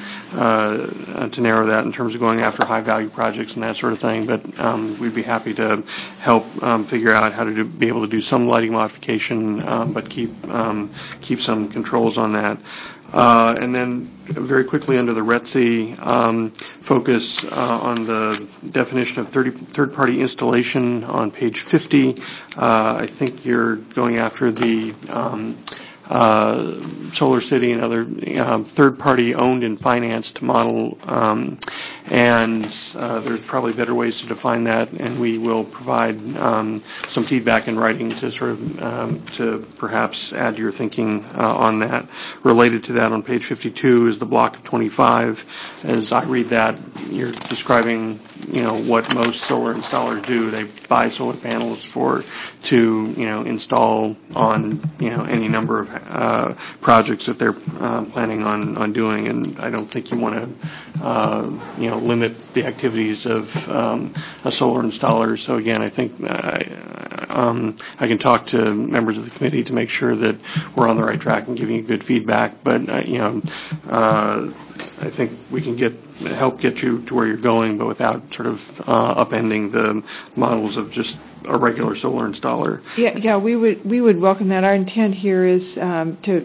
uh, to narrow that in terms of going after high value projects and that sort of thing. But um, we'd be happy to help um, figure out how to do, be able to do some lighting modification, um, but keep um, keep some controls on that. Uh, and then very quickly under the R E T S I, um, focus uh, on the definition of thirty, third-party installation on page fifty. Uh, I think you're going after the um, uh, Solar City and other um, third-party owned and financed model, um, and uh, there's probably better ways to define that, and we will provide um, some feedback in writing to sort of um, to perhaps add to your thinking uh, on that. Related to that, on page fifty-two is the block of twenty-five. As I read that, you're describing, you know, what most solar installers do. They buy solar panels for to, you know, install on, you know, any number of uh, projects that they're uh, planning on on doing. And I don't think you want to, uh, you know, limit the activities of um, a solar installer. So again, I think uh, um, I can talk to members of the committee to make sure that we're on the right track and giving you good feedback. But uh, you know, uh, I think we can get help get you to where you're going, but without sort of uh, upending the models of just a regular solar installer. Yeah, yeah, we would we would welcome that. Our intent here is um, to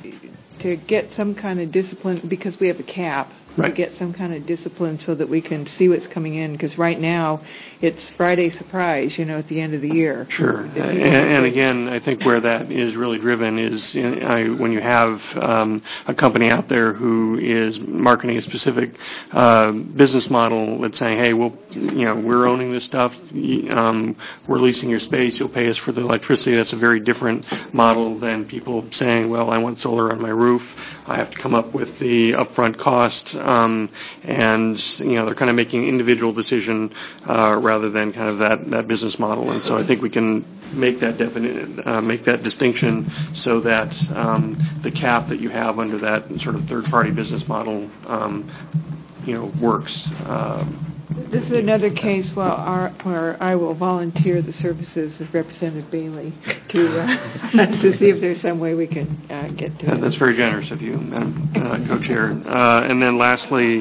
to get some kind of discipline, because we have a cap. Right. To get some kind of discipline so that we can see what's coming in, because right now it's Friday surprise, you know, at the end of the year. Sure. And, and again, I think where that is really driven is in, I, when you have um, a company out there who is marketing a specific uh, business model that's saying, hey, we'll, you know, we're owning this stuff, um, we're leasing your space, you'll pay us for the electricity. That's a very different model than people saying, well, I want solar on my roof. I have to come up with the upfront cost. Um, and, you know, they're kind of making an individual decision uh, rather than kind of that, that business model. And so I think we can make that definite, uh, make that distinction so that um, the cap that you have under that sort of third-party business model, um, you know, works. Um, this is another case where, our, where I will volunteer the services of Representative Bailey to uh, to see if there's some way we can uh, get to Yeah, it. that's very generous of you, Madam uh, Co-Chair. Uh, and then lastly,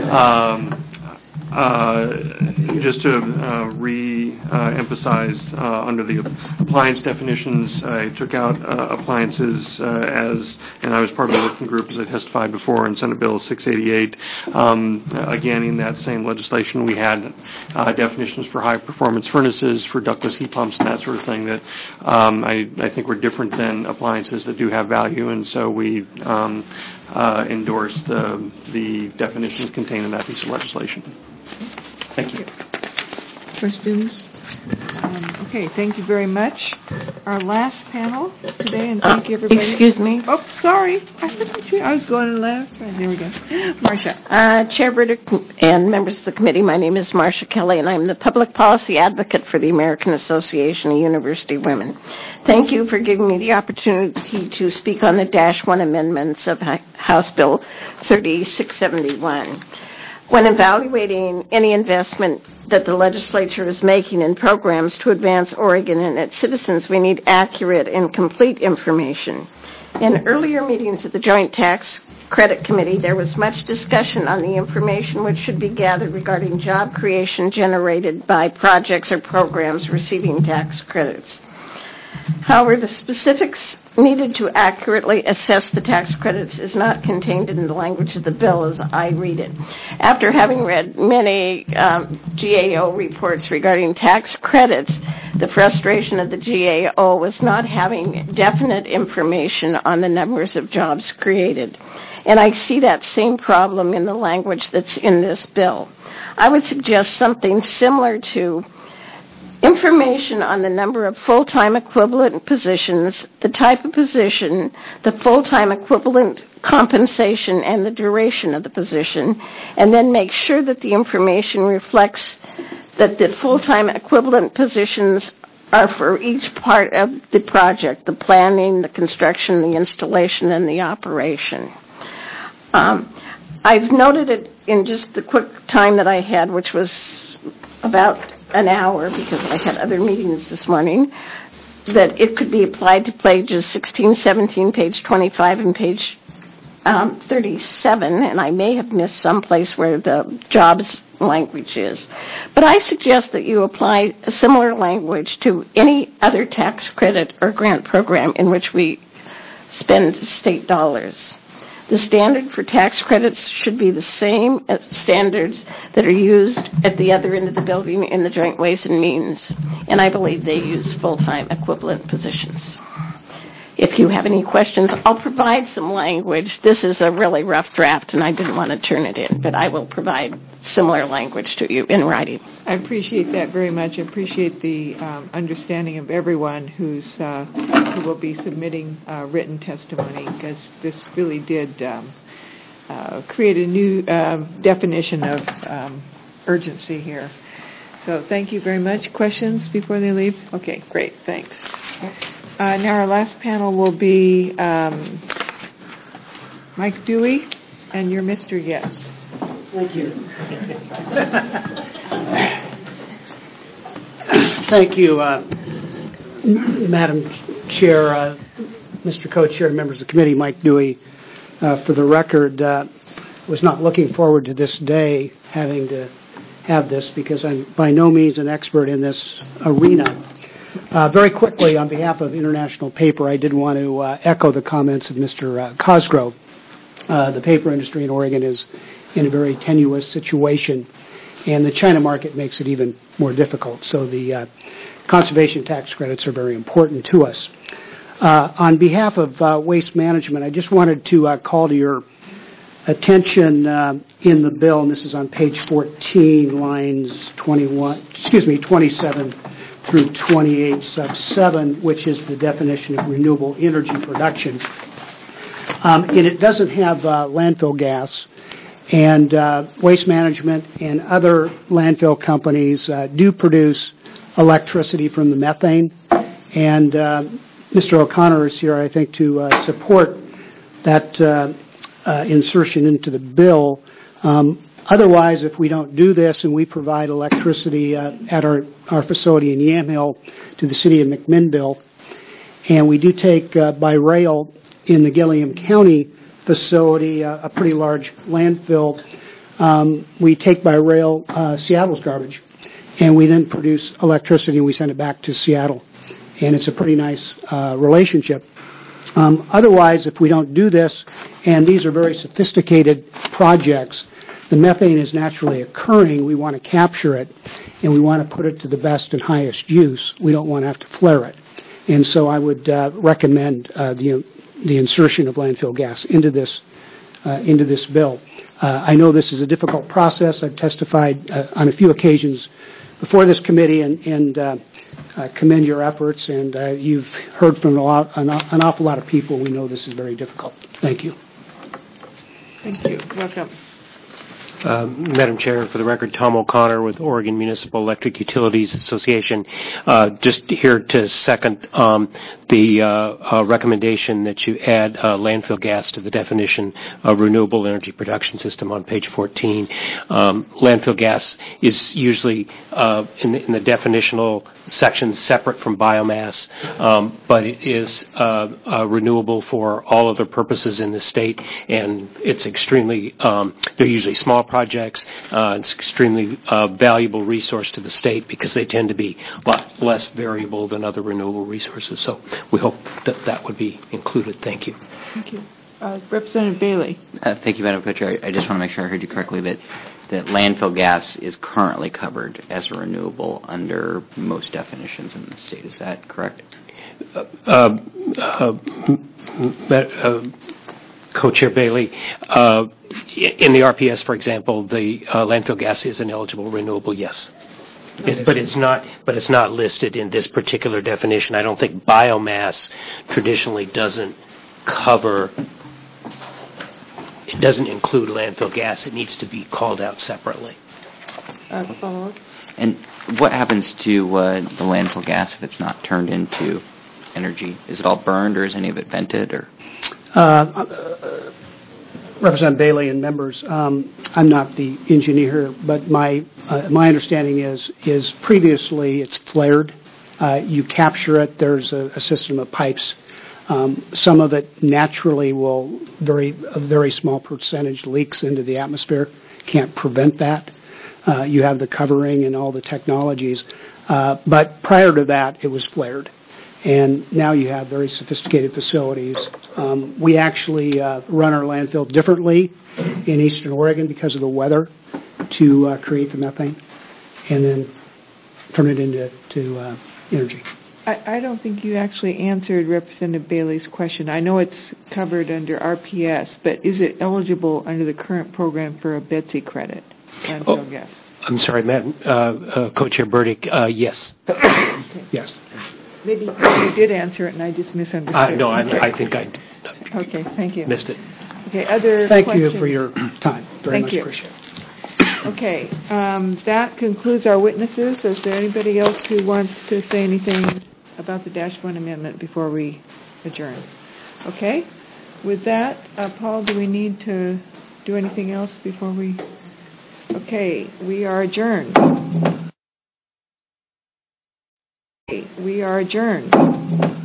um, uh, just to uh, re-emphasize uh, under the appliance definitions, I took out uh, appliances uh, as, and I was part of the working group as I testified before in Senate Bill six eighty-eight. Um, again, in that same legislation, we had uh, definitions for high-performance furnaces, for ductless heat pumps, and that sort of thing that um, I, I think were different than appliances that do have value, and so we um, uh, endorsed uh, the definitions contained in that piece of legislation. Thank you. Questions? Um, okay, thank you very much. Our last panel today, and thank you everybody. Excuse me. Oh, sorry. I looked at you. I was going left. Right, there we go. Marcia. Uh, Chair Burdick and members of the committee, my name is Marcia Kelly, and I'm the public policy advocate for the American Association of University Women. Thank you for giving me the opportunity to speak on the Dash one amendments of House Bill thirty-six seventy-one. When evaluating any investment that the legislature is making in programs to advance Oregon and its citizens, we need accurate and complete information. In earlier meetings of the Joint Tax Credit Committee, there was much discussion on the information which should be gathered regarding job creation generated by projects or programs receiving tax credits. However, the specifics needed to accurately assess the tax credits is not contained in the language of the bill as I read it. After having read many um, G A O reports regarding tax credits, the frustration of the G A O was not having definite information on the numbers of jobs created. And I see that same problem in the language that's in this bill. I would suggest something similar to information on the number of full-time equivalent positions, the type of position, the full-time equivalent compensation, and the duration of the position, and then make sure that the information reflects that the full-time equivalent positions are for each part of the project, the planning, the construction, the installation, and the operation. Um, I've noted it in just the quick time that I had, which was about an hour because I had other meetings this morning, that it could be applied to pages sixteen, seventeen, page twenty-five, and page um, thirty-seven, and I may have missed some place where the jobs language is. But I suggest that you apply a similar language to any other tax credit or grant program in which we spend state dollars. The standard for tax credits should be the same as standards that are used at the other end of the building in the Joint Ways and Means, and I believe they use full-time equivalent positions. If you have any questions, I'll provide some language. This is a really rough draft, and I didn't want to turn it in, but I will provide similar language to you in writing. I appreciate that very much. I appreciate the um, understanding of everyone who's uh, who will be submitting uh, written testimony, because this really did um, uh, create a new uh, definition of um, urgency here. So thank you very much. Questions before they leave? Okay, great. Thanks. Uh, now our last panel will be um, Mike Dewey and your Mister Guest. Thank you. Thank you, uh, Madam Chair, uh, Mister Co-Chair, members of the committee, Mike Dewey. Uh, for the record, uh, was not looking forward to this day having to have this because I'm by no means an expert in this arena. Uh, very quickly, on behalf of International Paper, I did want to uh, echo the comments of Mister Uh, Cosgrove. Uh, the paper industry in Oregon is in a very tenuous situation, and the China market makes it even more difficult. So the uh, conservation tax credits are very important to us. Uh, on behalf of uh, Waste Management, I just wanted to uh, call to your attention uh, in the bill, and this is on page fourteen, lines twenty-one, excuse me, twenty-seven through twenty-eight, sub seven, which is the definition of renewable energy production. Um, and it doesn't have uh, landfill gas. And uh, Waste Management and other landfill companies uh, do produce electricity from the methane. And uh, Mister O'Connor is here, I think, to uh, support that uh, uh, insertion into the bill. Um, Otherwise, if we don't do this and we provide electricity uh, at our, our facility in Yamhill to the city of McMinnville, and we do take uh, by rail in the Gilliam County facility uh, a pretty large landfill, um, we take by rail uh, Seattle's garbage, and we then produce electricity and we send it back to Seattle. And it's a pretty nice uh, relationship. Um, otherwise, if we don't do this, and these are very sophisticated projects, the methane is naturally occurring. We want to capture it, and we want to put it to the best and highest use. We don't want to have to flare it. And so I would uh, recommend uh, the the insertion of landfill gas into this uh, into this bill. Uh, I know this is a difficult process. I've testified uh, on a few occasions before this committee, and, and uh, uh, commend your efforts. And uh, you've heard from a lot, an, an awful lot of people. We know this is very difficult. Thank you. Thank you. Welcome. Uh, Madam Chair, for the record, Tom O'Connor with Oregon Municipal Electric Utilities Association. Uh, just here to second um, the uh, uh, recommendation that you add uh, landfill gas to the definition of renewable energy production system on page fourteen. Um, landfill gas is usually uh, in, the, in the definitional section separate from biomass, um, but it is uh, uh, renewable for all other purposes in the state, and it's extremely, um, they're usually small projects. Uh, it's extremely uh, valuable resource to the state because they tend to be a lot less variable than other renewable resources. So we hope that that would be included. Thank you. Thank you. Uh, Representative Bailey. Uh, thank you, Madam Co-Chair. I just want to make sure I heard you correctly that that landfill gas is currently covered as a renewable under most definitions in the state. Is that correct? Uh, uh, uh, uh, Co-Chair Bailey, uh, in the R P S, for example, the uh, landfill gas is an eligible renewable, yes. It, but it's not. But it's not listed in this particular definition. I don't think biomass traditionally doesn't cover. It doesn't include landfill gas. It needs to be called out separately. Uh, follow up. And what happens to uh, the landfill gas if it's not turned into energy? Is it all burned, or is any of it vented, or? Uh, uh, Representative Bailey and members, um, I'm not the engineer, but my uh, my understanding is is previously it's flared. Uh, you capture it. There's a, a system of pipes. Um, some of it naturally will very a very small percentage leaks into the atmosphere. Can't prevent that. Uh, you have the covering and all the technologies, uh, but prior to that, it was flared. And now you have very sophisticated facilities. Um, we actually uh, run our landfill differently in Eastern Oregon because of the weather to uh, create the methane and then turn it into to, uh, energy. I, I don't think you actually answered Representative Bailey's question. I know it's covered under R P S, but is it eligible under the current program for a Betsy credit? Landfill Oh, gas. I'm sorry, Madam uh, uh, Co-Chair Burdick. Uh, yes. Okay. Yes. Maybe you did answer it and I just misunderstood. Uh, no, I, I think I Okay, thank you. missed it. Okay, other Thank questions? you for your time. Very Thank much you. appreciate it. Okay, um, that concludes our witnesses. Is there anybody else who wants to say anything about the Dash One Amendment before we adjourn? Okay, with that, uh, Paul, do we need to do anything else before we? Okay, we are adjourned. We are adjourned.